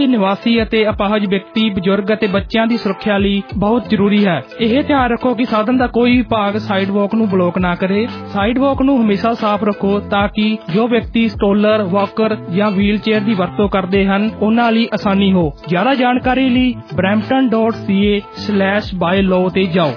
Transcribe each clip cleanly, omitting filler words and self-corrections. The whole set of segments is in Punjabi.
निवासी ਅਤੇ ਅਪਾਹਜ ਵਿਅਕਤੀ, ਬਜ਼ੁਰਗ ਅਤੇ ਬੱਚਿਆਂ ਦੀ ਸੁਰੱਖਿਆ ਲਈ ਬਹੁਤ ਜ਼ਰੂਰੀ ਹੈ। ਇਹ ਧਿਆਨ ਰੱਖੋ ਕਿ ਸਾਧਨ ਦਾ ਕੋਈ ਵੀ ਭਾਗ ਸਾਈਡਵਾਕ ਨੂੰ ਬਲੌਕ ਨਾ ਕਰੇ। ਸਾਈਡਵਾਕ ਨੂੰ ਹਮੇਸ਼ਾ ਸਾਫ਼ ਰੱਖੋ ਤਾਂ ਕਿ ਜੋ ਵਿਅਕਤੀ ਸਟੋਲਰ, ਵਾਕਰ ਜਾਂ ਵੀਲ ਚੇਅਰ ਦੀ ਵਰਤੋਂ ਕਰਦੇ ਹਨ ਉਹਨਾਂ ਲਈ ਆਸਾਨੀ ਹੋ। ਜ਼ਿਆਦਾ ਜਾਣਕਾਰੀ ਲਈ brampton.ca/bylaw ਤੇ ਜਾਓ।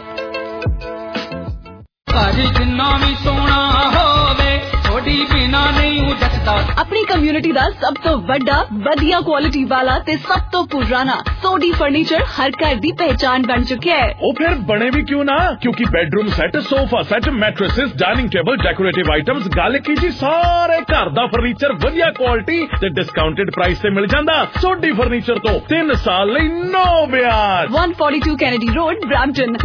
ਜਿੰਨਾ ਵੀ ਸੋਹਣਾ ਹੋਵੇ ਥੋੜੀ ਬਿਨਾ ਨਹੀਂ ਜੱਟਦਾ। अपनी कम्युनिटी दा सब तो बड़ा वधिया क्वालिटी वाला ते सब तो पुराना सोडी फर्नीचर हर घर दी पहचान बन चुका है। ओ फिर बने भी क्यों ना, क्योंकि bedroom set, sofa set, mattresses, dining table, decorative items, गल की जी सारे घर दा फर्नीचर वधिया क्वालिटी ते डिस्काउंटेड प्राइस से मिल जांदा। सोडी फर्नीचर तो 3 साल लई नो ब्याज। 142 Kennedy Road, Brampton,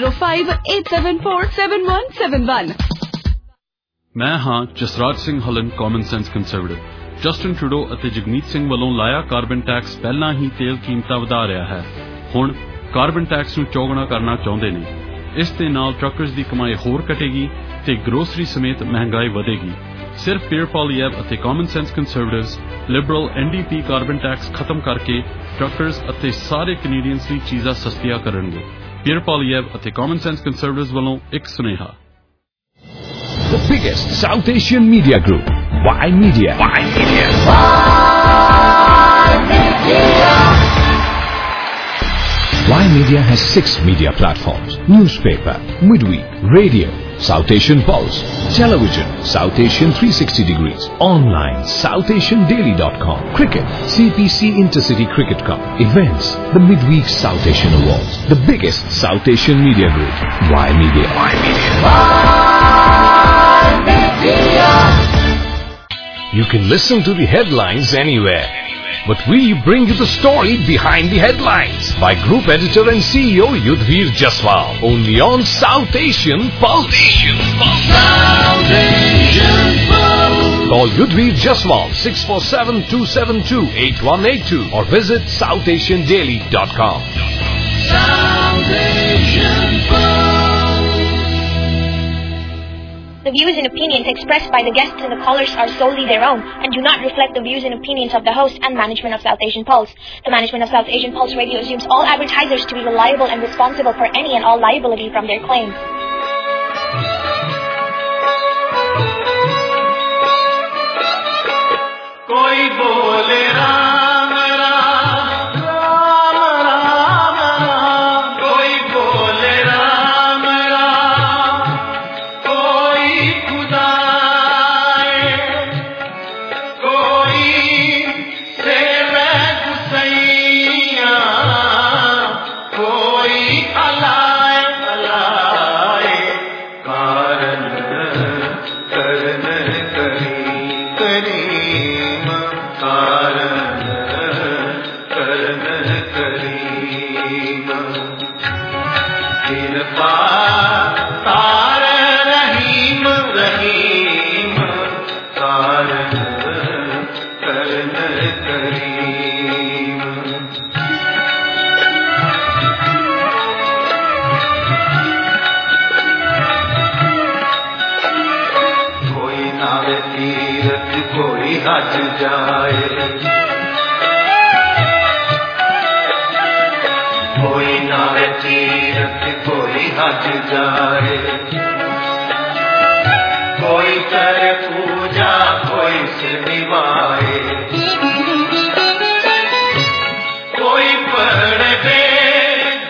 9058747171। मैं हाँ Jasraj Singh Halan, common sense conservative. Justin Trudeau ਅਤੇ ਜਗਮੀਤ ਸਿੰਘ ਵੱਲੋਂ ਲਾਇਆ ਕਾਰਬਨ ਟੈਕਸ ਪਹਿਲਾਂ ਹੀ ਤੇਲ ਕੀਮਤਾਂ ਵਧਾ ਰਿਹਾ ਹੈ। ਹੁਣ ਕਾਰਬਨ ਟੈਕਸ ਨੂੰ ਚੌਗੁਣਾ ਕਰਨਾ ਚਾਹੁੰਦੇ ਨੇ। ਇਸ ਦੇ ਨਾਲ ਟਰੱਕਰਜ਼ ਦੀ ਕਮਾਈ ਹੋਰ ਘਟੇਗੀ ਤੇ ਗਰੋਸਰੀ ਸਮੇਤ ਮਹਿੰਗਾਈ ਵਧੇਗੀ। ਸਿਰਫ ਪੀਅਰ ਪੋਲੀਐਵ ਅਤੇ common sense conservatives liberal NDP carbon tax ਖਤਮ ਕਰਕੇ ਟਰੱਕਰਜ਼ ਅਤੇ ਸਾਰੇ ਕੈਨੇਡੀਅਨਸ ਲਈ ਚੀਜ਼ਾਂ ਸਸਤੀਆਂ ਕਰਨਗੇ। ਪੀਅਰ ਪੋਲੀਐਵ ਅਤੇ ਕਾਮਨ ਸੈਂਸ ਕੰਸਰਵੇਟਿਵਜ਼ ਵੱਲੋਂ ਇੱਕ ਸੁਨੇਹਾ। The biggest South Asian media group, Y Media. Y Media. Y Media has 6 media platforms: newspaper, midweek, radio, South Asian Pulse, television, South Asian 360 degrees, online, SouthAsianDaily.com, cricket, CPC Intercity Cricket Cup, events, the midweek South Asian Awards. The biggest South Asian media group, Y Media. Y Media. You can listen to the headlines anywhere, but we bring you the story behind the headlines by Group Editor and CEO Yudhvir Jaswal, only on South Asian Pulse. South Asian Pulse. Call Yudhvir Jaswal 647-272-8182 or visit SouthAsianDaily.com. South Asian Pulse. The views and opinions expressed by the guests and the callers are solely their own and do not reflect the views and opinions of the host and management of South Asian Pulse. The management of South Asian Pulse Radio assumes all advertisers to be reliable and responsible for any and all liability from their claims. Koi bole Ram Ram, Ram Ram Ram. Koi bole Ram Ram, koi Khuda hai, koi Sere Husaiya, koi Alai Alai. Karan karan kari kari. कोई हज जाए, कोई नावे तीरथ कोई हज जाए, कोई करे पूजा कोई से निभाए, कोई पढ़े वेद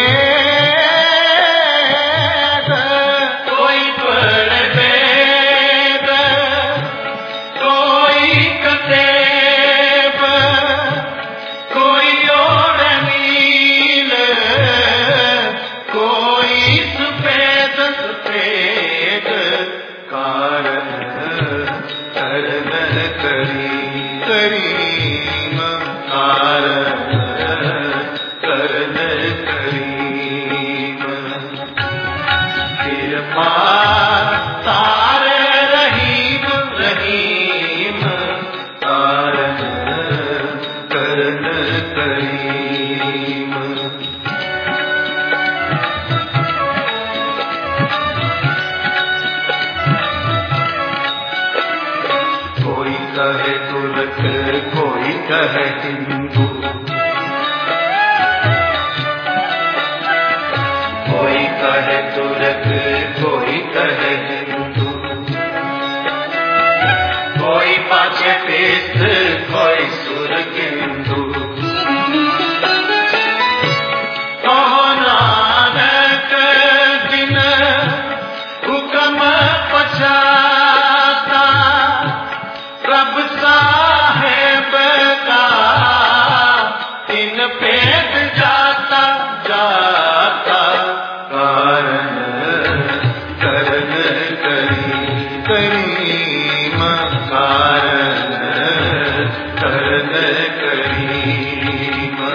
कोई पढ़े वेद, कोई कतेब कोई और नील, कोई सफेद सफेद कारण करन करी करीम कारण करन करीम कृपा तारे रहीम रहीम कारण करन करीम। कोई कहे तुर्क कोई कहे हिंदू, सिंधु कहो नानक जिन हुक्म पछाता प्रभ साहेब का इन पेट जाता जाता कारण करन करी करीम कारण करन करीम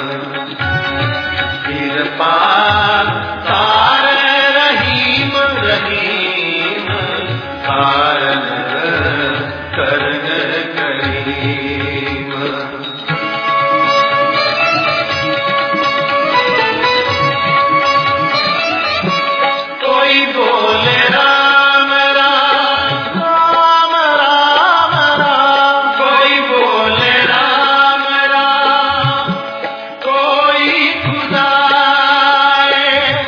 कृपा तार रहीम रहीम कारण करन करीम कोई बोले राम राम राम राम राम कोई बोले राम राम कोई खुदाए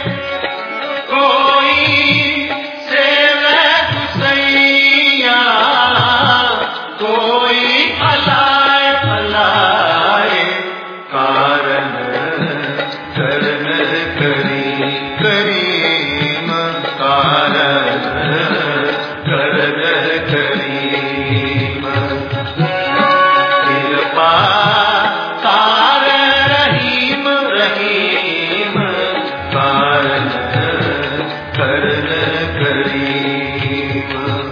कोई सेवे गुसैया कोई अलाए अलाए कारण करन करी करीम कारण करन करीम कृपा तार रहीम रहीम कारण करन करीम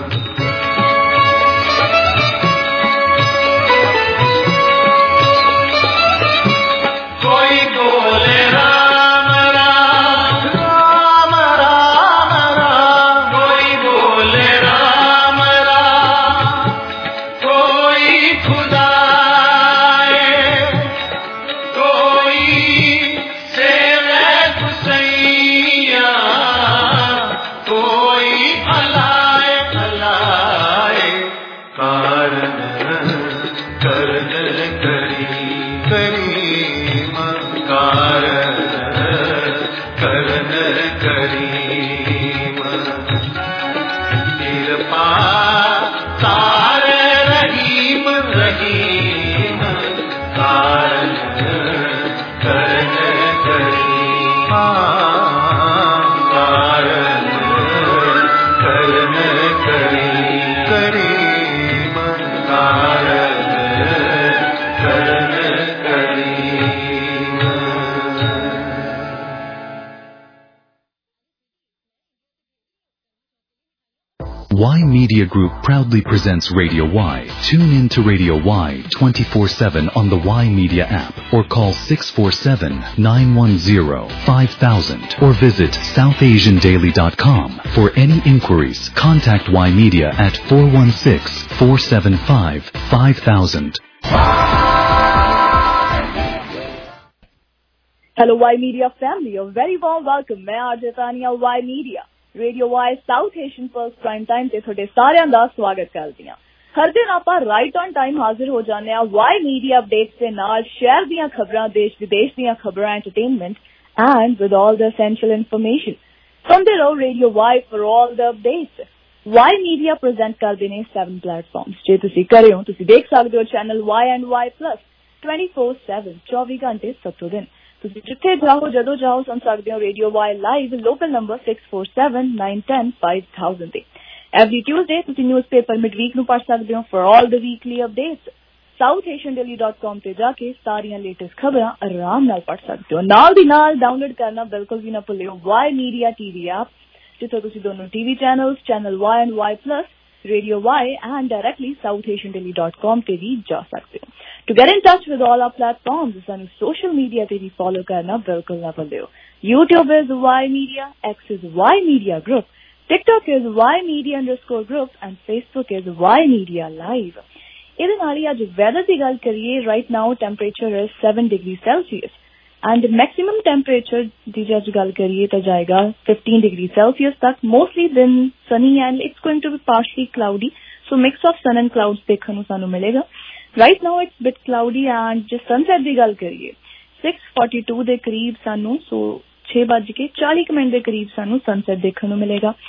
कोई बोले राम राम राम राम राम कोई बोले राम राम कोई खुदाए कोई सेवे गुसैया कोई अलाए अलाए कारण करन करी करीम कारण करन करीम कृपा तार रहीम रहीम कारण करन करीम कारण करन करी करीम कारण Karan Kareem Y Media Group proudly presents Radio Y. Tune in to Radio Y 24/7 on the Y Media app or call 647-910-5000 or visit southasiandaily.com. For any inquiries, contact Y Media at 416-475-5000. Hello Y Media family, a very warm welcome. मैं RJ Tania Y Media radio Y South Asian pulse prime time ਤੇ ਤੁਹਾਡੇ ਸਾਰਿਆਂ ਦਾ ਸਵਾਗਤ ਕਰਦੀ ਹਾਂ। ਹਰ ਦਿਨ ਆਪਾਂ ਰਾਈਟ ਔਨ ਟਾਈਮ ਹਾਜ਼ਰ ਹੋ ਜਾਂਦੇ ਆ ਵਾਈ ਮੀਡੀਆ ਅਪਡੇਟਸ ਦੇ ਨਾਲ, ਸ਼ਹਿਰ ਦੀਆਂ ਖਬਰਾਂ, ਦੇਸ਼ ਵਿਦੇਸ਼ ਦੀਆਂ ਖਬਰਾਂ, entertainment and with all the essential information. ਸੁਣਦੇ ਰਹੋ radio Y for all the updates. Y media present ਕਰਦੇ ਨੇ 7 ਪਲੇਟਫਾਰਮਸ। ਜੇ ਤੁਸੀਂ ਕਰੇ ਹੋ ਤੁਸੀਂ ਦੇਖ ਸਕਦੇ ਹੋ channel Y and Y Plus 24/7 24 ਘੰਟੇ 7 ਦਿਨ। ਤੁਸੀਂ ਜਿੱਥੇ ਜਾਓ ਜਦੋਂ ਜਾਓ ਸੁਣ ਸਕਦੇ ਹੋ radio Y live local number 647-910-5000 ਤੇ। ਐਵਰੀ ਟਿਊਜ਼ਡੇ ਤੁਸੀਂ ਨਿਊਜ਼ਪੇਪਰ ਮਿਡਵੀਕ ਨੂੰ ਪੜ੍ਹ ਸਕਦੇ ਹੋ for all the weekly updates. southasiandaily.com ਤੇ ਜਾ ਕੇ ਸਾਰੀਆਂ ਲੇਟੈਸਟ ਖਬਰਾਂ ਆਰਾਮ ਨਾਲ ਪੜ੍ਹ ਸਕਦੇ ਹੋ। ਨਾਲ ਦੀ ਨਾਲ ਡਾਊਨਲੋਡ ਕਰਨਾ ਬਿਲਕੁਲ ਵੀ ਨਾ ਭੁੱਲਿਓ ਵਾਈ ਮੀਡੀਆ ਟੀਵੀ ਐਪ, ਜਿੱਥੋਂ ਤੁਸੀਂ ਦੋਨੋਂ TV channels channel Y and Y Plus Radio Y and directly southasiandaily.com ਤੇ ਵੀ ਜਾ ਸਕਦੇ ਹੋ। To get in touch with all our platforms, ਸਾਨੂੰ social media ਤੇ ਵੀ follow ਕਰਨਾ ਬਿਲਕੁਲ ਨਾ ਭੁੱਲਿਓ। YouTube is Y Media, X is Y Media Group, TikTok is Y Media_Group and Facebook is Y Media Live। ਇਹਦੇ ਨਾਲ ਹੀ ਅੱਜ ਵੈਦਰ ਦੀ ਗੱਲ ਕਰੀਏ। Right now temperature is 7 degrees Celsius and maximum temperature ਦੀ ਜੇ ਅੱਜ ਗੱਲ ਕਰੀਏ ਤਾਂ ਜਾਏਗਾ 15 degrees Celsius ਤੱਕ। Mostly then sunny and it's going to be partially cloudy, so mix of sun and clouds ਦੇਖਣ ਨੂੰ ਸਾਨੂੰ ਮਿਲੇਗਾ। Right now it's bit cloudy and ਜੇ sunset ਦੀ ਗੱਲ ਕਰੀਏ 6:42 ਦੇ ਕਰੀਬ ਸਾਨੂੰ 6:40 ਦੇ ਕਰੀਬ ਸਾਨੂੰ sunset ਦੇਖਣ ਨੂੰ ਮਿਲੇਗਾ।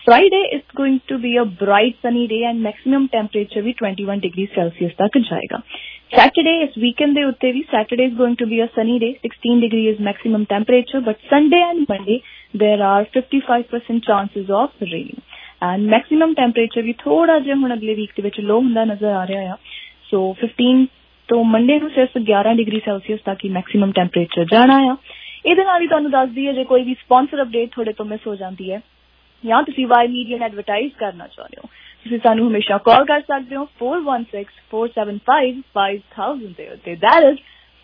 Friday is going to be a bright sunny day and maximum temperature भी 21 degrees Celsius तक जाएगा. Saturday is weekend ਦੇ ਉੱਤੇ ਵੀ Saturday is going to be a sunny day. 16 degrees is maximum temperature, but Sunday and Monday there are 55% chances of rain. And maximum temperature ਵੀ ਥੋੜਾ ਜਿਹਾ ਹੁਣ ਅਗਲੇ ਵੀਕ ਦੇ ਵਿੱਚ ਲੋ ਹੁੰਦਾ ਨਜ਼ਰ ਆ ਰਿਹਾ ਆ. So 15 ਤੋਂ ਮੰਡੇ ਨੂੰ ਸਿਰਫ 11 ਡਿਗਰੀ ਸੈਲਸੀਅਸ ਤੱਕ ਹੀ ਮੈਕਸਿਮਮ ਟੈਂਪਰੇਚਰ ਜਾਣਾ ਆ. ਇਹਦੇ ਨਾਲ ਹੀ ਤੁਹਾਨੂੰ ਦੱਸ ਦਈਏ ਜੇ ਕੋਈ ਵੀ ਸਪਾਂਸਰ ਅਪਡੇਟ ਤੁਹਾਡੇ ਤੋਂ ਮਿਸ ਹੋ ਜਾਂਦੀ ਹੈ ਜਾਂ ਤੁਸੀਂ ਵਾਈ ਮੀਡੀਆ ਨੂੰ ਐਡਵਰਟਾਈਜ਼ ਕਰਨਾ ਚਾਹੁੰਦੇ ਹੋ, ਤੁਸੀਂ ਸਾਨੂੰ ਹਮੇਸ਼ਾ ਕਾਲ ਕਰ ਸਕਦੇ ਹੋ 4164755000 ਦੇ ਉੱਤੇ. ਦੈਟ ਇਜ਼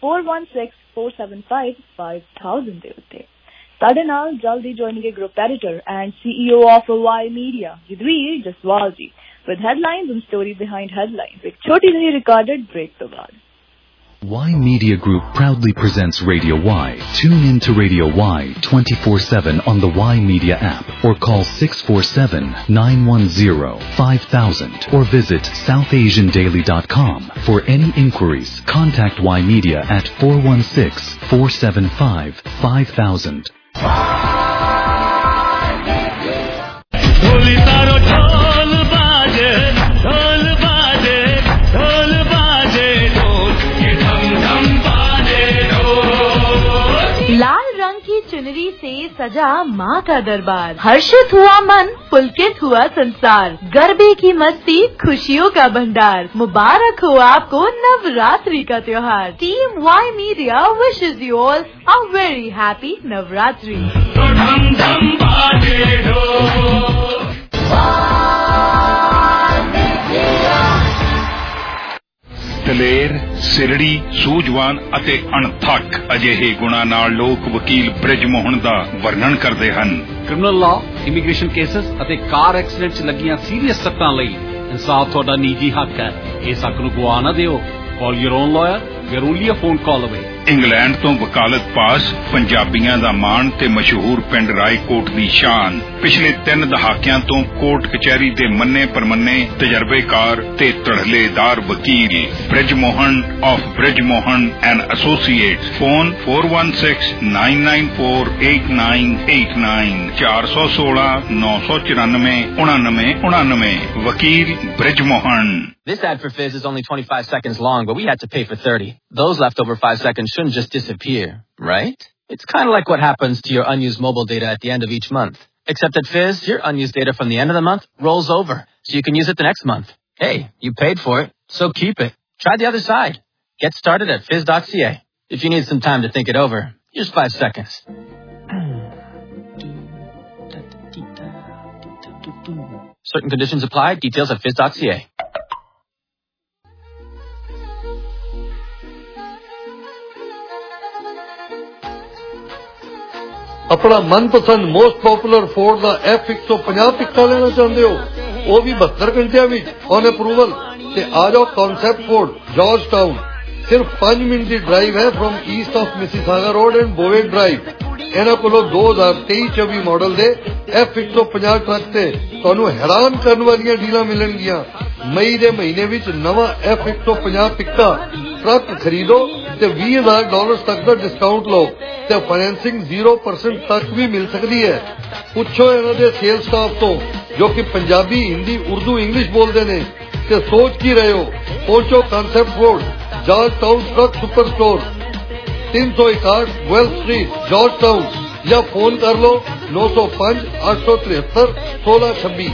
4164755000 ਦੇ ਉੱਤੇ. ਸਾਡੇ ਨਾਲ ਜਲਦੀ ਜੁਆਇਨਗੇ group editor and CEO of Y media Jadvir Jaswal ji with headlines and stories behind headlines. एक छोटी सी recorded break के बाद. Y Media Group proudly presents Radio Y. Tune in to Radio Y 24/7 on the Y Media app or call 647-910-5000 or visit southasiandaily.com. For any inquiries, contact Y Media at 416-475-5000. लाल रंग की चुनरी से सजा माँ का दरबार, हर्षित हुआ मन, पुलकित हुआ संसार, गरबे की मस्ती, खुशियों का भंडार, मुबारक हो आपको नवरात्रि का त्योहार. Team Y media wishes you all a very happy Navratri. ਦਲੇਰ, ਸਿਰੜੀ, ਸੂਝਵਾਨ ਅਤੇ ਅਣਥੱਕ ਅਜਿਹੇ ਗੁਣਾਂ ਨਾਲ ਲੋਕ ਵਕੀਲ ਬ੍ਰਿਜ ਮੋਹਨ ਦਾ ਵਰਣਨ ਕਰਦੇ ਹਨ. ਕ੍ਰਿਮੀਨਲ ਲਾਅ, ਇਮੀਗ੍ਰੇਸ਼ਨ ਕੇਸਸ ਅਤੇ ਕਾਰ ਐਕਸੀਡੈਂਟ 'ਚ ਲੱਗੀਆਂ ਸੀਰੀਅਸ ਸੱਟਾਂ ਲਈ ਇਨਸਾਫ ਤੁਹਾਡਾ ਨਿੱਜੀ ਹੱਕ ਹੈ. ਇਸ ਹੱਕ ਨੂੰ ਗਵਾ ਨਾ ਦਿਓ. Call your own lawyer. We're only a phone call away. England ਤੋਂ ਵਕਾਲਤ ਪਾਸ, ਪੰਜਾਬੀਆਂ ਦਾ ਮਾਣ ਤੇ ਮਸ਼ਹੂਰ ਪਿੰਡ ਰਾਏਕੋਟ ਦੀ ਸ਼ਾਨ. ਪਿਛਲੇ 3 ਦਹਾਕਿਆਂ ਤੋਂ ਕੋਰਟ ਕਚਹਿਰੀ ਦੇ ਮੰਨੇ ਪਰਮੰਨੇ ਤਜਰਬੇਕਾਰ ਤੇ ਧੜਲੇਦਾਰ ਵਕੀਲ Brij Mohan of Brij Mohan and associates. Phone 4169948989 416-994-9999. ਵਕੀਲ Brij Mohan. This ad for Fizz is only 25 seconds long, but we had to pay for 30. Those leftover 5 seconds shouldn't just disappear, right? It's kind of like what happens to your unused mobile data at the end of each month. Except at Fizz, your unused data from the end of the month rolls over, so you can use it the next month. Hey, you paid for it, so keep it. Try the other side. Get started at fizz.ca. If you need some time to think it over, here's 5 seconds. Certain conditions apply. Details at fizz.ca. अपना मनपसंद मोस्ट पॉपुलर फोर्ड का F150 पिक्का लेना चाहते हो, वो भी 72 घंटिया ऑन अप्रूवल. आ जाओ कॉन्सेप्ट फोर्ड जॉर्ज टाउन. सिर्फ 5 मिनट की ड्राइव है from east of Mississauga road and बोवेक ड्राइव. इन्हां कोलों 2023-24 मॉडल दे F150 ट्रक ते तुहानूं हैरान करने वाली डीलां मिलणगीਆਂ. मई दे महीने विच नवा F150 पिक्का ट्रक खरीदो ते $20,000 तक का डिस्काउंट लो ते फाइनेंसिंग 0% तक भी मिल सकती है. पुछो इन्हां दे सेल्स स्टाफ तो जो कि पंजाबी, हिंदी, उर्दू, इंग्लिश बोलते ने ते सोच की रहे हो. पहुंचो concept Ford George truck super store 361 wealth street George या फोन कर लो 905-873-1626.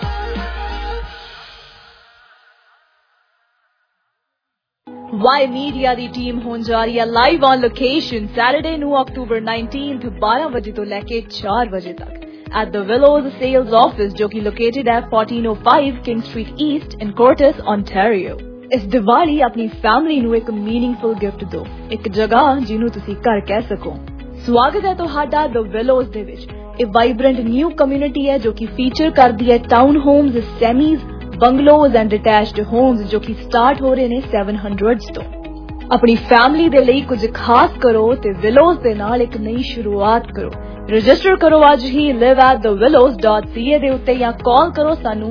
वाई मीडिया दी टीम होण जा रही है live on location Saturday 9 October 19 12 बजे तो लेके 4 बजे तक at the Willows Sales Office जो कि located at 1405 King Street East in Cortes, Ontario. इस दिवाली अपनी फैमिली ਨੂੰ ਇੱਕ मीनिंगफुल गिफ्ट ਦਿਓ, ਇੱਕ ਜਗ੍ਹਾ ਜਿਹਨੂੰ ਤੁਸੀਂ ਘਰ ਕਹਿ ਸਕੋ. ਸਵਾਗਤ ਹੈ ਤੁਹਾਡਾ The Willows ਦੇ ਵਿੱਚ. ਇਹ ਵਾਈਬ੍ਰੈਂਟ ਨਿਊ ਕਮਿਊਨਿਟੀ ਹੈ ਜੋ ਕਿ ਫੀਚਰ ਕਰਦੀ ਹੈ town homes, semis, bungalows and attached homes ਜੋ ਕਿ ਸਟਾਰਟ ਹੋ ਰਹੇ ਨੇ 700s ਤੋਂ. ਆਪਣੀ ਫੈਮਿਲੀ ਦੇ ਲਈ ਕੁਝ ਖਾਸ ਕਰੋ ਤੇ ਵਿਲੋਜ਼ ਦੇ ਨਾਲ ਇੱਕ ਨਈ ਸ਼ੁਰੂਆਤ ਕਰੋ. ਰਜਿਸਟਰ ਕਰੋ ਅੱਜ ਹੀ live@thewillows.ca ਦੇ ਉੱਤੇ ਜਾਂ ਕਾਲ ਕਰੋ ਸਾਨੂੰ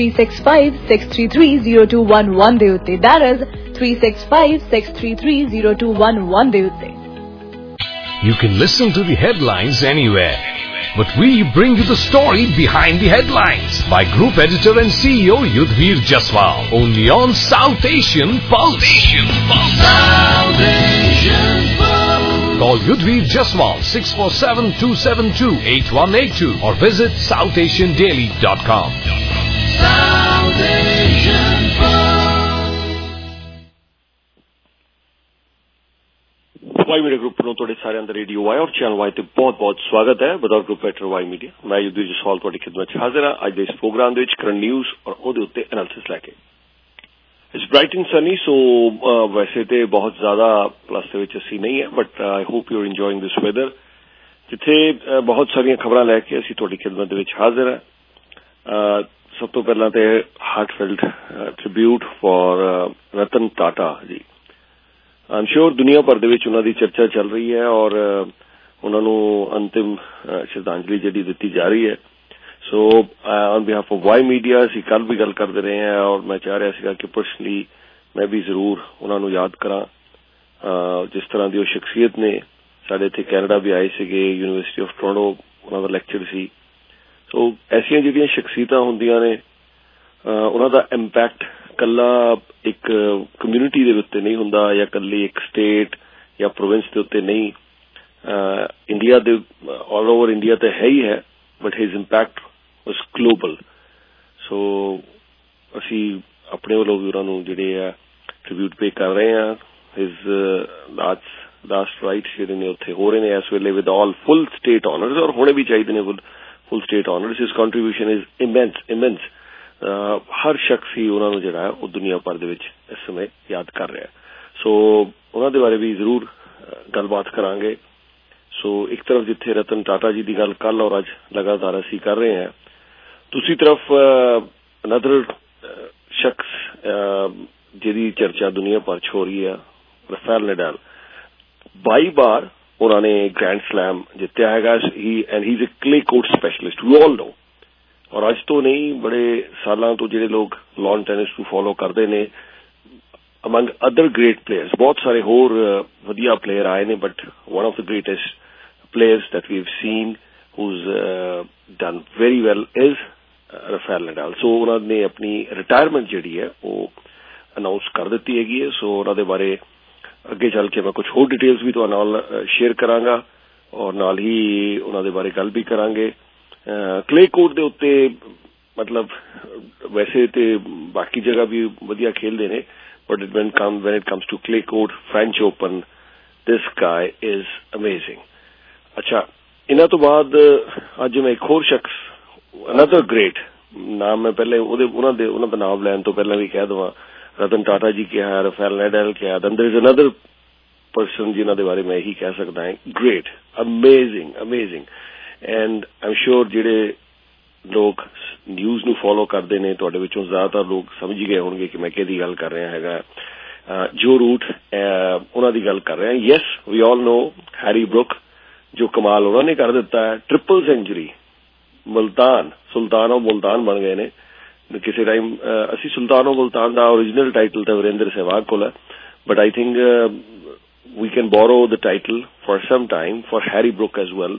365-633-0211 ਦੇ ਉੱਤੇ. that is 365-633-0211 ਦੇ ਉੱਤੇ. You can listen to the headlines anywhere. but we bring you the story behind the headlines by Group Editor and CEO Yudhvir Jaswal. Only on South Asian Pulse. South Asian Pulse. Call Yudhvir Jaswal 647-272-8182 or visit southasiandaily.com. South Asian Y media group ਨੂੰ ਤੁਹਾਡੇ ਸਾਰਿਆਂ ਦਾ ਰੇਡੀਓ ਵਾਈ ਔਰ ਚੈਨਲ ਵਾਈ ਤੇ ਬਹੁਤ-ਬਹੁਤ ਸਵਾਗਤ ਹੈ ਬਤੌਰ ਗਰੁੱਪ ਐਡੀਟਰ ਵਾਈ ਮੀਡੀਆ ਮੈਂ ਯੁੱਧਵੀਰ ਜਸਵਾਲ ਤੁਹਾਡੀ ਖਿਦਮਤ 'ਚ ਹਾਜ਼ਰ ਹਾਂ ਅੱਜ ਦੇ ਇਸ ਪ੍ਰੋਗਰਾਮ ਦੇ ਵਿੱਚ ਕਰੰਟ ਨਿਊਜ਼ ਔਰ ਉਹਦੇ ਉੱਤੇ ਐਨਾਲਿਸਿਸ ਲੈ ਕੇ it's bright and sunny so ਵੈਸੇ ਤੇ ਬਹੁਤ ਜ਼ਿਆਦਾ ਪਲੱਸ ਦੇ ਵਿੱਚ ਅਸੀਂ ਨਹੀਂ ਹੈ but I hope you are enjoying this weather ਜਿੱਥੇ ਬਹੁਤ ਸਾਰੀਆਂ ਖਬਰਾਂ ਲੈ ਕੇ ਅਸੀਂ ਤੁਹਾਡੀ ਖਿਦਮਤ ਦੇ ਵਿੱਚ ਹਾਜ਼ਰ ਹਾਂ ਸਭ ਤੋਂ ਪਹਿਲਾਂ ਤੇ heartfelt tribute for Ratan Tata ji I'm sure ਦੁਨੀਆ ਭਰ ਦੇ ਵਿੱਚ ਉਹਨਾਂ ਦੀ ਚਰਚਾ ਚੱਲ ਰਹੀ ਹੈ ਔਰ ਉਹਨਾਂ ਨੂੰ ਅੰਤਿਮ ਸ਼ਰਧਾਂਜਲੀ ਜਿਹੜੀ ਦਿੱਤੀ ਜਾ ਰਹੀ ਹੈ so on behalf of Y media ਅਸੀਂ ਕੱਲ ਵੀ ਗੱਲ ਕਰਦੇ ਰਹੇ ਹਾਂ ਔਰ ਮੈਂ ਚਾਹ ਰਿਹਾ ਸੀਗਾ ਕਿ ਪਰਸਨਲੀ ਮੈਂ ਵੀ ਜ਼ਰੂਰ ਉਹਨਾਂ ਨੂੰ ਯਾਦ ਕਰਾਂ ਜਿਸ ਤਰ੍ਹਾਂ ਦੀ ਉਹ ਸ਼ਖਸੀਅਤ ਨੇ ਸਾਡੇ ਇੱਥੇ ਕੈਨੇਡਾ ਵੀ ਆਏ ਸੀਗੇ ਯੂਨੀਵਰਸਿਟੀ ਆਫ ਟੋਰਾਂਟੋ ਉਹਨਾਂ ਦਾ ਲੈਕਚਰ ਸੀ ਸੋ ਐਸੀਆਂ ਜਿਹੜੀਆਂ ਸ਼ਖਸੀਅਤਾਂ ਹੁੰਦੀਆਂ ਨੇ ਉਹਨਾਂ ਦਾ ਇੰਪੈਕਟ ਕੱਲਾ ਇੱਕ ਕਮਿਊਨਿਟੀ ਦੇ ਉੱਤੇ ਨਹੀਂ ਹੁੰਦਾ ਜਾਂ ਕੱਲੀ ਇੱਕ ਸਟੇਟ ਜਾਂ ਪ੍ਰੋਵਿੰਸ ਦੇ ਉੱਤੇ ਨਹੀਂ ਇੰਡੀਆ ਦੇ ਆਲ ਓਵਰ ਇੰਡੀਆ ਤੇ ਹੈ ਹੀ ਹੈ but his impact was global so ਅਸੀਂ ਆਪਣੇ ਵੱਲੋਂ ਵੀ ਉਹਨਾਂ ਨੂੰ ਜਿਹੜੇ ਆ ਟ੍ਰਿਬਿਊਟ ਪੇ ਕਰ ਰਹੇ ਹਾਂ ਹਿਸ ਲਾਸਟ ਰਾਈਟ ਜਿਹੜੇ ਨੇ ਉੱਥੇ ਹੋ ਰਹੇ ਨੇ ਇਸ ਵੇਲੇ with all full state honours ਔਰ ਹੋਣੇ ਵੀ ਚਾਹੀਦੇ ਨੇ full state honours his contribution is immense ਹਰ ਸ਼ਖਸ ਹੀ ਉਹਨਾਂ ਨੂੰ ਜਿਹੜਾ ਉਹ ਦੁਨੀਆ ਭਰ ਦੇ ਵਿੱਚ ਇਸ ਸਮੇਂ ਯਾਦ ਕਰ ਰਿਹਾ ਸੋ ਉਹਨਾਂ ਦੇ ਬਾਰੇ ਵੀ ਜ਼ਰੂਰ ਗੱਲਬਾਤ ਕਰਾਂਗੇ ਸੋ ਇੱਕ ਤਰਫ ਜਿੱਥੇ ਰਤਨ ਟਾਟਾ ਜੀ ਦੀ ਗੱਲ ਕੱਲ ਔਰ ਅੱਜ ਲਗਾਤਾਰ ਅਸੀਂ ਕਰ ਰਹੇ ਹਾਂ ਦੂਸਰੀ ਤਰਫ ਅਨਦਰ ਸ਼ਖਸ ਜਿਹਦੀ ਚਰਚਾ ਦੁਨੀਆ ਭਰ 'ਚ ਹੋ ਰਹੀ ਹੈ ਰਾਫੇਲ ਨਡਾਲ 22 ਵਾਰ ਉਹਨਾਂ ਨੇ ਗ੍ਰੈਂਡ ਸਲੈਮ ਜਿੱਤਿਆ ਹੈਗਾ and he is a clay court specialist we all know ਔਰ ਅੱਜ ਤੋਂ ਨਹੀਂ ਬੜੇ ਸਾਲਾਂ ਤੋਂ ਜਿਹੜੇ ਲੋਕ ਲੌਨ ਟੈਨਿਸ ਨੂੰ ਫੋਲੋ ਕਰਦੇ ਨੇ ਅਮੰਗ ਅਦਰ ਗ੍ਰੇਟ ਪਲੇਅਰਸ ਬਹੁਤ ਸਾਰੇ ਹੋਰ ਵਧੀਆ ਪਲੇਅਰ ਆਏ ਨੇ but one of the greatest players that we have seen who's done very well is Rafael Nadal so ਉਹਨਾਂ ਨੇ ਆਪਣੀ ਰਿਟਾਇਰਮੈਂਟ ਜਿਹੜੀ ਹੈ ਉਹ ਅਨਾਉਂਸ ਕਰ ਦਿੱਤੀ ਹੈਗੀ ਹੈ ਸੋ ਉਹਨਾਂ ਦੇ ਬਾਰੇ ਅੱਗੇ ਚੱਲ ਕੇ ਮੈਂ ਕੁਝ ਹੋਰ ਡਿਟੇਲਸ ਵੀ ਤੁਹਾਡੇ ਨਾਲ ਸ਼ੇਅਰ ਕਰਾਂਗਾ ਔਰ ਨਾਲ ਹੀ ਉਹਨਾਂ ਦੇ ਬਾਰੇ ਗੱਲ ਵੀ ਕਰਾਂਗੇ ਕਲੇ ਕੋਰਟ ਦੇ ਉੱਤੇ ਮਤਲਬ ਵੈਸੇ ਤੇ ਬਾਕੀ ਜਗ੍ਹਾ ਵੀ ਵਧੀਆ ਖੇਲਦੇ ਨੇ but when it comes to clay court French Open this guy is amazing ਅੱਛਾ ਇਹਨਾਂ ਤੋਂ ਬਾਅਦ ਅੱਜ ਮੈਂ ਇੱਕ ਹੋਰ ਸ਼ਖਸ another great ਨਾਮ ਮੈਂ ਪਹਿਲੇ ਉਹਨਾਂ ਦਾ ਨਾਮ ਲੈਣ ਤੋਂ ਪਹਿਲਾਂ ਵੀ ਕਹਿ ਦਵਾਂ ਰਤਨ ਟਾਟਾ ਜੀ ਕਿਹਾ ਰਾਫੇਲ ਨਡਾਲ ਕਿਹਾ then there is another person ਜਿਨ੍ਹਾਂ ਦੇ ਬਾਰੇ ਮੈਂ ਇਹੀ ਕਹਿ ਸਕਦਾ ਹਾਂ great amazing and I'm sure ਜਿਹੜੇ ਲੋਕ ਨਿਊਜ਼ ਨੂੰ ਫੋਲੋ ਕਰਦੇ ਨੇ ਤੁਹਾਡੇ ਵਿੱਚੋਂ ਜ਼ਿਆਦਾਤਰ ਲੋਕ ਸਮਝ ਗਏ ਹੋਣਗੇ ਕਿ ਮੈਂ ਕਿਹਦੀ ਗੱਲ ਕਰ ਰਿਹਾ ਹੈਗਾ ਜੋ ਰੂਟ ਉਹਨਾਂ ਦੀ ਗੱਲ ਕਰ ਰਿਹਾ yes we all know Harry Brook ਜੋ ਕਮਾਲ ਉਹਨਾਂ ਨੇ ਕਰ ਦਿੱਤਾ ਹੈ triple century sultan of Multan ਬਣ ਗਏ ਨੇ ਕਿਸੇ ਟਾਈਮ ਅਸੀਂ ਸੁਲਤਾਨ ਆਫ ਮੁਲਤਾਨ ਦਾ ਓਰੀਜਨਲ ਟਾਈਟਲ ਤਾਂ ਵਰਿੰਦਰ ਸਹਿਵਾਗ ਕੋਲ ਹੈ but I think we can borrow the title for some time for Harry Brook as well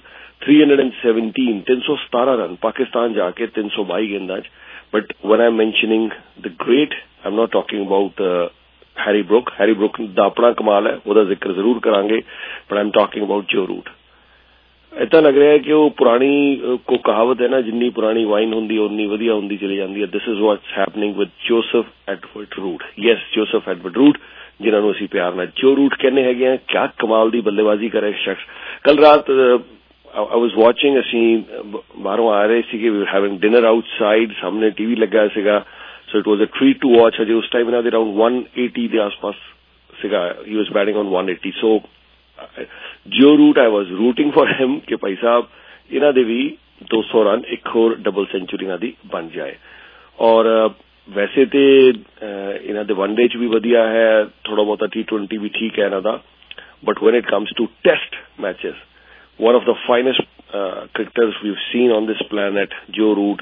317 run Pakistan ਜਾ ਕੇ 322 ਗੇਂਦਾਂ 'ਚ but when I'm mentioning the great I'm not talking about Harry Brook ਦਾ ਆਪਣਾ ਕਮਾਲ ਹੈ ਉਹਦਾ ਜ਼ਿਕਰ ਜ਼ਰੂਰ ਕਰਾਂਗੇ but I'm talking about Joe Root ਏਦਾਂ ਲੱਗ ਰਿਹਾ ਹੈ ਕਿ ਉਹ ਪੁਰਾਣੀ ਕੋ ਕਹਾਵਤ ਹੈ ਨਾ ਜਿੰਨੀ ਪੁਰਾਣੀ ਵਾਈਨ ਹੁੰਦੀ ਉਨੀ ਵਧੀਆ ਹੁੰਦੀ ਚਲੀ ਜਾਂਦੀ ਹੈ this is what's happening with Joseph Edward Root yes Joseph Edward Root ਜਿਨ੍ਹਾਂ ਨੂੰ ਅਸੀਂ ਪਿਆਰ ਨਾਲ ਜੋ ਰੂਟ ਕਹਿੰਦੇ ਹੈਗੇ ਆ ਕਿਆ ਕਮਾਲ ਦੀ ਬੱਲੇਬਾਜ਼ੀ ਕਰੇ ਸ਼ਖਸ ਕੱਲ ਰਾਤ I was watching ਅਸੀਂ ਬਾਹਰੋਂ ਆ ਰਹੇ ਸੀਗੇ we were having dinner outside ਸਾਹਮਣੇ ਟੀਵੀ ਲੱਗਾ ਸੀਗਾ so it was a treat to watch ਅਜੇ ਉਸ ਟਾਈਮ ਇਹਨਾਂ ਦੇ ਅਰਾਊਂਡ 180 ਦੇ ਆਸ-ਪਾਸ ਸੀਗਾ he was batting on 180 so Joe Root I was rooting for him ਕਿ ਭਾਈ ਸਾਹਿਬ ਇਹਨਾਂ ਦੇ ਵੀ 200 ਰਨ ਇੱਕ ਹੋਰ ਡਬਲ ਸੈਂਚੁਰੀ ਇਹਨਾਂ ਦੀ ਬਣ ਜਾਏ ਔਰ ਵੈਸੇ ਤੇ ਇਹਨਾਂ ਦੇ ਵਨ ਡੇ 'ਚ ਵੀ ਵਧੀਆ ਹੈ ਥੋੜਾ ਬਹੁਤਾ T20 ਵੀ ਠੀਕ ਹੈ ਇਹਨਾਂ ਦਾ but when it comes to test matches one of the finest cricketers we've seen on this planet Joe Root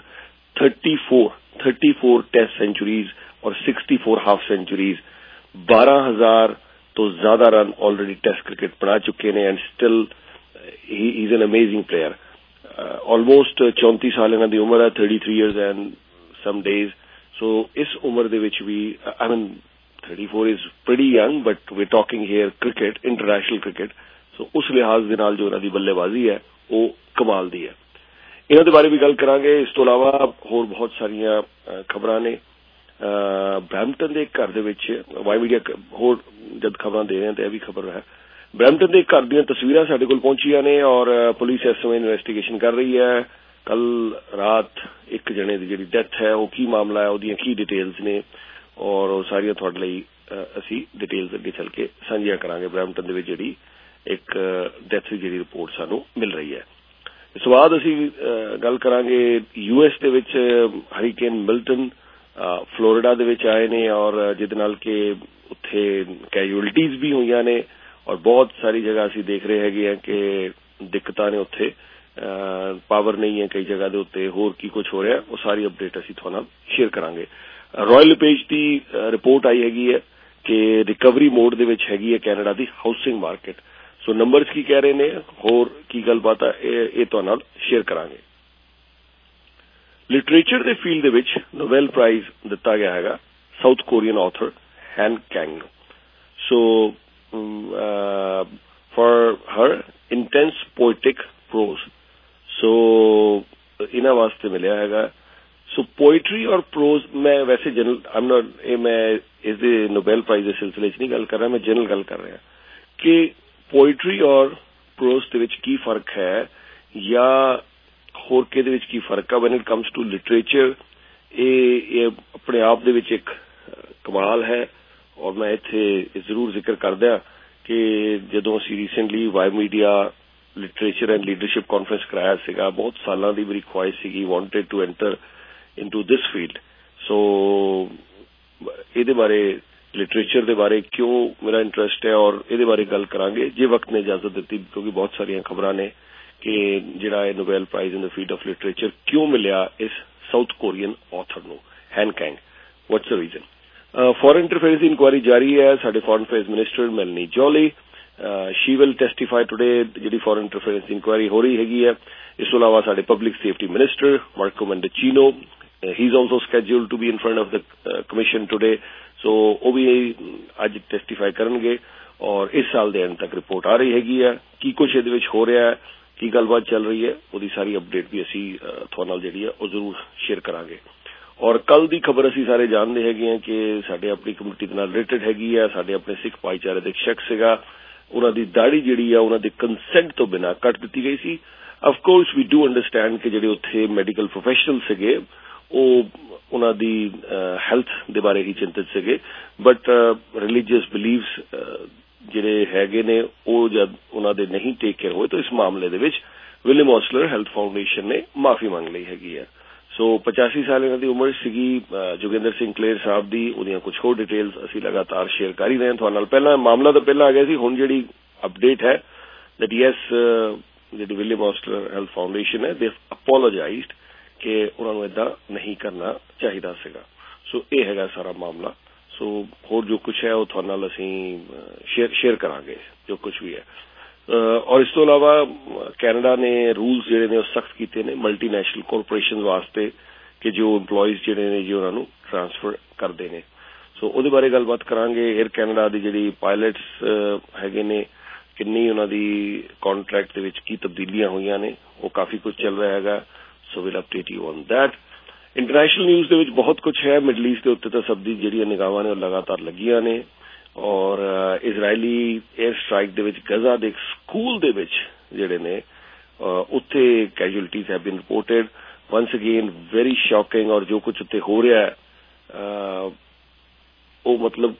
34 test centuries और 64 half centuries 12,000 तो ज्यादा रन ऑलरेडी टेस्ट क्रिकेट बना चुके हैं and still he is an amazing player almost 34 ਸਾਲ ਇਹਨਾਂ ਦੀ ਉਮਰ ਹੈ, 33 years and some days. So ਇਸ ਉਮਰ ਦੇ ਵਿੱਚ ਵੀ I mean 34 is pretty young, but we're talking here cricket, international cricket. So ਉਸ ਲਿਹਾਜ਼ ਦੇ ਨਾਲ ਜੋ ਇਹਨਾਂ ਦੀ ਬੱਲੇਬਾਜ਼ੀ ਹੈ ਉਹ ਕਮਾਲ ਦੀ ਹੈ। ਇਹਨਾਂ ਦੇ ਬਾਰੇ ਵੀ ਗੱਲ ਕਰਾਂਗੇ। ਇਸ ਤੋਂ ਇਲਾਵਾ ਹੋਰ ਬਹੁਤ ਸਾਰੀਆਂ ਖਬਰਾਂ ਨੇ। ਬਰੈਂਪਟਨ ਦੇ ਘਰ ਦੇ ਵਿੱਚ ਵਾਈ ਮੀਡੀਆ ਹੋਰ ਜਦ ਖਬਰਾਂ ਦੇ ਰਹੇ ਤੇ ਇਹ ਵੀ ਖਬਰ ਹੈ। ਬਰੈਂਪਟਨ ਦੇ ਘਰ ਦੀਆਂ ਤਸਵੀਰਾਂ ਸਾਡੇ ਕੋਲ ਪਹੁੰਚੀਆਂ ਨੇ ਔਰ ਪੁਲਿਸ ਇਸ ਸਮੇਂ ਇਨਵੈਸਟੀਗੇਸ਼ਨ ਕਰ ਰਹੀ ਹੈ। ਕੱਲ ਰਾਤ ਇੱਕ ਜਣੇ ਦੀ ਜਿਹੜੀ ਡੈਥ ਹੈ ਉਹ ਕੀ ਮਾਮਲਾ ਹੈ, ਉਹਦੀਆਂ ਕੀ ਡਿਟੇਲਸ ਨੇ ਔਰ ਉਹ ਸਾਰੀਆਂ ਤੁਹਾਡੇ ਲਈ ਅਸੀਂ ਡਿਟੇਲਸ ਅੱਗੇ ਚੱਲ ਕੇ ਸਾਂਝੀਆਂ ਕਰਾਂਗੇ। ਬਰੈਂਪਟਨ ਦੇ ਵਿੱਚ ਜਿਹੜੀ ਇੱਕ ਡੈਥ ਦੀ ਜਿਹੜੀ ਰਿਪੋਰਟ ਸਾਨੂੰ ਮਿਲ ਰਹੀ ਹੈ। ਇਸ ਤੋਂ ਬਾਅਦ ਅਸੀਂ ਗੱਲ ਕਰਾਂਗੇ US ਦੇ ਵਿੱਚ ਹਰੀਕੇਨ ਮਿਲਟਨ ਫਲੋਰੀਡਾ ਦੇ ਵਿੱਚ ਆਏ ਨੇ ਔਰ ਜਿਹਦੇ ਨਾਲ ਕਿ ਉੱਥੇ ਕੈਜੂਅਲਟੀਜ਼ ਵੀ ਹੋਈਆਂ ਨੇ ਔਰ ਬਹੁਤ ਸਾਰੀ ਜਗ੍ਹਾ ਅਸੀਂ ਦੇਖ ਰਹੇ ਹੈਗੇ ਆ ਕਿ ਦਿੱਕਤਾਂ ਨੇ ਉੱਥੇ, ਪਾਵਰ ਨਹੀਂ ਹੈ ਕਈ ਜਗ੍ਹਾ ਦੇ ਉੱਤੇ, ਹੋਰ ਕੀ ਕੁਝ ਹੋ ਰਿਹਾ ਉਹ ਸਾਰੀ ਅਪਡੇਟ ਅਸੀਂ ਤੁਹਾਡੇ ਨਾਲ ਸ਼ੇਅਰ ਕਰਾਂਗੇ। ਰਾਇਲ ਲਪੇਜ ਦੀ ਰਿਪੋਰਟ ਆਈ ਹੈਗੀ ਹੈ ਕਿ ਰਿਕਵਰੀ ਮੋਡ ਦੇ ਵਿੱਚ ਹੈਗੀ ਹੈ ਕੈਨੇਡਾ ਦੀ ਹਾਊਸਿੰਗ ਮਾਰਕੀਟ। ਸੋ ਨੰਬਰਸ ਕੀ ਕਹਿ ਰਹੇ ਨੇ, ਹੋਰ ਕੀ ਗੱਲਬਾਤ ਹੈ, ਇਹ ਤੁਹਾਡੇ ਨਾਲ ਸ਼ੇਅਰ ਕਰਾਂਗੇ। ਲਿਟਰੇਚਰ ਦੇ ਫੀਲਡ ਦੇ ਵਿੱਚ ਨੋਬੈਲ ਪ੍ਰਾਈਜ਼ ਦਿੱਤਾ ਗਿਆ ਹੈਗਾ South Korean author Han Kang ਨੂੰ। So for her intense poetic prose, so ਇਹਨਾਂ ਵਾਸਤੇ ਮਿਲਿਆ ਹੈਗਾ। ਸੋ ਪੋਇਟਰੀ ਔਰ ਪ੍ਰੋਜ਼ ਮੈਂ ਵੈਸੇ ਜਨਰਲ ਮੈਂ ਇਸ ਦੇ ਨੋਬੈਲ ਪ੍ਰਾਈਜ਼ ਦੇ ਸਿਲਸਿਲੇ 'ਚ ਨਹੀਂ ਗੱਲ ਕਰ ਰਿਹਾ, ਮੈਂ ਜਨਰਲ ਗੱਲ ਕਰ ਰਿਹਾ ਕਿ ਪੋਇਟਰੀ ਔਰ ਪ੍ਰੋਜ਼ ਦੇ ਵਿੱਚ ਕੀ ਫਰਕ ਹੈ ਜਾਂ ਹੋਰ ਕਿਹਦੇ ਵਿੱਚ ਕੀ ਫਰਕ ਆ। When it comes to literature ਇਹ ਆਪਣੇ ਆਪ ਦੇ ਵਿੱਚ ਇੱਕ ਕਮਾਲ ਹੈ ਔਰ ਮੈਂ ਇੱਥੇ ਜ਼ਰੂਰ ਜ਼ਿਕਰ ਕਰਦਾ ਕਿ ਜਦੋਂ ਅਸੀਂ recently Y media literature and leadership conference ਕਰਾਇਆ ਸੀਗਾ, ਬਹੁਤ ਸਾਲਾਂ ਦੀ ਮੇਰੀ ਖੁਆਇਸ਼ ਸੀਗੀ, wanted to enter into this field. So ਇਹਦੇ ਬਾਰੇ ਲਿਟਰੇਚਰ ਦੇ ਬਾਰੇ ਕਿਉਂ ਮੇਰਾ ਇੰਟਰਸਟ ਹੈ ਔਰ ਇਹਦੇ ਬਾਰੇ ਗੱਲ ਕਰਾਂਗੇ ਜੇ ਵਕਤ ਨੇ ਇਜਾਜ਼ਤ ਦਿੱਤੀ, ਕਿਉਂਕਿ ਬਹੁਤ ਸਾਰੀਆਂ ਖਬਰਾਂ ਨੇ ਕਿ ਜਿਹੜਾ ਇਹ Nobel prize in the field of literature ਕਿਉਂ ਮਿਲਿਆ ਇਸ ਸਾਊਥ ਕੋਰੀਅਨ ਆਥਰ ਨੂੰ Han Kang, what's the reason. Foreign interference ਦੀ ਇਨਕੁਆਇਰੀ ਜਾਰੀ ਹੈ। ਸਾਡੇ foreign affairs minister Melanie Joly she will testify today, ਜਿਹੜੀ ਫੋਰਨ ਇੰਟਰਫੇਰੈਂਸ ਦੀ ਇਨਕੁਆਇਰੀ ਹੋ ਰਹੀ ਹੈਗੀ ਹੈ। ਇਸ ਤੋਂ ਇਲਾਵਾ ਸਾਡੇ public safety minister Marco Mendicino, he is also scheduled to be in front of the commission today, so ਉਹ ਵੀ ਅੱਜ ਟੈਸਟੀਫਾਈ ਕਰਨਗੇ ਔਰ ਇਸ ਸਾਲ ਦੇ ਐਂਡ ਤੱਕ ਰਿਪੋਰਟ ਆ ਰਹੀ ਹੈਗੀ ਹੈ। ਕੀ ਕੁਛ ਇਹਦੇ ਵਿੱਚ ਹੋ ਰਿਹਾ ਹੈ, ਕੀ ਗੱਲਬਾਤ ਚੱਲ ਰਹੀ ਹੈ, ਉਹਦੀ ਸਾਰੀ ਅਪਡੇਟ ਵੀ ਅਸੀਂ ਤੁਹਾਡੇ ਨਾਲ ਜਿਹੜੀ ਹੈ ਉਹ ਜ਼ਰੂਰ ਸ਼ੇਅਰ ਕਰਾਂਗੇ। ਔਰ ਕੱਲ ਦੀ ਖਬਰ ਅਸੀਂ ਸਾਰੇ ਜਾਣਦੇ ਹੈਗੇ ਹਾਂ ਕਿ ਸਾਡੇ ਆਪਣੀ ਕਮਿਊਨਿਟੀ ਦੇ ਨਾਲ ਰਿਲੇਟਡ ਹੈਗੀ ਹੈ। ਸਾਡੇ ਆਪਣੇ ਸਿੱਖ ਭਾਈਚਾਰੇ ਦੇ ਇੱਕ ਸ਼ਖਸ ਸੀਗਾ, ਉਹਨਾਂ ਦੀ ਦਾੜੀ ਜਿਹੜੀ ਆ ਉਹਨਾਂ ਦੇ ਕੰਸੈਂਟ ਤੋਂ ਬਿਨਾਂ ਕੱਟ ਦਿੱਤੀ ਗਈ ਸੀ। Of course we do understand ਕਿ ਜਿਹੜੇ ਉੱਥੇ ਮੈਡੀਕਲ ਪ੍ਰੋਫੈਸ਼ਨਲ ਸੀਗੇ ਉਹ ਉਹਨਾਂ ਦੀ ਹੈਲਥ ਦੇ ਬਾਰੇ ਹੀ ਚਿੰਤਤ ਸੀਗੇ, ਬਟ ਰਿਲੀਜੀਅਸ ਬਿਲੀਵਸ ਜਿਹੜੇ ਹੈਗੇ ਨੇ ਉਹ ਜਦ ਉਹਨਾਂ ਦੇ ਨਹੀਂ ਟੇਕ ਕੇਅਰ ਹੋਏ ਤਾਂ ਇਸ ਮਾਮਲੇ ਦੇ ਵਿੱਚ ਵਿਲੀਅਮ ਔਸਲਰ ਹੈਲਥ ਫਾਊਂਡੇਸ਼ਨ ਨੇ ਮਾਫੀ ਮੰਗ ਲਈ ਹੈਗੀ ਹੈ। ਸੋ 85 ਸਾਲ ਇਹਨਾਂ ਦੀ ਉਮਰ ਸੀਗੀ ਜੋਗਿੰਦਰ ਸਿੰਘ ਕਲੇਰ ਸਾਹਿਬ ਦੀ। ਉਹਦੀਆਂ ਕੁਝ ਹੋਰ ਡਿਟੇਲਸ ਅਸੀਂ ਲਗਾਤਾਰ ਸ਼ੇਅਰ ਕਰ ਹੀ ਰਹੇ ਹਾਂ ਤੁਹਾਡੇ ਨਾਲ। ਪਹਿਲਾਂ ਮਾਮਲਾ ਤਾਂ ਪਹਿਲਾਂ ਆ ਗਿਆ ਸੀ, ਹੁਣ ਜਿਹੜੀ ਅਪਡੇਟ ਹੈ ਦੈਟ ਯੈਸ ਜਿਹੜੀ ਵਿਲੀਅਮ ਔਸਲਰ ਹੈਲਥ ਫਾਊਂਡੇਸ਼ਨ ਹੈ ਦੇ ਅਪੋਲੋਜਾਈਜ਼ਡ ਕਿ ਉਹਨਾਂ ਨੂੰ ਏਦਾਂ ਨਹੀਂ ਕਰਨਾ ਚਾਹੀਦਾ ਸੀਗਾ। ਸੋ ਇਹ ਹੈਗਾ ਸਾਰਾ ਮਾਮਲਾ। ਸੋ ਹੋਰ ਜੋ ਕੁਛ ਹੈ ਉਹ ਤੁਹਾਡੇ ਨਾਲ ਅਸੀਂ ਸ਼ੇਅਰ ਕਰਾਂਗੇ ਜੋ ਕੁਛ ਵੀ ਹੈ। ਔਰ ਇਸ ਤੋਂ ਇਲਾਵਾ ਕੈਨੇਡਾ ਨੇ ਰੂਲਸ ਜਿਹੜੇ ਨੇ ਉਹ ਸਖਤ ਕੀਤੇ ਨੇ ਮਲਟੀਨੈਸ਼ਨਲ ਕਾਰਪੋਰੇਸ਼ਨ ਵਾਸਤੇ ਕਿ ਜੋ ਇੰਪਲੋਈਜ਼ ਜਿਹੜੇ ਨੇ ਜੀ ਉਹਨਾਂ ਨੂੰ ਟ੍ਰਾਂਸਫਰ ਕਰਦੇ ਨੇ। ਸੋ ਉਹਦੇ ਬਾਰੇ ਗੱਲਬਾਤ ਕਰਾਂਗੇ। ਏਅਰ ਕੈਨੇਡਾ ਦੀ ਜਿਹੜੀ ਪਾਇਲਟਸ ਹੈਗੇ ਨੇ ਕਿੰਨੀ ਉਹਨਾਂ ਦੀ ਕੰਟਰੈਕਟ ਦੇ ਵਿੱਚ ਕੀ ਤਬਦੀਲੀਆਂ ਹੋਈਆਂ ਨੇ, ਉਹ ਕਾਫੀ ਕੁਝ ਚੱਲ ਰਿਹਾ ਹੈਗਾ। So will update you on that. International news ਦੇ ਵਿੱਚ ਬਹੁਤ ਕੁਝ ਹੈ। ਮਿਡਲ ਈਸਟ ਦੇ ਉੱਤੇ ਤਾਂ ਸਭ ਦੀ ਜਿਹੜੀਆਂ ਨਿਗਾਹਾਂ ਨੇ ਉਹ ਲਗਾਤਾਰ ਲੱਗੀਆਂ ਨੇ ਔਰ ਇਜ਼ਰਾਈਲੀ 에ਅਰ ਸਟ੍ਰਾਈਕ ਦੇ ਵਿੱਚ ਗਜ਼ਾ ਦੇ ਸਕੂਲ ਦੇ ਵਿੱਚ ਜਿਹੜੇ ਨੇ ਉੱਥੇ casualties have been reported once again very shocking. ਔਰ ਜੋ ਕੁਝ ਉੱਥੇ ਹੋ ਰਿਹਾ ਹੈ ਉਹ ਮਤਲਬ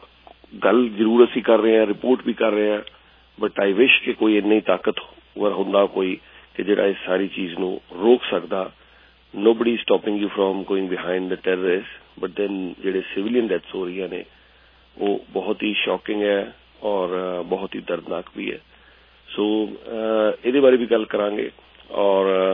ਗੱਲ ਜ਼ਰੂਰ ਅਸੀਂ ਕਰ ਰਹੇ ਹਾਂ, ਰਿਪੋਰਟ ਵੀ ਕਰ ਰਹੇ ਹਾਂ, ਬਟ ਆਈ ਵਿਸ਼ ਕਿ ਕੋਈ ਇੰਨੀ ਤਾਕਤਵਰ ਹੁੰਦਾ ਕੋਈ ਕਿ ਜਿਹੜਾ ਇਸ ਸਾਰੀ ਚੀਜ਼ ਨੂੰ ਰੋਕ ਸਕਦਾ। nobody is stopping you from going behind the terrorists, but then ਜਿਹੜੇ ਸਿਵਿਲੀਅਨ ਡੈਥਸ ਹੋ ਰਹੀਆਂ ਨੇ ਉਹ ਬਹੁਤ ਹੀ ਸ਼ੌਕਿੰਗ ਹੈ ਔਰ ਬਹੁਤ ਹੀ ਦਰਦਨਾਕ ਵੀ ਹੈ। ਸੋ ਇਹਦੇ ਬਾਰੇ ਵੀ ਗੱਲ ਕਰਾਂਗੇ। ਔਰ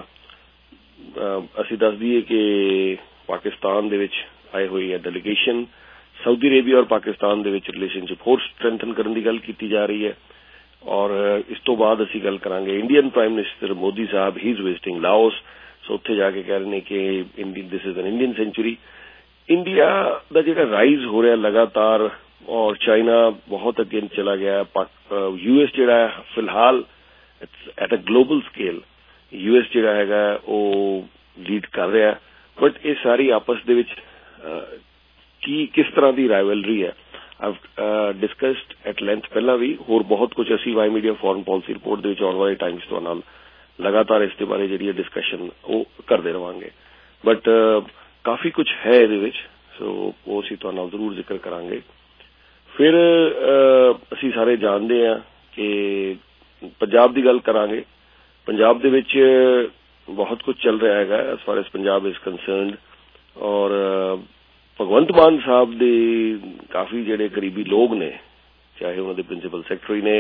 ਅਸੀਂ ਦੱਸ ਦਈਏ ਕਿ ਪਾਕਿਸਤਾਨ ਦੇ ਵਿੱਚ ਆਏ ਹੋਈ ਹੈ ਡੈਲੀਗੇਸ਼ਨ। ਸਾਊਦੀ ਅਰੇਬੀਆ ਔਰ ਪਾਕਿਸਤਾਨ ਦੇ ਵਿੱਚ ਰਿਲੇਸ਼ਨਸ਼ਿਪ ਹੋਰ ਸਟਰੈਂਥਨ ਕਰਨ ਦੀ ਗੱਲ ਕੀਤੀ ਜਾ ਰਹੀ ਹੈ और इस तो बाद असी गल करांगे इंडियन प्राइम मिनिस्टर मोदी साहब he is visiting Laos, so उत्थे जाके कह रहे हैं कि this is an Indian century. India का जो राइज हो रहा लगातार और चाइना बहुत अगे चला गया, यूएस जिहड़ा है फिलहाल at a global scale US जिहड़ा हैगा वो लीड कर रहा है, बट ये सारी आपस दे विच की किस तरह की राइवलरी है I've discussed at length पहला भी, होर बहुत कुछ असी Y media foreign policy report दे विच आने वाले टाइम्स तो नाल लगातार इसके बारे जी डिस्कशन वो करते रहांगे, बट काफी कुछ है ये विच, सो वो असी तो नाल जरूर जिक्र करांगे। फिर असी सारे जानते हैं कि पंजाब की गल करांगे। पंजाब दे विच बहुत कुछ चल रहा है as far as Punjab is concerned, और भगवंत मान साहब दे काफी जेडे करीबी लोग ने, चाहे उन्होंने प्रिंसीपल सैकटरी ने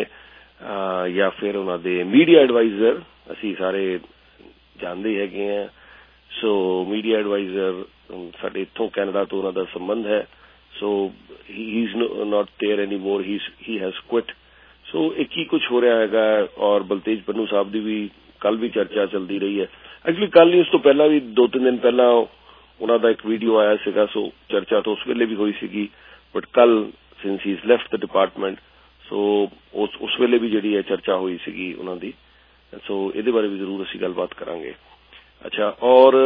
या फिर उन्होंने मीडिया एडवाइजर, असी सारे जानते है। सो मीडिया एडवाइजर साडे इत्थों कैनेडा तो उन्होंने संबंध है, so he is not there any more, he has quit. So एक ही कुछ हो रहा है, और बलतेज पन्नू साहब की भी कल भी चर्चा चलती रही है। एक्चुअली कल नहीं, उस तो पहला भी 2-3 दिन पहला उन्होंने एक वीडियो आया सीगा, सो चर्चा तो उस वेले भी हुई सीगी, बट कल since he is left the department, so उस वेले भी जिहड़ी है चर्चा हुई सीगी उन्हां दी, सो इहदे बारे भी जरूर असीं गलबात करांगे। अच्छा, और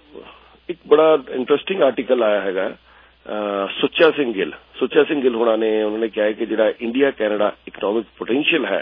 एक बड़ा इंटरेस्टिंग आर्टिकल आया हैगा सुच्चा सिंह गिल होना ने, उन्होंने कहा है कि जिहड़ा इंडिया कैनेडा इकनॉमिक पोटेंशियल है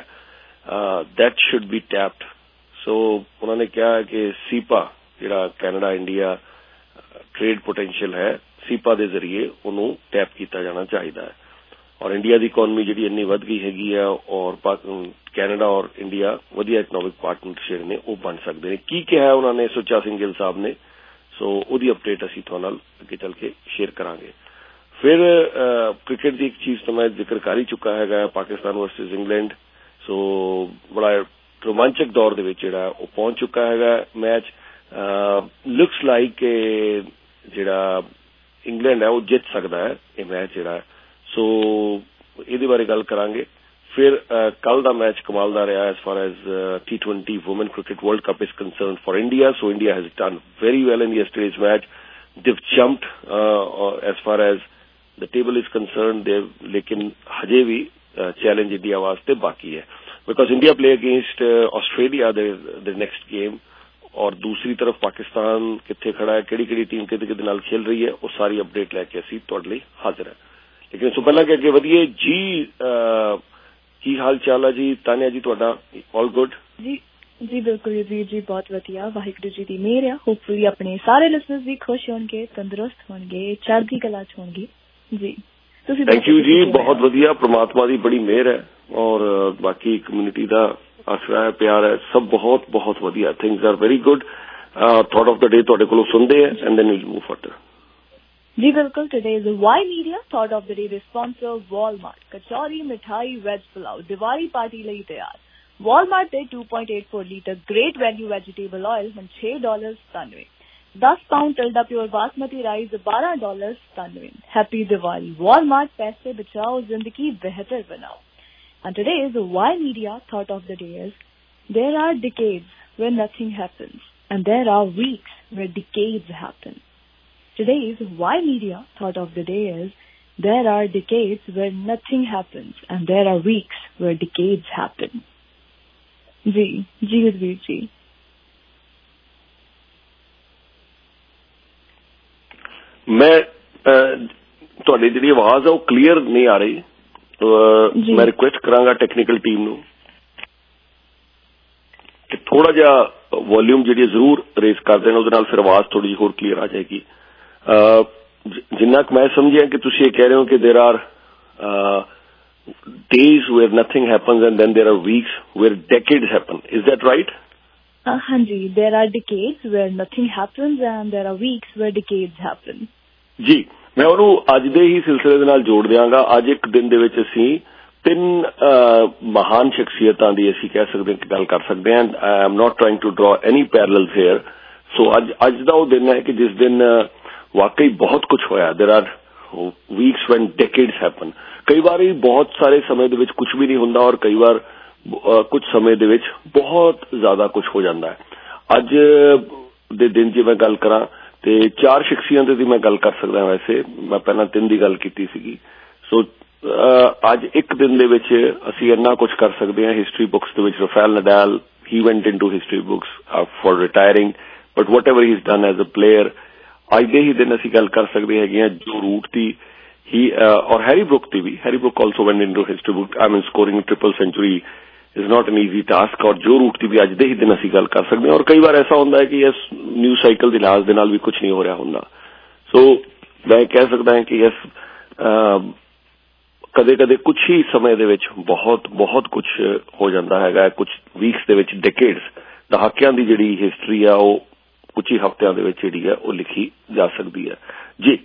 that should be tapped. So उन्होंने कहा कि सीपा जिहड़ा कैनेडा इंडिया ट्रेड पोटेंशियल है, सीपा के जरिए उन्होंने टैप किया जाना चाहिए है, और इंडिया की इकोनॉमी जी इन्नी वध गई हैगी है, और कैनेडा और इंडिया वधिया इकनॉमिक पार्टनरशिप ने वो बन सकते हैं। की कहा है उन्होंने सुच्चा सिंह गिल साहब ने, सो उसकी अपडेट असी तुहाडे नाल अगे चल के शेयर करांगे। फिर क्रिकेट की एक चीज तो मैं जिक्र कर ही चुका है, पाकिस्तान वर्सेज इंग्लैंड, सो बड़ा रोमांचक दौर दे विच जिहड़ा वो पहुंच चुका है मैच। लुक्स लाइक जिहड़ा इंग्लैंड है वो जित सकता है ये मैच जिहड़ा, सो इहदे बारे गल करांगे। फिर कल दा मैच कमाल दा रहा as far as T20 women cricket world cup is concern for India, so India has done very well in yesterday's match, they've jumped as far as the table is concerned, लेकिन हजे भी चैलेंज इंडिया वास्ते बाकी है, because India play against Australia the next game, और दूसरी तरफ पाकिस्तान कितने खड़ा है, केड़ी टीम किते नाल खेल रही है, वो सारी अपडेट लैके असीं तुहाडे लई हाजिर है। लेकिन इस तो पहला कि अगे वधिए जी, की हाल चाल है जी तानिया जी, तुहाडा ऑल गुड? जी बिल्कुल जी, बहुत वधिया, वाहिगुरू जी दी मेहर है। होपफुली अपने सारे लिसनर्स भी खुश होंगे, तंदुरुस्त होंगे, चढ़दी कला च होंगे जी। थैंक यू जी, बहुत वधिया, परमात्मा दी बड़ी मेहर है, और बाकी कम्युनिटी दा आसरा है, प्यार है, सब बहुत बहुत वधिया, things are very good. Thought of the day तुहाडे कोलों सुनदे हैं and then we will move further. जी बिल्कुल, today is Y media thought of the day दे स्पॉन्सर वॉलमार्ट, कचौरी मिठाई वेज पुलाव दिवाली पार्टी लई तैयार। वॉलमार्ट दे 2.84 litre great value vegetable oil हुण $6.97, 10 pound Tilda pure basmati rice $12.97। Happy Diwali Walmart, पैसे बचाओ जिंदगी बेहतर बनाओ। And today's why media thought of the day is, there are decades where nothing happens and there are weeks where decades happen. Today's why media thought of the day is, there are decades where nothing happens and there are weeks where decades happen. जी हरवीर जी। मैं तुहाडी जिहड़ी आवाज है वो क्लीयर नहीं आ रही, तो मैं रिक्वेस्ट करांगा टेक्निकल टीम नूं कि थोड़ा जिहा वॉल्यूम जिहड़ी जरूर रेज कर देना, उहदे नाल फिर आवाज थोड़ी जी होर क्लीयर आ जाएगी। जिन्ना क मैं समझिया कि तुसीं कह रहे हो कि there are days where nothing happens and then there are weeks where decades happen, is that right? हाँ जी, there are decades where nothing happens and there are weeks where decades happen. जी, मैं ਉਹਨੂੰ ਅੱਜ ਦੇ ਹੀ ਸਿਲਸਿਲੇ ਦੇ ਨਾਲ ਜੋੜ ਦਿਆਂਗਾ। ਅੱਜ ਇੱਕ ਦਿਨ ਦੇ ਵਿੱਚ ਅਸੀਂ 3 ਮਹਾਨ ਸ਼ਖਸੀਅਤਾਂ ਦੀ ਅਸੀਂ ਕਹਿ ਸਕਦੇ ਹਾਂ ਕਿ ਗੱਲ ਕਰ ਸਕਦੇ ਹਾਂ। I am not trying to draw any ਪੈਰਲਲਸ hair. ਸੋ ਅੱਜ ਦਾ ਉਹ ਦਿਨ ਹੈ ਕਿ ਜਿਸ ਦਿਨ ਵਾਕਈ ਬਹੁਤ ਕੁਝ ਹੋਇਆ। There are weeks when decades happen. ਕਈ ਵਾਰੀ ਬਹੁਤ ਸਾਰੇ ਸਮੇਂ ਦੇ ਵਿੱਚ ਕੁਝ ਵੀ ਨਹੀਂ ਹੁੰਦਾ, ਔਰ ਕਈ ਵਾਰ ਕੁਝ ਸਮੇਂ ਦੇ ਵਿੱਚ ਬਹੁਤ ਜ਼ਿਆਦਾ ਕੁਝ ਹੋ ਜਾਂਦਾ ਹੈ। ਅੱਜ ਦੇ ਦਿਨ ਜੇ ਮੈਂ ਗੱਲ ਕਰਾਂ ਤੇ 4 ਸ਼ਖਸੀਅਤਾਂ ਦੀ ਮੈਂ ਗੱਲ ਕਰ ਸਕਦਾ। ਵੈਸੇ ਮੈਂ ਪਹਿਲਾਂ 3 ਦੀ ਗੱਲ ਕੀਤੀ ਸੀਗੀ। ਸੋ ਅੱਜ ਇੱਕ ਦਿਨ ਦੇ ਵਿੱਚ ਅਸੀਂ ਇੰਨਾ ਕੁਝ ਕਰ ਸਕਦੇ ਹਾਂ। ਹਿਸਟਰੀ ਬੁੱਕਸ ਦੇ ਵਿੱਚ Rafael Nadal, he went into history books for retiring, but whatever he's done as a player, ਅੱਜ ਦੇ ਹੀ ਦਿਨ ਅਸੀਂ ਗੱਲ ਕਰ ਸਕਦੇ ਹੈਗੇ ਹਾਂ ਜੋ ਰੂਟ ਦੀ ਔਰ ਹੈਰੀ ਬਰੁਕ ਦੀ ਵੀ। Harry Brook also went into history book. I mean scoring a triple century is not an easy task, ਔਰ ਜੋ ਰੂਟ ਦੀ ਵੀ ਅੱਜ ਦੇ ਹੀ ਦਿਨ ਅਸੀਂ ਗੱਲ ਕਰ ਸਕਦੇ ਹਾਂ। ਔਰ ਕਈ ਵਾਰ ਐਸਾ ਹੁੰਦਾ ਹੈ ਕਿ ਇਸ ਨਿਊਜ਼ ਸਾਈਕਲ ਦੇ ਲਿਹਾਜ਼ ਦੇ ਨਾਲ ਵੀ ਕੁਝ ਨਹੀਂ ਹੋ ਰਿਹਾ ਹੁੰਦਾ। ਸੋ ਮੈਂ ਕਹਿ ਸਕਦਾ ਹਾਂ ਕਿ ਇਸ ਕਦੇ ਕਦੇ ਕੁਝ ਹੀ ਸਮੇਂ ਦੇ ਵਿੱਚ ਬਹੁਤ ਕੁਝ ਹੋ ਜਾਂਦਾ ਹੈਗਾ। ਕੁਝ ਵੀਕਸ ਦੇ ਵਿੱਚ ਡੈਕੇਡਸ, ਦਹਾਕਿਆਂ ਦੀ ਜਿਹੜੀ ਹਿਸਟਰੀ ਆ ਉਹ ਕੁਝ ਹੀ ਹਫ਼ਤਿਆਂ ਦੇ ਵਿੱਚ ਜਿਹੜੀ ਹੈ ਉਹ ਲਿਖੀ ਜਾ ਸਕਦੀ ਹੈ। ਜੀ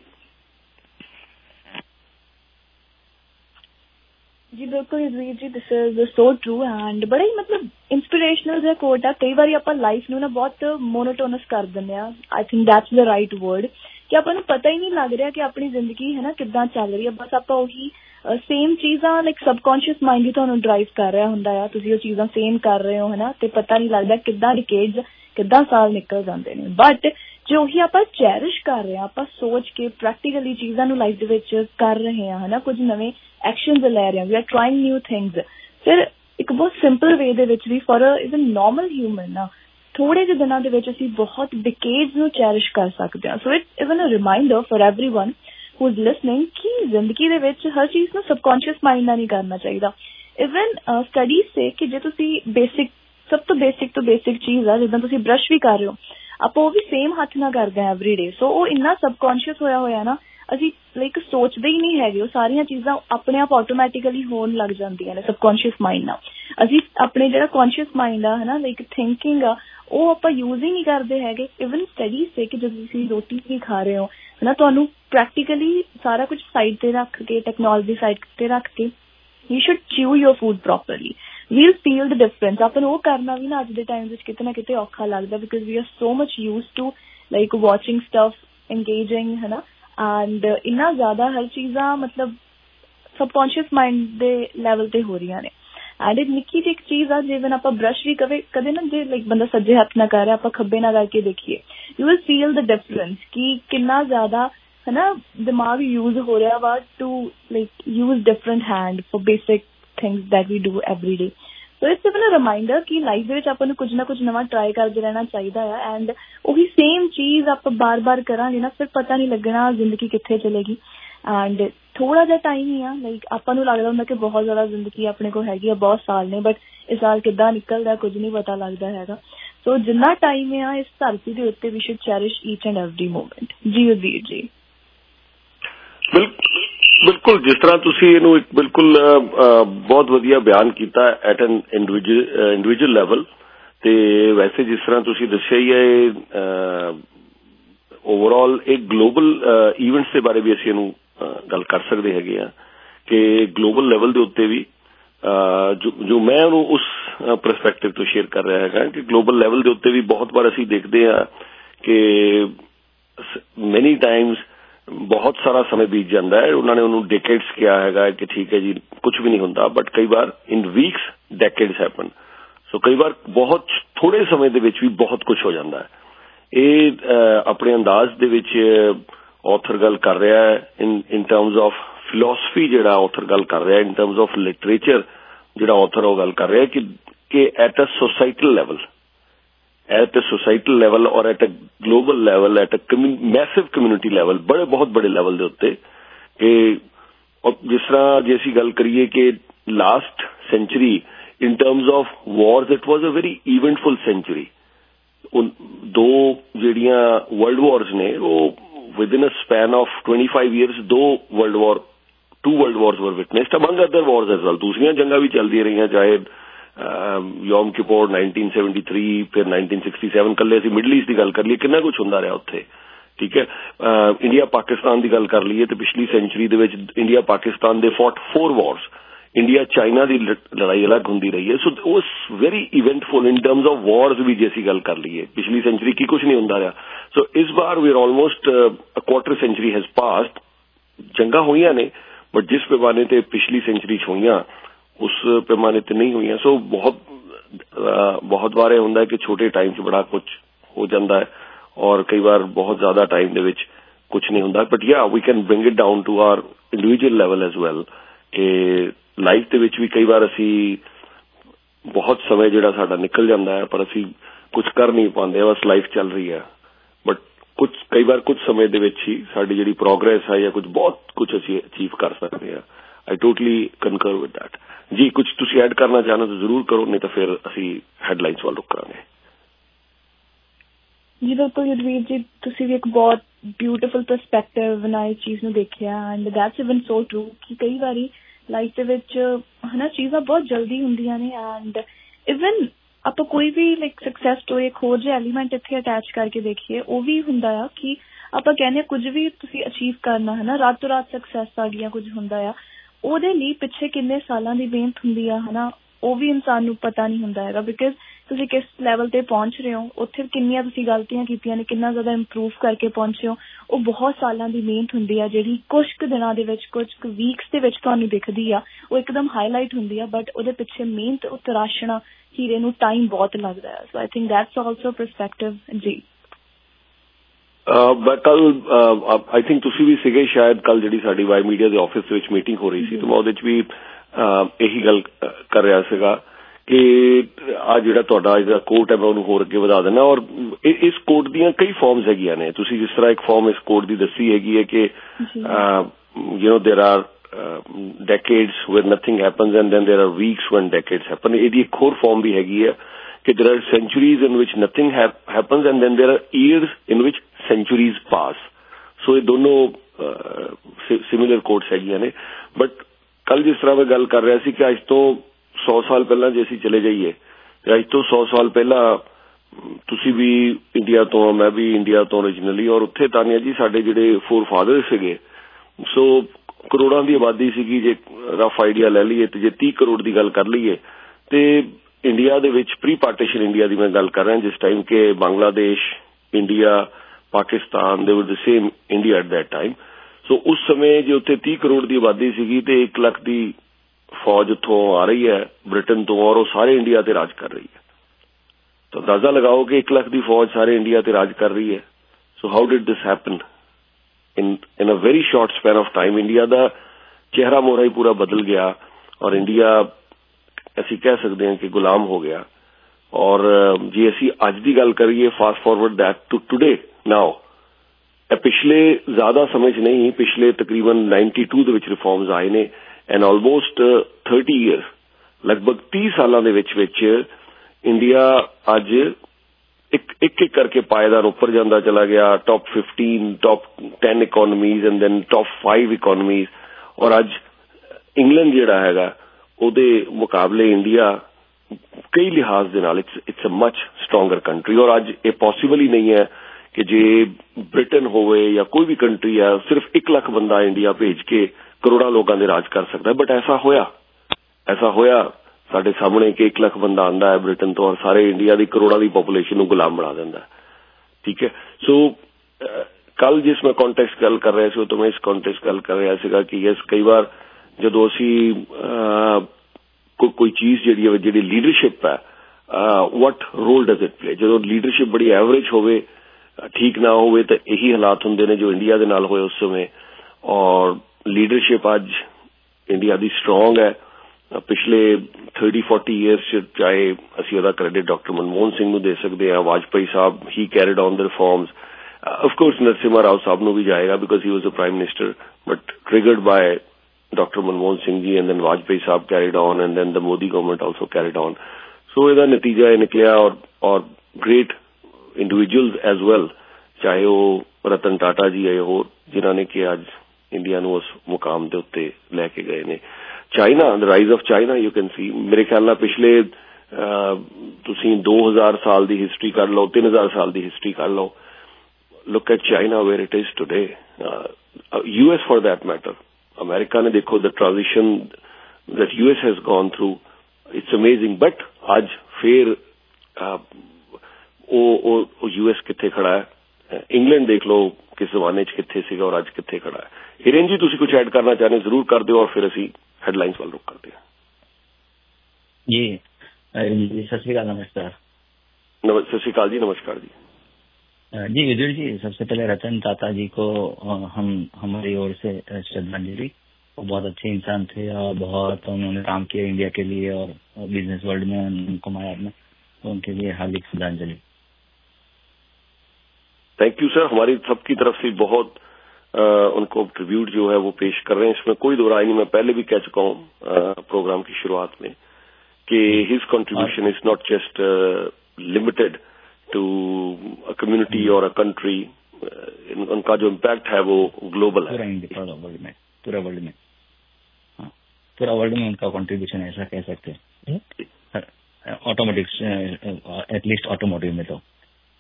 ਜੀ ਬਿਲਕੁਲ Jasvir ji, this is so true and ਬੜਾ ਹੀ ਮਤਲਬ ਇੰਸਪੀਰੇਸ਼ਨਲ ਜਿਹਾ ਕੋਟ ਆ। ਕਈ ਵਾਰੀ ਆਪਾਂ ਲਾਈਫ ਨੂੰ ਨਾ ਬਹੁਤ ਮੋਨੋਟੋਨਸ ਕਰ ਦਿੰਦੇ ਆ। I think that's the right word ਕਿ ਆਪਾਂ ਨੂੰ ਪਤਾ ਹੀ ਨਹੀਂ ਲੱਗ ਰਿਹਾ ਕਿ ਆਪਣੀ ਜ਼ਿੰਦਗੀ ਹੈ ਨਾ ਕਿੱਦਾਂ ਚੱਲ ਰਹੀ ਹੈ। ਬਸ ਆਪਾਂ ਉਹੀ ਸੇਮ ਚੀਜ਼ਾਂ ਲਾਈਕ ਸਬਕੌਂਸ਼ੀਅਸ ਮਾਈਂਡ ਹੀ ਤੁਹਾਨੂੰ ਡਰਾਈਵ ਕਰ ਰਿਹਾ ਹੁੰਦਾ ਆ। ਤੁਸੀਂ ਉਹ ਚੀਜ਼ਾਂ ਸੇਮ ਕਰ ਰਹੇ ਹੋ ਹਨਾ, ਤੇ ਪਤਾ ਨਹੀਂ ਲੱਗਦਾ ਕਿੱਦਾਂ ਡਿਕੇਡਸ, ਕਿੱਦਾਂ ਸਾਲ ਨਿਕਲ ਜਾਂਦੇ ਨੇ। ਬਟ ਜੇ ਉਹੀ ਆਪਾਂ ਚੈਰਿਸ਼ ਕਰ ਰਹੇ ਹਾਂ, ਆਪਾਂ ਸੋਚ ਕੇ ਪ੍ਰੈਕਟੀਕਲੀ ਚੀਜ਼ਾਂ ਨੂੰ ਲਾਈਫ ਦੇ ਵਿੱਚ ਕਰ ਰਹੇ ਹਾਂ ਹਨਾ, ਕੁਝ ਨਵੇਂ ਐਕਸ਼ਨਸ ਲੈ ਰਹੇ ਹਾਂ, we are trying new things, ਫਿਰ ਇੱਕ ਬਹੁਤ ਸਿੰਪਲ ਵੇ ਦੇ ਵਿੱਚ ਵੀ ਫॉर ਇਵਨ ਨਾਰਮਲ ਹਿਊਮਨ ਨਾ ਥੋੜੇ ਜਿਹੇ ਦਿਨਾਂ ਦੇ ਵਿੱਚ ਅਸੀਂ ਬਹੁਤ ਡਿਕੇਡਸ ਨੂੰ ਚੈਰਿਸ਼ ਕਰ ਸਕਦੇ ਹਾਂ। So it's even a reminder for everyone who is listening ਕਿ ਜ਼ਿੰਦਗੀ ਦੇ ਵਿੱਚ ਹਰ ਚੀਜ਼ ਨੂੰ ਸਬਕੌਂਸ਼ੀਅਸ ਮਾਈਂਡ ਨਾਲ ਨਹੀਂ ਕਰਨਾ ਚਾਹੀਦਾ। ਇਵਨ ਸਟੱਡੀਜ਼ ਸੇ ਕਿ ਜੇ ਤੁਸੀਂ ਸਭ ਤੋਂ ਬੇਸਿਕ ਚੀਜ਼ ਆ ਜਿੱਦਾਂ ਤੁਸੀਂ ਬਰਸ਼ ਵੀ ਕਰ ਰਹੇ ਹੋ, ਆਪਾਂ ਉਹ ਵੀ ਸੇਮ ਹੱਥ ਨਾਲ ਕਰਦੇ ਹਾਂ ਐਵਰੀਡੇ। ਸੋ ਉਹ ਇੰਨਾ ਸਬਕੌਂਸ਼ੀਅਸ ਹੋਇਆ ਨਾ, ਅਸੀਂ ਲਾਈਕ ਸੋਚਦੇ ਹੀ ਨਹੀਂ ਹੈਗੇ। ਉਹ ਸਾਰੀਆਂ ਚੀਜ਼ਾਂ ਆਪਣੇ ਆਪ ਆਟੋਮੈਟਿਕਲੀ ਹੋਣ ਲੱਗ ਜਾਂਦੀਆਂ ਨੇ ਸਬਕੌਂਸ਼ੀਅਸ ਮਾਈਂਡ ਨਾਲ। ਅਸੀਂ ਆਪਣੇ ਜਿਹੜਾ ਕੌਂਸ਼ੀਅਸ ਮਾਈਂਡ ਆ ਹਨਾ, ਲਾਈਕ ਥਿੰਕਿੰਗ ਆ, ਉਹ ਆਪਾਂ ਯੂਜ਼ ਹੀ ਨਹੀਂ ਕਰਦੇ ਹੈਗੇ। ਇਵਨ ਸਟੱਡੀਜ਼ ਸੇ ਕਿ ਜਦੋਂ ਤੁਸੀਂ ਰੋਟੀ ਵੀ ਖਾ ਰਹੇ ਹੋ ਹਨਾ, ਤੁਹਾਨੂੰ ਪ੍ਰੈਕਟੀਕਲੀ ਸਾਰਾ ਕੁਝ ਸਾਈਡ ਤੇ ਰੱਖ ਕੇ, ਟੈਕਨੋਲੋਜੀ ਸਾਈਡ ਤੇ ਰੱਖ ਕੇ, you should chew your food properly. We'll feel the difference. ਆਪਾਂ ਨੂੰ ਉਹ ਕਰਨਾ ਵੀ ਨਾ ਅੱਜ ਦੇ ਟਾਈਮ ਵਿੱਚ ਕਿਤੇ ਨਾ ਕਿਤੇ ਔਖਾ ਲੱਗਦਾ, because we are so much used to like watching stuff, engaging ਹਨਾ, ਐਂਡ ਇੰਨਾ ਜ਼ਿਆਦਾ ਹਰ ਚੀਜ਼ਾਂ ਮਤਲਬ ਸਬਕੌਂਸ਼ੀਅਸ ਮਾਈਂਡ ਦੇ ਲੈਵਲ ਤੇ ਹੋ ਰਹੀਆਂ ਨੇ। ਐਂਡ ਇਹ ਨਿੱਕੀ ਜਿਹੀ ਇੱਕ ਚੀਜ਼ ਆ, ਜਿਵੇਂ ਆਪਾਂ ਬਰਸ਼ ਵੀ ਕਦੇ ਨਾ ਜੇ ਲਾਈਕ ਬੰਦਾ ਸੱਜੇ ਹੱਥ ਨਾਲ ਕਰ ਰਿਹਾ, ਆਪਾਂ ਖੱਬੇ ਨਾਲ ਕਰਕੇ ਦੇਖੀਏ, you will feel the difference ਕਿ ਕਿੰਨਾ ਜ਼ਿਆਦਾ ਹਨਾ ਦਿਮਾਗ ਯੂਜ਼ ਹੋ ਰਿਹਾ ਵਾ to like use different hand for basic things that we do every day. So it's even a reminder ਕਿ ਲਾਈਫ ਦੇ ਵਿੱਚ ਆਪਾਂ ਨੂੰ ਕੁਝ ਨਾ ਕੁਝ ਨਵਾਂ ਟਰਾਈ ਕਰਦੇ ਰਹਿਣਾ ਚਾਹੀਦਾ ਆ। ਐਂਡ ਉਹੀ ਸੇਮ ਚੀਜ਼ ਆਪਾਂ ਬਾਰ-ਬਾਰ ਕਰਾਂਗੇ ਨਾ, ਫਿਰ ਪਤਾ ਨਹੀਂ ਲੱਗਣਾ ਜ਼ਿੰਦਗੀ ਕਿੱਥੇ ਚਲੇਗੀ। ਐਂਡ ਥੋੜਾ ਜਿਹਾ ਟਾਈਮ ਹੀ ਆ, ਲਾਈਕ ਆਪਾਂ ਨੂੰ ਲੱਗਦਾ ਹੁੰਦਾ ਕਿ ਬਹੁਤ ਜ਼ਿਆਦਾ ਜ਼ਿੰਦਗੀ ਆਪਣੇ ਕੋਲ ਹੈਗੀ ਆ, ਬਹੁਤ ਸਾਲ ਨੇ, ਬਟ ਇਹ ਸਾਲ ਕਿੱਦਾਂ ਨਿਕਲਦਾ ਕੁਝ ਨਹੀਂ ਪਤਾ ਲੱਗਦਾ ਹੈਗਾ। ਸੋ ਜਿੰਨਾ ਟਾਈਮ ਆ ਇਸ ਧਰਤੀ ਦੇ ਉੱਤੇ, we should cherish each and every moment. ਜੀ ਉਦੀਰ ਜੀ ਬਿਲਕੁਲ, ਜਿਸ ਤਰ੍ਹਾਂ ਤੁਸੀਂ ਇਹਨੂੰ ਇੱਕ ਬਿਲਕੁਲ ਬਹੁਤ ਵਧੀਆ ਬਿਆਨ ਕੀਤਾ ਐਟ ਐਨ ਇੰਡੀਵਿਜੂਅਲ ਲੈਵਲ, ਤੇ ਵੈਸੇ ਜਿਸ ਤਰ੍ਹਾਂ ਤੁਸੀਂ ਦੱਸਿਆ ਹੀ ਹੈ ਓਵਰਆਲ ਇੱਕ ਗਲੋਬਲ ਈਵੈਂਟਸ ਦੇ ਬਾਰੇ ਵੀ ਅਸੀਂ ਇਹਨੂੰ ਗੱਲ ਕਰ ਸਕਦੇ ਹੈਗੇ ਆ ਕਿ ਗਲੋਬਲ ਲੈਵਲ ਦੇ ਉੱਤੇ ਵੀ ਜੋ ਮੈਂ ਉਹਨੂੰ ਉਸ ਪਰਸਪੈਕਟਿਵ ਤੋਂ ਸ਼ੇਅਰ ਕਰ ਰਿਹਾ ਹੈਗਾ ਕਿ ਗਲੋਬਲ ਲੈਵਲ ਦੇ ਉੱਤੇ ਵੀ ਬਹੁਤ ਵਾਰ ਅਸੀਂ ਦੇਖਦੇ ਹਾਂ ਕਿ ਮੈਨੀ ਟਾਈਮਸ ਬਹੁਤ ਸਾਰਾ ਸਮੇਂ ਬੀਤ ਜਾਂਦਾ ਹੈ। ਉਹਨਾਂ ਨੇ ਉਹਨੂੰ ਡੈਕੇਡਸ ਕਿਹਾ ਹੈਗਾ ਕਿ ਠੀਕ ਹੈ ਜੀ ਕੁਝ ਵੀ ਨਹੀਂ ਹੁੰਦਾ, ਬਟ ਕਈ ਵਾਰ ਇਨ ਵੀਕਸ ਡੈਕੇਡਸ ਹੈਪਨ। ਸੋ ਕਈ ਵਾਰ ਬਹੁਤ ਥੋੜੇ ਸਮੇਂ ਦੇ ਵਿੱਚ ਵੀ ਬਹੁਤ ਕੁਝ ਹੋ ਜਾਂਦਾ ਹੈ। ਇਹ ਆਪਣੇ ਅੰਦਾਜ਼ ਦੇ ਵਿੱਚ ਆਥਰ ਗੱਲ ਕਰ ਰਿਹਾ ਹੈ ਇਨ ਟਰਮਸ ਆਫ ਫਿਲਾਸਫੀ, ਜਿਹੜਾ ਆਥਰ ਗੱਲ ਕਰ ਰਿਹਾ ਇਨ ਟਰਮਸ ਆਫ ਲਿਟਰੇਚਰ, ਜਿਹੜਾ ਆਥਰ ਉਹ ਗੱਲ ਕਰ ਰਿਹਾ ਕਿ at a societal level, at a societal level or at a global level, at a massive community level, बहुत बड़े level ਦੇ ਉੱਤੇ ਕਿ ਜਿਸ ਤਰ੍ਹਾਂ ਜੇ ਅਸੀਂ ਗੱਲ ਕਰੀਏ ਕਿ last century in terms of wars, it was a very eventful century. ਦੋ ਜਿਹੜੀਆਂ world wars ਨੇ ਉਹ within a span of 25 years two world wars were witnessed, among other wars as well. ਦੂਸਰੀਆਂ ਜੰਗਾਂ ਵੀ ਚੱਲਦੀਆਂ ਰਹੀਆਂ, ਚਾਹੇ ਯੋਮ ਕਿਪੋਰ 1973, ਫਿਰ 1967, ਕੱਲੇ ਅਸੀਂ ਮਿਡਲ ਈਸਟ ਦੀ ਗੱਲ ਕਰ ਲਈਏ ਕਿੰਨਾ ਕੁਝ ਹੁੰਦਾ ਰਿਹਾ ਉੱਥੇ। ਠੀਕ ਹੈ, ਇੰਡੀਆ ਪਾਕਿਸਤਾਨ ਦੀ ਗੱਲ ਕਰ ਲਈਏ ਤੇ ਪਿਛਲੀ ਸੈਂਚੁਰੀ ਦੇ ਵਿੱਚ ਇੰਡੀਆ ਪਾਕਿਸਤਾਨ ਦੇ ਫੌਟ 4 ਵਾਰਸ, ਇੰਡੀਆ ਚਾਈਨਾ ਦੀ ਲੜਾਈ ਅਲੱਗ ਹੁੰਦੀ ਰਹੀ ਹੈ। ਸੋ ਉਸ very eventful in terms of wars ਵੀ ਜੇ ਅਸੀਂ ਗੱਲ ਕਰ ਲਈਏ, ਪਿਛਲੀ ਸੈਂਚੁਰੀ ਕੀ ਕੁਝ ਨਹੀਂ ਹੁੰਦਾ ਰਿਹਾ। ਸੋ ਇਸ ਵਾਰ we are almost a quarter century has passed. ਜੰਗਾਂ ਹੋਈਆਂ ਨੇ, ਬਟ ਜਿਸ ਪੈਮਾਨੇ ਤੇ ਪਿਛਲੀ ਸੈਂਚੁਰੀ 'ਚ ਹੋਈਆਂ उस पैमाने ते नहीं हुई। सो बहुत बार हुंदा है कि छोटे टाइम च बड़ा कुछ हो जाता है और कई बार बहुत ज्यादा टाइम दे विच कुछ नहीं हुंदा। But yeah we can bring it down to our individual level as well कि लाइफ दे विच भी कई बार असी बहुत समय जिहड़ा साडा निकल जाता है पर असी कुछ कर नहीं पाते, बस लाइफ चल रही है। बट कुछ कई बार कुछ समय दे विच ही साडी जिहड़ी प्रोग्रेस है या कुछ बहुत कुछ असी अचीव कर सकते हैं। I totally concur with that. जी कुछ तुसी ऐड करना चाहना तो जरूर करो, नहीं तो फिर असी हैडलाइंस वाल रुक करांगे। जी बिल्कुल युद्धवीर जी, तुसी भी एक बहुत ब्यूटीफुल परस्पैक्टिव नाल इस चीज नूं देखिया and that's even so true कि कई बारी लाइफ दे विच है ना चीज़ां बहुत जल्दी हुंदियां ने एंड इवन ਆਪਾਂ ਕੋਈ ਵੀ ਲਾਈਕ ਸਕਸੈਸ ਸਟੋਰੀ ਇੱਕ ਹੋਰ ਜਿਹਾ ਐਲੀਮੈਂਟ ਇੱਥੇ ਅਟੈਚ ਕਰਕੇ ਦੇਖੀਏ, ਉਹ ਵੀ ਹੁੰਦਾ ਆ ਕਿ ਆਪਾਂ ਕਹਿੰਦੇ ਕੁਝ ਵੀ ਤੁਸੀਂ ਅਚੀਵ ਕਰਨਾ ਹੈ ਨਾ ਰਾਤੋਂ ਰਾਤ ਸਕਸੈਸ ਆ ਗਈਆਂ ਕੁਝ ਹੁੰਦਾ ਆ, ਉਹਦੇ ਲਈ ਪਿੱਛੇ ਕਿੰਨੇ ਸਾਲਾਂ ਦੀ ਮਿਹਨਤ ਹੁੰਦੀ ਆ ਹੈ ਨਾ, ਉਹ ਵੀ ਇਨਸਾਨ ਨੂੰ ਪਤਾ ਨਹੀਂ ਹੁੰਦਾ ਹੈਗਾ। ਬਿਕਾਜ਼ ਤੁਸੀਂ ਕਿਸ ਲੈਵਲ ਤੇ ਪਹੁੰਚ ਰਹੇ ਹੋ, ਉੱਥੇ ਕਿੰਨੀਆਂ ਤੁਸੀਂ ਗਲਤੀਆਂ ਕੀਤੀਆਂ ਨੇ, ਕਿੰਨਾ ਜ਼ਿਆਦਾ ਇੰਪਰੂਵ ਕਰਕੇ ਪਹੁੰਚੇ ਹੋ, ਉਹ ਬਹੁਤ ਸਾਲਾਂ ਦੀ ਮਿਹਨਤ ਹੁੰਦੀ ਆ ਜਿਹੜੀ ਕੁਝ ਕੁ ਦਿਨਾਂ ਦੇ ਵਿੱਚ ਕੁਝ ਕੁ ਵੀਕਸ ਦੇ ਵਿੱਚ ਤੁਹਾਨੂੰ ਦਿਖਦੀ ਆ, ਉਹ ਇੱਕਦਮ ਹਾਈਲਾਈਟ ਹੁੰਦੀ ਆ, ਬਟ ਉਹਦੇ ਪਿੱਛੇ ਮਿਹਨਤ ਉਹ ਤਰਾਸ਼ਣਾ ਹੀਰੇ ਨੂੰ ਟਾਈਮ ਬਹੁਤ ਲੱਗਦਾ ਹੈ। So I think that's also perspective. ਜੀ ਕੱਲ ਆਈ ਥਿੰਕ ਤੁਸੀਂ ਵੀ ਸੀਗੇ ਸ਼ਾਇਦ ਕੱਲ ਜਿਹੜੀ ਸਾਡੀ ਵਾਈ ਮੀਡੀਆ ਦੇ ਆਫਿਸ ਦੇ ਵਿੱਚ ਮੀਟਿੰਗ ਹੋ ਰਹੀ ਸੀ ਤੇ ਮੈਂ ਉਹਦੇ ਚ ਵੀ ਇਹੀ ਗੱਲ ਕਰ ਰਿਹਾ ਸੀਗਾ ਕਿ ਆ ਜਿਹੜਾ ਤੁਹਾਡਾ ਜਿਹੜਾ ਕੋਟ ਹੈ ਮੈਂ ਉਹਨੂੰ ਹੋਰ ਅੱਗੇ ਵਧਾ ਦੇਣਾ। ਔਰ ਇਸ ਕੋਟ ਦੀਆਂ ਕਈ ਫਾਰਮਸ ਹੈਗੀਆਂ ਨੇ। ਤੁਸੀਂ ਜਿਸ ਤਰ੍ਹਾਂ ਇੱਕ ਫਾਰਮ ਇਸ ਕੋਟ ਦੀ ਦੱਸੀ ਹੈਗੀ ਹੈ ਕਿ you know there are decades where nothing happens and then there are weeks when decades happen. ਇਹਦੀ ਇੱਕ ਹੋਰ ਫਾਰਮ ਵੀ ਹੈਗੀ ਹੈ ਕਿ there are centuries in which nothing happens and then there are years in which centuries pass. So ਇਹ ਦੋਨੋਂ similar quotes ਹੈਗੀਆਂ ਨੇ। ਬਟ ਕੱਲ ਜਿਸ ਤਰ੍ਹਾਂ ਮੈਂ ਗੱਲ ਕਰ ਰਿਹਾ ਸੀ ਕਿ ਅੱਜ ਤੋਂ 100 ਸਾਲ ਪਹਿਲਾਂ ਜੇ ਅਸੀਂ ਚਲੇ ਜਾਈਏ ਤੇ ਅੱਜ ਤੋਂ 100 ਸਾਲ ਪਹਿਲਾਂ ਤੁਸੀਂ ਵੀ ਇੰਡੀਆ ਤੋਂ, ਮੈਂ ਵੀ ਇੰਡੀਆ ਤੋਂ ਓਰੀਜਨਲੀ, ਔਰ ਉੱਥੇ ਤਾਨੀਆ ਜੀ ਸਾਡੇ ਜਿਹੜੇ ਫੋਰ ਫਾਦਰ ਸੀਗੇ, ਸੋ ਕਰੋੜਾਂ ਦੀ ਆਬਾਦੀ ਸੀਗੀ। ਜੇ ਰਫ ਆਈਡੀਆ ਲੈ ਲਈਏ ਤੇ ਜੇ 30 ਕਰੋੜ ਦੀ ਗੱਲ ਕਰ ਲਈਏ ਤੇ ਇੰਡੀਆ ਦੇ ਵਿੱਚ ਪ੍ਰੀ ਪਾਰਟੀਸ਼ਨ ਇੰਡੀਆ ਦੀ ਮੈਂ ਗੱਲ ਕਰ ਰਿਹਾ ਜਿਸ ਟਾਈਮ ਕਿ ਬੰਗਲਾਦੇਸ਼, ਇੰਡੀਆ, ਪਾਕਿਸਤਾਨ ਦੇ were the same India at that time. So ਉਸ ਸਮੇਂ ਜੇ ਉੱਥੇ 30 ਕਰੋੜ ਦੀ ਆਬਾਦੀ ਸੀਗੀ ਤੇ 1 ਲੱਖ ਦੀ ਫੌਜ ਉੱਥੋਂ ਆ ਰਹੀ ਹੈ ਬ੍ਰਿਟਨ ਤੋਂ ਔਰ ਉਹ ਸਾਰੇ ਇੰਡੀਆ ਤੇ ਰਾਜ ਕਰ ਰਹੀ ਹੈ। ਤਾਂ ਅੰਦਾਜ਼ਾ ਲਗਾਓ ਕਿ 1 ਲੱਖ ਦੀ ਫੌਜ ਸਾਰੇ ਇੰਡੀਆ ਤੇ ਰਾਜ ਕਰ ਰਹੀ ਹੈ। So how did this happen? in a very short span of time India ਦਾ ਚਿਹਰਾ ਮੋਹਰਾ ਹੀ ਪੂਰਾ ਬਦਲ ਗਿਆ ਔਰ ਇੰਡੀਆ ਅਸੀਂ ਕਹਿ ਸਕਦੇ ਹਾਂ ਕਿ ਗੁਲਾਮ ਹੋ ਗਿਆ। ਔਰ ਜੇ ਅਸੀਂ ਅੱਜ ਦੀ ਗੱਲ ਕਰੀਏ fast forward that to today now, ਪਿਛਲੇ ਜ਼ਿਆਦਾ ਸਮੇਂ 'ਚ ਨਹੀਂ, ਪਿਛਲੇ ਤਕਰੀਬਨ 92 ਦੇ ਵਿੱਚ ਰਿਫਾਰਮਸ ਆਏ ਨੇ ਐਂਡ ਆਲਮੋਸਟ 30 years, ਲਗਭਗ 30 ਸਾਲਾਂ ਦੇ ਵਿੱਚ ਇੰਡੀਆ ਅੱਜ ਇੱਕ ਕਰਕੇ ਪਾਏਦਾਨ ਉੱਪਰ ਜਾਂਦਾ ਚਲਾ ਗਿਆ। Top 15, top 10 economies and then top 5 economies. ਔਰ ਅੱਜ ਇੰਗਲੈਂਡ ਜਿਹੜਾ ਹੈਗਾ ਉਹਦੇ ਮੁਕਾਬਲੇ ਇੰਡੀਆ ਕਈ ਲਿਹਾਜ਼ ਦੇ ਨਾਲ it's a much stronger country. ਔਰ ਅੱਜ ਇਹ ਪੋਸੀਬਲ ਹੀ ਨਹੀਂ ਹੈ ਕਿ ਜੇ ਬ੍ਰਿਟਨ ਹੋਵੇ ਜਾਂ ਕੋਈ ਵੀ ਕੰਟਰੀ ਹੈ ਸਿਰਫ 1 ਲੱਖ ਬੰਦਾ ਇੰਡੀਆ ਭੇਜ ਕੇ ਕਰੋੜਾਂ ਲੋਕਾਂ ਦੇ ਰਾਜ ਕਰ ਸਕਦਾ। ਬਟ ਐਸਾ ਹੋਇਆ ਸਾਡੇ ਸਾਹਮਣੇ ਕਿ 1 ਲੱਖ ਬੰਦਾ ਆਉਂਦਾ ਹੈ ਬ੍ਰਿਟਨ ਤੋਂ ਔਰ ਸਾਰੇ ਇੰਡੀਆ ਦੀ ਕਰੋੜਾਂ ਦੀ ਪੋਪੂਲੇਸ਼ਨ ਨੂੰ ਗੁਲਾਮ ਬਣਾ ਦਿੰਦਾ। ਠੀਕ ਹੈ। ਸੋ ਕੱਲ ਜਿਸ ਮੈਂ ਕੰਟੈਕਸਟ ਗੱਲ ਕਰ ਰਿਹਾ ਸੀ ਉਹ ਤੋਂ ਮੈਂ ਇਸ ਕੰਟੈਕਸਟ ਗੱਲ ਕਰ ਰਿਹਾ ਸੀਗਾ ਕਿ ਯਸ ਕਈ ਵਾਰ ਜਦੋਂ ਅਸੀਂ ਕੋਈ ਚੀਜ਼ ਜਿਹੜੀ ਲੀਡਰਸ਼ਿਪ ਹੈ, what role does it play. ਜਦੋਂ ਲੀਡਰਸ਼ਿਪ ਬੜੀ ਐਵਰੇਜ ਹੋਵੇ, ਠੀਕ ਨਾ ਹੋਵੇ ਤਾਂ ਇਹੀ ਹਾਲਾਤ ਹੁੰਦੇ ਨੇ ਜੋ ਇੰਡੀਆ ਦੇ ਨਾਲ ਹੋਏ ਉਸ ਸਮੇਂ। ਔਰ ਲੀਡਰਸ਼ਿਪ ਅੱਜ ਇੰਡੀਆ ਦੀ ਸਟਰੋਂਗ ਹੈ। ਪਿਛਲੇ 30-40 years 'ਚ ਚਾਹੇ ਅਸੀਂ ਉਹਦਾ ਕ੍ਰੈਡਿਟ ਡਾਕਟਰ ਮਨਮੋਹਨ ਸਿੰਘ ਨੂੰ ਦੇ ਸਕਦੇ ਹਾਂ, ਵਾਜਪਾਈ ਸਾਹਿਬ ਹੀ carried on the reforms, of course Narasimha Rao ਸਾਹਿਬ ਨੂੰ ਵੀ ਜਾਏਗਾ because he was the prime minister, but triggered by doctor Manmohan Singh ji and then Vajpayee ਸਾਹਿਬ carried on and then the Modi government also carried on. So ਇਹਦਾ ਨਤੀਜਾ ਇਹ ਨਿਕਲਿਆ ਔਰ ਗ੍ਰੇਟ ਇੰਡੀਵਿਜੂਅਲਸ ਐਜ਼ ਵੈਲ, ਚਾਹੇ ਉਹ ਰਤਨ ਟਾਟਾ ਜੀ ਹੈ ਹੋਰ ਜਿਨ੍ਹਾਂ ਨੇ ਕਿ ਅੱਜ ਇੰਡੀਆ ਨੂੰ ਉਸ ਮੁਕਾਮ ਦੇ ਉੱਤੇ ਲੈ ਕੇ ਗਏ ਨੇ। China, the rise of China you can see, ਮੇਰੇ ਖਿਆਲ ਨਾਲ ਪਿਛਲੇ ਤੁਸੀਂ 2000 ਸਾਲ ਦੀ ਹਿਸਟਰੀ ਕੱਢ ਲਓ, 3000 ਸਾਲ ਦੀ ਹਿਸਟਰੀ ਕੱਢ ਲਓ, look at China where it is today, US for that matter. ਅਮਰੀਕਾ ਨੇ ਦੇਖੋ the transition that US has gone through, it's amazing। But ਅੱਜ ਫਿਰ ਉਹ US ਕਿੱਥੇ ਖੜਾ ਹੈ, ਇੰਗਲੈਂਡ ਦੇਖ ਲਓ ਕਿਸ ਜ਼ਮਾਨੇ 'ਚ ਕਿੱਥੇ ਸੀਗਾ ਔਰ ਅੱਜ ਕਿੱਥੇ ਖੜਾ ਹੈ। ਹਿਰਨ ਜੀ ਤੁਸੀਂ ਕੁਝ ਐਡ ਕਰਨਾ ਚਾਹੁੰਦੇ ਜ਼ਰੂਰ ਕਰ ਦਿਓ ਔਰ ਫਿਰ ਅਸੀਂ ਹੈਡਲਾਈਨਸ ਵੱਲ ਰੁਕ ਕਰਦੇ ਹਾਂ। जी सत श्री अकाल, नमस्कार। सत श्री अकाल जी, नमस्कार जी। जी विदुर जी, सबसे पहले रतन टाटा जी को हमारी ओर से श्रद्धांजलि। वो बहुत अच्छे इंसान थे और बहुत उन्होंने काम किया इंडिया के लिए और बिजनेस वर्ल्ड में उनको माया में, तो उनके लिए हार्दिक श्रद्धांजलि। थैंक यू सर, हमारी सबकी तरफ से बहुत उनको ट्रिब्यूट जो है वो पेश कर रहे हैं, इसमें कोई दो राय नहीं। मैं पहले भी कह चुका हूँ प्रोग्राम की शुरुआत में कि his contribution is not just limited to a community और अ कंट्री, उनका जो इम्पैक्ट है वो ग्लोबल है, पूरा वर्ल्ड में उनका कंट्रीब्यूशन ऐसा कह सकते हैं, ऑटोमोटिव एटलीस्ट ऑटोमोटिव में तो।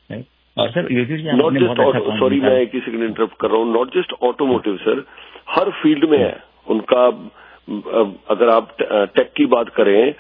और सर नॉट जस्ट, सॉरी मैं एक ही सेकंड इंटरप्ट कर रहा हूँ, नॉट जस्ट ऑटोमोटिव सर, हर फील्ड में है उनका। अगर आप टेक की बात करें,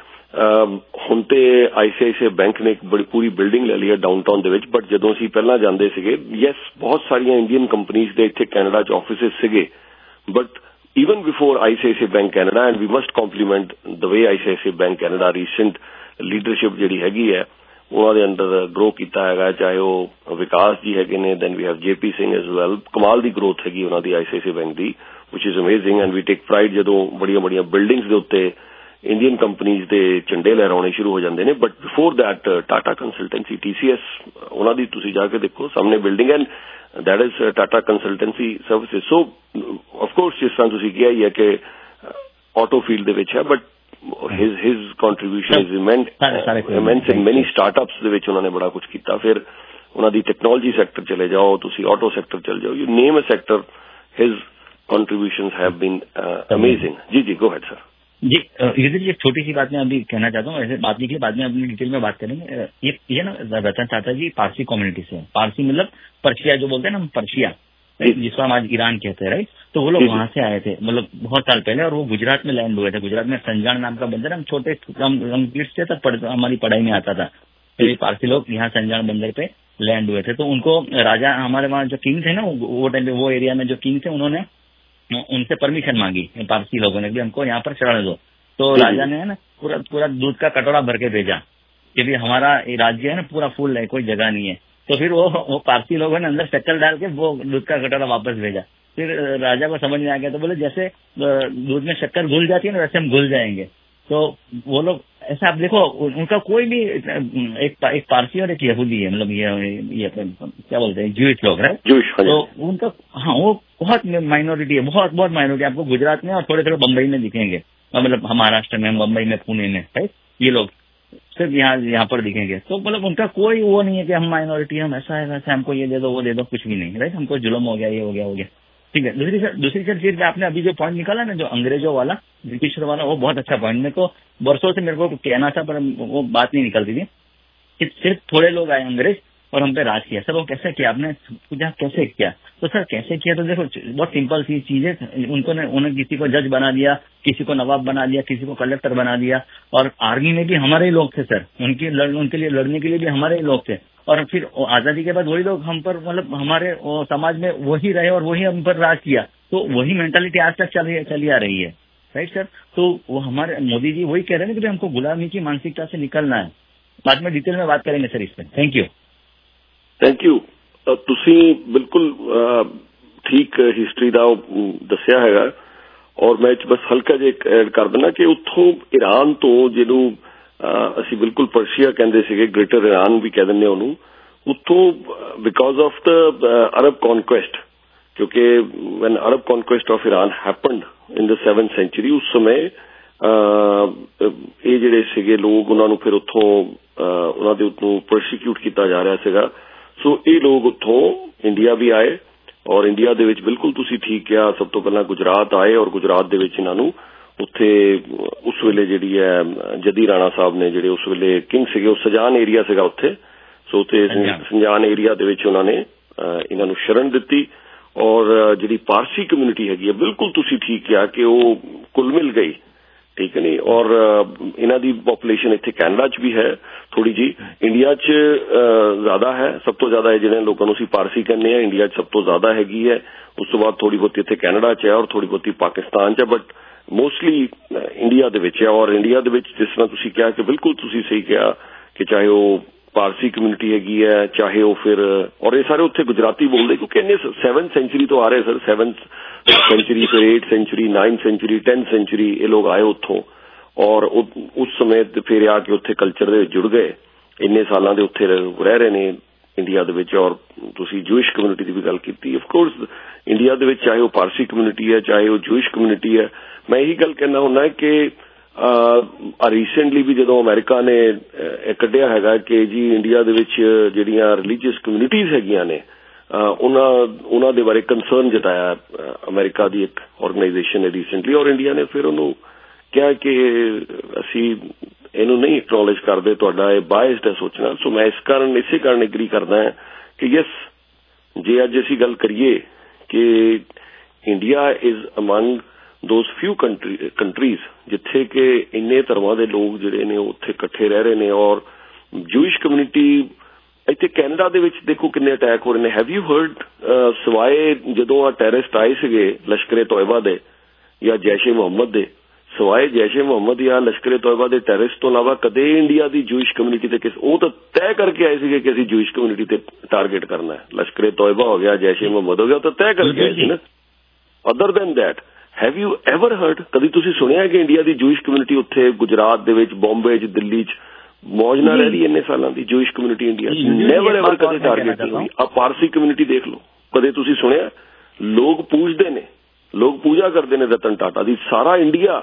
ਹੁਣ ਤੇ आईसीआईसीआई बैंक ने एक बड़ी पूरी बिल्डिंग ले ली है डाउनटाउन ਦੇ ਵਿੱਚ, बट ਜਦੋਂ ਅਸੀਂ ਪਹਿਲਾਂ ਜਾਂਦੇ ਸੀਗੇ, ਯੈਸ ਬਹੁਤ ਸਾਰੀਆਂ ਇੰਡੀਅਨ ਕੰਪਨੀਆਂ ਦੇ ਇੱਥੇ ਕੈਨੇਡਾ 'ਚ ਆਫਿਸਿਸ ਸੀਗੇ, but even before ICICI Bank Canada, and we must compliment the way ICICI Bank Canada recent leadership ਜਿਹੜੀ ਹੈਗੀ ਹੈ ਉਹਨਾਂ ਦੇ ਅੰਡਰ ਗਰੋ ਕੀਤਾ ਹੈਗਾ, ਚਾਹੇ ਉਹ ਵਿਕਾਸ ਜੀ ਹੈਗੇ ਨੇ, then we have JP Singh as well, ਕਮਾਲ ਦੀ ਗਰੋਥ ਹੈਗੀ ਉਹਨਾਂ ਦੀ ICICI Bank the, which is amazing, and we take pride ਜਦੋਂ ਬੜੀਆਂ ਬੜੀਆਂ ਬਿਲਡਿੰਗਸ ਦੇ ਉੱਤੇ ਇੰਡੀਅਨ ਕੰਪਨੀਆਂ ਦੇ ਝੰਡੇ ਲਹਿਰਾਉਣੇ ਸ਼ੁਰੂ ਹੋ ਜਾਂਦੇ ਨੇ। But before that Tata consultancy TCS, ਉਹਨਾਂ ਦੀ ਤੁਸੀਂ ਜਾ ਕੇ ਦੇਖੋ ਸਾਹਮਣੇ building, and that is Tata Consultancy Services. So of course ਜਿਸ ਤਰ੍ਹਾਂ ਤੁਸੀਂ ਕਿਹਾ ਹੀ ਹੈ ਕਿ ਆਟੋ ਫੀਲਡ ਦੇ ਵਿੱਚ ਹੈ, but his contribution is immense in many startups ਦੇ ਵਿੱਚ ਉਹਨਾਂ ਨੇ ਬੜਾ ਕੁਝ ਕੀਤਾ। ਫਿਰ ਉਹਨਾਂ ਦੀ ਟੈਕਨੋਲੋਜੀ ਸੈਕਟਰ ਚਲੇ ਜਾਓ, ਤੁਸੀਂ ਆਟੋ ਸੈਕਟਰ ਚਲੇ ਜਾਓ, you name a sector, his contributions have been amazing. Ji go ahead sir. जी एक छोटी सी बात मैं अभी कहना चाहता हूँ, ऐसे बात निकली बाद में अपनी डिटेल में बात करेंगे। ये ना रतन टाटा जी पारसी कम्युनिटी से, पारसी मतलब पर्शिया जो बोलते हैं ना, पर्शिया जिसको हम आज ईरान कहते हैं, राइट। तो वो लोग वहां से आए थे, मतलब बहुत साल पहले, और वो गुजरात में लैंड हुए थे। गुजरात में संजान नाम का बंदर, हम छोटे हम किड्स थे तब हमारी पढ़ाई में आता था। तो ये पारसी लोग यहाँ संजान बंदर पे लैंड हुए थे। तो उनको राजा, हमारे वहाँ जो किंग थे ना वो टाइम पे, वो एरिया में जो किंग थे, उन्होंने उनसे परमिशन मांगी पारसी लोगों ने कि हमको यहाँ पर चढ़ने दो। तो राजा ने ना पूरा दूध का कटोरा भर के भेजा कि भी हमारा राज्य है ना पूरा फुल है, कोई जगह नहीं है। तो फिर वो पारसी लोगों ने अंदर शक्कर डाल के वो दूध का कटोरा वापस भेजा। फिर राजा को समझ में आ गया, तो बोले जैसे दूध में शक्कर घुल जाती है ना, वैसे हम घुल जाएंगे। तो वो लोग ऐसा, आप देखो उनका कोई भी एक पारसी और एक यहूदी है, मतलब ये क्या बोलते हैं, ज्यूइश लोग है। तो उनका हाँ वो बहुत माइनॉरिटी है, बहुत माइनॉरिटी आपको गुजरात में और थोड़े बम्बई में दिखेंगे, मतलब महाराष्ट्र में, मुंबई में, पुणे में, राइट। ये लोग सिर्फ यहाँ पर दिखेंगे। तो मतलब उनका कोई वो नहीं है कि हम माइनॉरिटी, हम ऐसा है वैसा, हमको ये दे दो वो दे दो, कुछ भी नहीं, राइट। हमको जुल्म हो गया, ये हो गया। ठीक है। दूसरी चीज आपने अभी जो पॉइंट निकाला ना, जो अंग्रेजों वाला, ब्रिटिशर वाला, वो बहुत अच्छा पॉइंट। मेरे को वर्षों से मेरे को कहना था, पर वो बात नहीं निकलती थी कि सिर्फ थोड़े लोग आए अंग्रेज और हम पे राज किया। सर वो कैसे किया, आपने पूछा कैसे किया, तो सर कैसे किया, तो देखो बहुत सिंपल सी चीज है। उन्होंने किसी को जज बना दिया, किसी को नवाब बना दिया, किसी को कलेक्टर बना दिया। और आर्मी में भी हमारे ही लोग थे सर, उनके लिए लड़ने के लिए भी हमारे ही लोग थे। और फिर आजादी के बाद वही लोग हम पर, मतलब हमारे समाज में वही रहे और वही हम पर राज किया। तो वही मेंटालिटी आज तक चली आ रही है, राइट सर। तो वो हमारे मोदी जी वही कह रहे हैं कि हमको गुलामी की मानसिकता से निकलना है। बाद में डिटेल में बात करेंगे सर इस पर। Thank you. ਤੁਸੀਂ ਬਿਲਕੁਲ ਠੀਕ ਹਿਸਟਰੀ ਦਾ ਦੱਸਿਆ ਹੈਗਾ, ਔਰ ਮੈਂ ਬਸ ਹਲਕਾ ਜਿਹਾ ਐਡ ਕਰ ਦਿੰਦਾ ਕਿ ਉੱਥੋਂ ਈਰਾਨ ਤੋਂ ਜਿਹਨੂੰ ਅਸੀਂ ਬਿਲਕੁਲ ਪਰਸ਼ੀਆ ਕਹਿੰਦੇ ਸੀਗੇ, ਗ੍ਰੇਟਰ ਈਰਾਨ ਵੀ ਕਹਿ ਦਿੰਦੇ ਉਹਨੂੰ, ਉੱਥੋਂ because of the Arab conquest, ਕਿਉਂਕਿ when Arab conquest of Iran happened in the 7th century, ਉਸ ਸਮੇਂ ਇਹ ਜਿਹੜੇ ਸੀਗੇ ਲੋਕ, ਉਹਨਾਂ ਨੂੰ ਫਿਰ ਉੱਥੋਂ ਉਹਨਾਂ ਦੇ ਉੱਤੋਂ ਪਰਸੀਕਿਊਟ ਕੀਤਾ ਜਾ ਰਿਹਾ ਸੀਗਾ। ਸੋ ਇਹ ਲੋਕ ਉੱਥੋਂ ਇੰਡੀਆ ਵੀ ਆਏ, ਔਰ ਇੰਡੀਆ ਦੇ ਵਿੱਚ ਬਿਲਕੁਲ ਤੁਸੀਂ ਠੀਕ ਕਿਹਾ, ਸਭ ਤੋਂ ਪਹਿਲਾਂ ਗੁਜਰਾਤ ਆਏ, ਔਰ ਗੁਜਰਾਤ ਦੇ ਵਿੱਚ ਇਹਨਾਂ ਨੂੰ ਉੱਥੇ ਉਸ ਵੇਲੇ ਜਿਹੜੀ ਹੈ ਜਦੀ ਰਾਣਾ ਸਾਹਿਬ ਨੇ, ਜਿਹੜੇ ਉਸ ਵੇਲੇ ਕਿੰਗ ਸੀਗੇ, ਉਹ ਸਜਾਨ ਏਰੀਆ ਸੀਗਾ ਉੱਥੇ। ਸੋ ਉੱਥੇ ਸਜਾਨ ਏਰੀਆ ਦੇ ਵਿੱਚ ਉਹਨਾਂ ਨੇ ਇਹਨਾਂ ਨੂੰ ਸ਼ਰਨ ਦਿੱਤੀ, ਔਰ ਜਿਹੜੀ ਪਾਰਸੀ ਕਮਿਊਨਿਟੀ ਹੈਗੀ ਹੈ, ਬਿਲਕੁਲ ਤੁਸੀਂ ਠੀਕ ਕਿਹਾ ਕਿ ਉਹ ਕੁੱਲ ਮਿਲ ਗਈ, ਠੀਕ ਹੈ ਨਹੀਂ। ਔਰ ਇਹਨਾਂ ਦੀ ਪੋਪੂਲੇਸ਼ਨ ਇੱਥੇ ਕੈਨੇਡਾ 'ਚ ਵੀ ਹੈ ਥੋੜੀ ਜੀ, ਇੰਡੀਆ 'ਚ ਜ਼ਿਆਦਾ ਹੈ, ਸਭ ਤੋਂ ਜ਼ਿਆਦਾ ਜਿਹੜੇ ਲੋਕਾਂ ਨੂੰ ਅਸੀਂ ਪਾਰਸੀ ਕਹਿੰਦੇ ਹਾਂ, ਇੰਡੀਆ 'ਚ ਸਭ ਤੋਂ ਜ਼ਿਆਦਾ ਹੈਗੀ ਹੈ। ਉਸ ਤੋਂ ਬਾਅਦ ਥੋੜੀ ਬਹੁਤੀ ਇੱਥੇ ਕੈਨੇਡਾ 'ਚ ਹੈ, ਔਰ ਥੋੜੀ ਬਹੁਤੀ ਪਾਕਿਸਤਾਨ 'ਚ ਹੈ। ਬਟ ਮੋਸਟਲੀ ਇੰਡੀਆ ਦੇ ਵਿੱਚ ਹੈ। ਔਰ ਇੰਡੀਆ ਦੇ ਵਿੱਚ ਜਿਸ ਤਰ੍ਹਾਂ ਤੁਸੀਂ ਕਿਹਾ ਕਿ ਬਿਲਕੁਲ ਤੁਸੀਂ ਸਹੀ ਕਿਹਾ ਕਿ ਚਾਹੇ ਉਹ ਪਾਰਸੀ ਕਮਿਊਨਿਟੀ ਹੈਗੀ ਹੈ, ਚਾਹੇ ਉਹ ਫਿਰ ਔਰ ਇਹ ਸਾਰੇ ਉੱਥੇ ਗੁਜਰਾਤੀ ਬੋਲਦੇ ਕਿਉਂਕਿ ਇੰਨੇ 7th ਸੈਂਚੁਰੀ ਤੋਂ ਆ ਰਹੇ ਸਰ। 7th ਸੈਂਚੁਰੀ, ਫਿਰ 8th sanctuary, 9th sanctuary, 10th sanctuary ਇਹ ਲੋਕ ਆਏ ਉੱਥੋਂ ਔਰ ਉਸ ਸਮੇਂ ਫਿਰ ਆ ਕੇ ਉੱਥੇ ਕਲਚਰ ਦੇ ਵਿੱਚ ਜੁੜ ਗਏ। ਇੰਨੇ ਸਾਲਾਂ ਦੇ ਉੱਥੇ ਰਹਿ ਰਹੇ ਨੇ ਇੰਡੀਆ ਦੇ ਵਿੱਚ। ਔਰ ਤੁਸੀਂ ਜੂਇਸ਼ ਕਮਿਊਨਿਟੀ ਦੀ ਵੀ ਗੱਲ ਕੀਤੀ। ਆਫ ਕੋਰਸ ਇੰਡੀਆ ਦੇ ਵਿੱਚ ਚਾਹੇ ਉਹ ਪਾਰਸੀ ਕਮਿਊਨਿਟੀ ਹੈ, ਚਾਹੇ ਉਹ ਜੂਇਸ਼ ਕਮਿਊਨਿਟੀ ਹੈ, ਮੈਂ ਇਹੀ ਗੱਲ ਕਹਿਣਾ ਹੁੰਦਾ ਕਿ ਰੀਸੈਂਟਲੀ ਵੀ ਜਦੋਂ ਅਮਰੀਕਾ ਨੇ ਕੱਢਿਆ ਹੈਗਾ ਕਿ ਜੀ ਇੰਡੀਆ ਦੇ ਵਿੱਚ ਜਿਹੜੀਆਂ ਰਿਲੀਜੀਅਸ ਕਮਿਊਨਿਟੀਜ਼ ਹੈਗੀਆਂ ਨੇ ਉਹਨਾਂ ਦੇ ਬਾਰੇ ਕੰਸਰਨ ਜਤਾਇਆ ਅਮਰੀਕਾ ਦੀ ਇੱਕ ਆਰਗੇਨਾਈਜੇਸ਼ਨ ਨੇ ਰੀਸੈਂਟਲੀ। ਔਰ ਇੰਡੀਆ ਨੇ ਫਿਰ ਉਹਨੂੰ ਕਿਹਾ ਕਿ ਅਸੀਂ ਇਹਨੂੰ ਨਹੀਂ ਐਕਨੋਲੇਜ ਕਰਦੇ, ਤੁਹਾਡਾ ਇਹ ਬਾਇਸਡ ਹੈ ਸੋਚਣਾ। ਸੋ ਮੈਂ ਇਸੇ ਕਾਰਨ ਐਗਰੀ ਕਰਦਾ ਹਾਂ ਕਿ ਯਸ, ਜੇ ਅੱਜ ਅਸੀਂ ਗੱਲ ਕਰੀਏ ਕਿ India is among those few countries ਜਿੱਥੇ ਕਿ ਇੰਨੇ ਧਰਮਾਂ ਦੇ ਲੋਕ ਜਿਹੜੇ ਨੇ ਉੱਥੇ ਇਕੱਠੇ ਰਹਿ ਰਹੇ ਨੇ। ਔਰ ਜੂਇਸ਼ ਕਮਿਊਨਿਟੀ ਇੱਥੇ ਕੈਨੇਡਾ ਦੇ ਵਿੱਚ ਦੇਖੋ ਕਿੰਨੇ ਅਟੈਕ ਹੋ ਰਹੇ ਨੇ। ਹੈਵ ਯੂ ਹਰਡ ਸਿਵਾਏ ਜਦੋਂ ਆ ਟੈਰਰਿਸਟ ਆਏ ਸੀਗੇ ਲਸ਼ਕਰੇ ਤੋਇਬਾ ਦੇ ਜਾਂ ਜੈਸ਼ੇ ਮੁਹੰਮਦ ਦੇ, ਸਿਵਾਏ ਜੈਸ਼ੇ ਮੁਹੰਮਦ ਜਾਂ ਲਸ਼ਕਰੇ ਤੋਇਬਾ ਦੇ ਟੈਰਰਿਸਟ ਤੋਂ ਇਲਾਵਾ ਕਦੇ ਇੰਡੀਆ ਦੀ ਜੂਇਸ਼ ਕਮਿਊਨਿਟੀ ਤੇ ਉਹ ਤਾਂ ਤੈਅ ਕਰਕੇ ਆਏ ਸੀਗੇ ਕਿ ਅਸੀਂ ਜੂਇਸ਼ ਕਮਿਊਨਿਟੀ ਤੇ ਟਾਰਗੇਟ ਕਰਨਾ ਹੈ। ਲਸ਼ਕਰੇ ਤੋਇਬਾ ਹੋ ਗਿਆ, ਜੈਸ਼ੇ ਮੁਹੰਮਦ ਹੋ ਗਿਆ, ਉਹ ਤਾਂ ਤੈਅ ਕਰਕੇ ਆਏ ਸੀ ਨਾ। Other than that have you ever heard, ਕਦੀ ਤੁਸੀਂ ਸੁਣਿਆ ਕਿ ਇੰਡੀਆ ਦੀ ਜੂਇਸ਼ ਕਮਿਊਨਿਟੀ ਉੱਥੇ ਗੁਜਰਾਤ ਦੇ ਵਿੱਚ, ਬੰਬੇ 'ਚ, ਦਿੱਲੀ 'ਚ ਮੌਜ ਨਾਲ ਰਹਿ ਰਹੀ ਇੰਨੇ ਸਾਲਾਂ ਦੀ ਜੂਇਸ਼ ਕਮਿਊਨਿਟੀ ਇੰਡੀਆ 'ਚ? ਨੈਵਰ ਐਵਰ ਕਦੇ ਟਾਰਗੇਟ ਨਹੀਂ ਹੋਈ। ਆ ਪਾਰਸੀ ਕਮਿਊਨਿਟੀ ਦੇਖ ਲਓ, ਕਦੇ ਤੁਸੀਂ ਸੁਣਿਆ? ਲੋਕ ਪੂਜਦੇ ਨੇ, ਲੋਕ ਪੂਜਾ ਕਰਦੇ ਨੇ ਰਤਨ ਟਾਟਾ ਦੀ। ਸਾਰਾ ਇੰਡੀਆ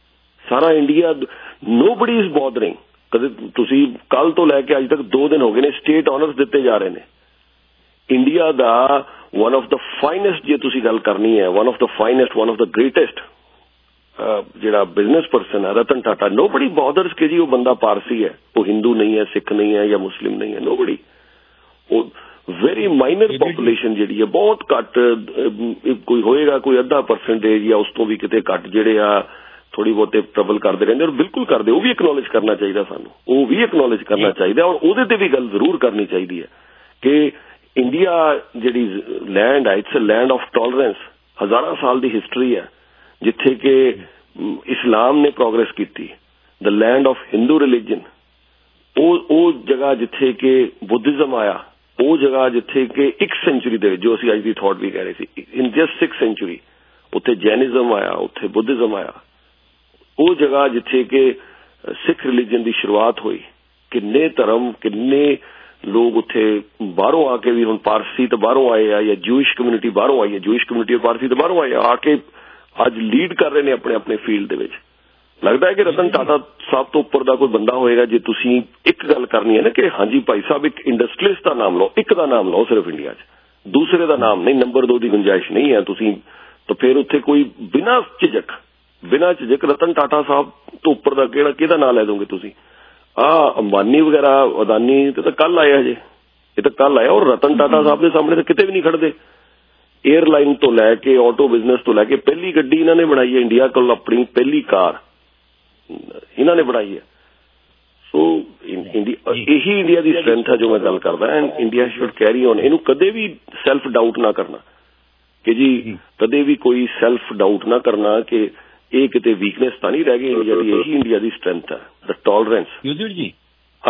ਨੋਬਡੀ ਇਜ਼ ਬੋਦਰਿੰਗ। ਕਦੇ ਤੁਸੀਂ ਕੱਲ ਤੋਂ ਲੈ ਕੇ ਅੱਜ ਤੱਕ 2 ਦਿਨ ਹੋ ਗਏ ਨੇ ਸਟੇਟ ਆਨਰਸ ਦਿੱਤੇ ਜਾ ਰਹੇ ਨੇ। ਇੰਡੀਆ ਦਾ ਵਨ ਆਫ ਦਾ ਫਾਈਨੈਸਟ, ਜੇ ਤੁਸੀਂ ਗੱਲ ਕਰਨੀ ਹੈ, one of the finest, one of the greatest ਜਿਹੜਾ ਬਿਜ਼ਨਸ ਪਰਸਨ ਹੈ ਰਤਨ ਟਾਟਾ, ਨੋਬਡੀ ਬੋਦਰਸ ਕਿ ਜੀ ਉਹ ਬੰਦਾ ਪਾਰਸੀ ਹੈ, ਉਹ ਹਿੰਦੂ ਨਹੀਂ ਹੈ, ਸਿੱਖ ਨਹੀਂ ਹੈ ਜਾਂ ਮੁਸਲਿਮ ਨਹੀਂ ਹੈ। ਨੋਬਡੀ। ਉਹ ਵੈਰੀ ਮਾਈਨਰ ਪੋਪੂਲੇਸ਼ਨ ਜਿਹੜੀ ਹੈ, ਬਹੁਤ ਘੱਟ, ਕੋਈ ਹੋਏਗਾ ਕੋਈ 0.5% ਜਾਂ ਉਸ ਤੋਂ ਵੀ ਕਿਤੇ ਘੱਟ ਜਿਹੜੇ ਆ ਥੋੜੀ ਬਹੁਤੇ ਟਰਬਲ ਕਰਦੇ ਰਹਿੰਦੇ। ਔਰ ਬਿਲਕੁਲ ਕਰਦੇ, ਉਹ ਵੀ ਐਕਨੋਲੇਜ ਕਰਨਾ ਚਾਹੀਦਾ ਸਾਨੂੰ, ਉਹ ਵੀ ਐਕਨੋਲੇਜ ਕਰਨਾ ਚਾਹੀਦਾ। ਔਰ ਉਹਦੇ ਤੇ ਵੀ ਗੱਲ ਜ਼ਰੂਰ ਕਰਨੀ ਚਾਹੀਦੀ ਹੈ ਕਿ ਇੰਡੀਆ ਜਿਹੜੀ ਲੈਂਡ ਹੈ, it's a land of tolerance. ਹਜ਼ਾਰਾਂ ਸਾਲ ਦੀ ਹਿਸਟਰੀ ਹੈ ਜਿੱਥੇ ਕਿ ਇਸਲਾਮ ਨੇ ਪ੍ਰੋਗਰੈਸ ਕੀਤੀ। The land of Hindu religion, ਉਹ ਜਗ੍ਹਾ ਜਿੱਥੇ ਕਿ ਬੁੱਧਿਜ਼ਮ ਆਇਆ, ਉਹ ਜਗ੍ਹਾ ਜਿੱਥੇ ਕਿ 1 ਸੈਂਚੁਰੀ ਦੇ ਵਿੱਚ, ਜੋ ਅਸੀਂ ਅੱਜ ਦੀ ਥਾਟ ਵੀ ਕਹਿ ਰਹੇ ਸੀ, ਇਨ ਜਸਟ 6 ਸੈਂਚੁਰੀ ਉੱਥੇ ਜੈਨਿਜ਼ਮ ਆਇਆ, ਉੱਥੇ ਬੁੱਧਿਜ਼ਮ ਆਇਆ। ਉਹ ਜਗ੍ਹਾ ਜਿੱਥੇ ਕਿ ਸਿੱਖ ਰਿਲੀਜਨ ਦੀ ਸ਼ੁਰੂਆਤ ਹੋਈ। ਕਿੰਨੇ ਧਰਮ, ਕਿੰਨੇ ਲੋਕ ਉੱਥੇ ਬਾਹਰੋਂ ਆ ਕੇ ਵੀ, ਹੁਣ ਪਾਰਸੀ ਤਾਂ ਬਾਹਰੋਂ ਆਏ ਆ ਜਾਂ ਜੂਇਸ਼ ਕਮਿਊਨਿਟੀ ਬਾਹਰੋਂ ਆਈ ਹੈ, ਜੂਇਸ਼ ਕਮਿਊਨਿਟੀ ਔਰ ਪਾਰਸੀ ਤਾਂ ਬਾਹਰੋਂ ਆਏ ਆ ਕੇ ਅੱਜ ਲੀਡ ਕਰ ਰਹੇ ਨੇ ਆਪਣੇ ਆਪਣੇ ਫੀਲਡ ਦੇ ਵਿੱਚ। ਲੱਗਦਾ ਹੈ ਕਿ ਰਤਨ ਟਾਟਾ ਸਾਹਿਬ ਤੋਂ ਉੱਪਰ ਦਾ ਕੋਈ ਬੰਦਾ ਹੋਏਗਾ। ਜੇ ਤੁਸੀਂ ਇੱਕ ਗੱਲ ਕਰਨੀ ਹੈ ਨਾ ਕਿ ਹਾਂਜੀ ਭਾਈ ਸਾਹਿਬ ਇੱਕ ਇੰਡਸਟਰੀਅਲਿਸਟ ਦਾ ਨਾਮ ਲਓ, ਇੱਕ ਦਾ ਨਾਮ ਲਓ ਸਿਰਫ ਇੰਡੀਆ 'ਚ, ਦੂਸਰੇ ਦਾ ਨਾਮ ਨਹੀਂ, ਨੰਬਰ 2 ਦੀ ਗੁੰਜਾਇਸ਼ ਨਹੀਂ ਹੈ ਤੁਸੀਂ, ਤਾਂ ਫਿਰ ਉੱਥੇ ਕੋਈ ਬਿਨਾਂ ਝਿਜਕ ਰਤਨ ਟਾਟਾ ਸਾਹਿਬ ਤੋਂ ਉੱਪਰ ਦਾ ਕਿਹਦਾ ਨਾਂ ਲੈ ਦੋਗੇ ਤੁਸੀਂ? ਅੰਬਾਨੀ ਵਗੈਰਾ, ਅਦਾਨੀ ਤੇ ਤਾਂ ਕੱਲ ਆਇਆ ਜੇ, ਇਹ ਤਾਂ ਕੱਲ ਆਇਆ। ਔਰ ਰਤਨ ਟਾਟਾ ਸਾਹਿਬ ਦੇ ਸਾਹਮਣੇ ਤਾਂ ਕਿਤੇ ਵੀ ਨਹੀਂ ਖੜਦੇ। 에ਅਰਲਾਈਨ ਤੋਂ ਲੈ ਕੇ ਆਟੋ ਬਿਜ਼ਨਸ ਤੋਂ ਲੈ ਕੇ ਪਹਿਲੀ ਗੱਡੀ ਇਹਨਾਂ ਨੇ ਬਣਾਈ ਹੈ ਇੰਡੀਆ ਕੋਲ, ਆਪਣੀ ਪਹਿਲੀ ਕਾਰ ਇਹਨਾਂ ਨੇ ਬਣਾਈ ਹੈ। ਸੋ ਇਹੀ ਇੰਡੀਆ ਦੀ ਸਟਰੈਂਥ ਹੈ ਜੋ ਮੈਂ ਗੱਲ ਕਰਦਾ। And India should carry on. ਇਹਨੂੰ ਕਦੇ ਵੀ ਸੈਲਫ ਡਾਊਟ ਨਾ ਕਰਨਾ ਕਿ ਜੀ, ਕਦੇ ਵੀ ਕੋਈ ਸੈਲਫ ਡਾਊਟ ਨਾ ਕਰਨਾ ਕਿ ਇਹ ਕਿਤੇ ਵੀਕਨੈਸ ਤਾਂ नहीं रह गई इंडिया की। यही इंडिया की स्ट्रेंथ है, द टॉलरेंस। युधिष्ठिर जी, हाँ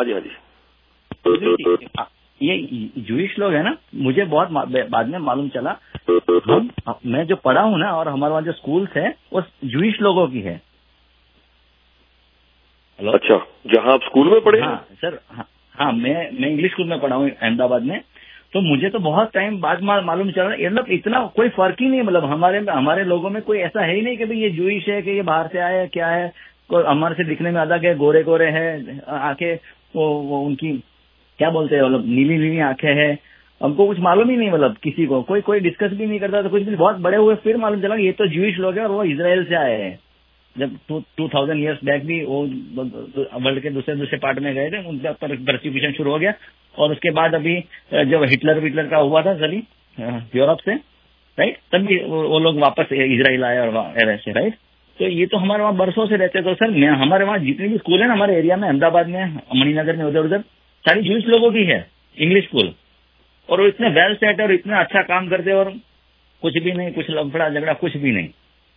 जी, ये जूइश लोग है ना, मुझे बहुत बाद में मालूम चला, मैं जो पढ़ा हूँ ना, और हमारे वहाँ जो स्कूल्स है वो जूइश लोगों की है। हेलो, अच्छा, जहाँ आप स्कूल में पढ़े? हाँ सर, हाँ मैं इंग्लिश स्कूल में पढ़ा हूँ अहमदाबाद में। तो मुझे तो बहुत टाइम बाद मालूम चला, मतलब इतना कोई फर्क ही नहीं, मतलब हमारे लोगों में कोई ऐसा है ही नहीं कि भाई ये जूइश है कि ये बाहर से आया है, क्या है, हमारे से दिखने में अलग है, गोरे गोरे है आंखें, वो उनकी क्या बोलते हैं, मतलब नीली नीली आंखें हैं। हमको कुछ मालूम ही नहीं, मतलब किसी को कोई डिस्कस भी नहीं करता था कुछ भी। बहुत बड़े हुए फिर मालूम चला ये तो जूइश लोग हैं और वो इजराइल से आए हैं। जब 2000 ईयर्स बैक भी वो वर्ल्ड के दूसरे पार्ट में गए थे, उनका परसिक्यूशन शुरू हो गया। और उसके बाद अभी जब हिटलर का हुआ था सभी यूरोप से, राइट, तब भी वो लोग वापस इजराइल आए और ऐसे, राइट। तो ये तो हमारे वहाँ बरसों से रहते। तो सर हमारे वहाँ जितने भी स्कूल है ना हमारे एरिया में, अहमदाबाद में, मणिनगर में, उधर सारी जूइश लोगों की है इंग्लिश स्कूल। और वो इतने वेल सेट और इतना अच्छा काम करते और कुछ भी नहीं, कुछ लफड़ा झगड़ा कुछ भी नहीं।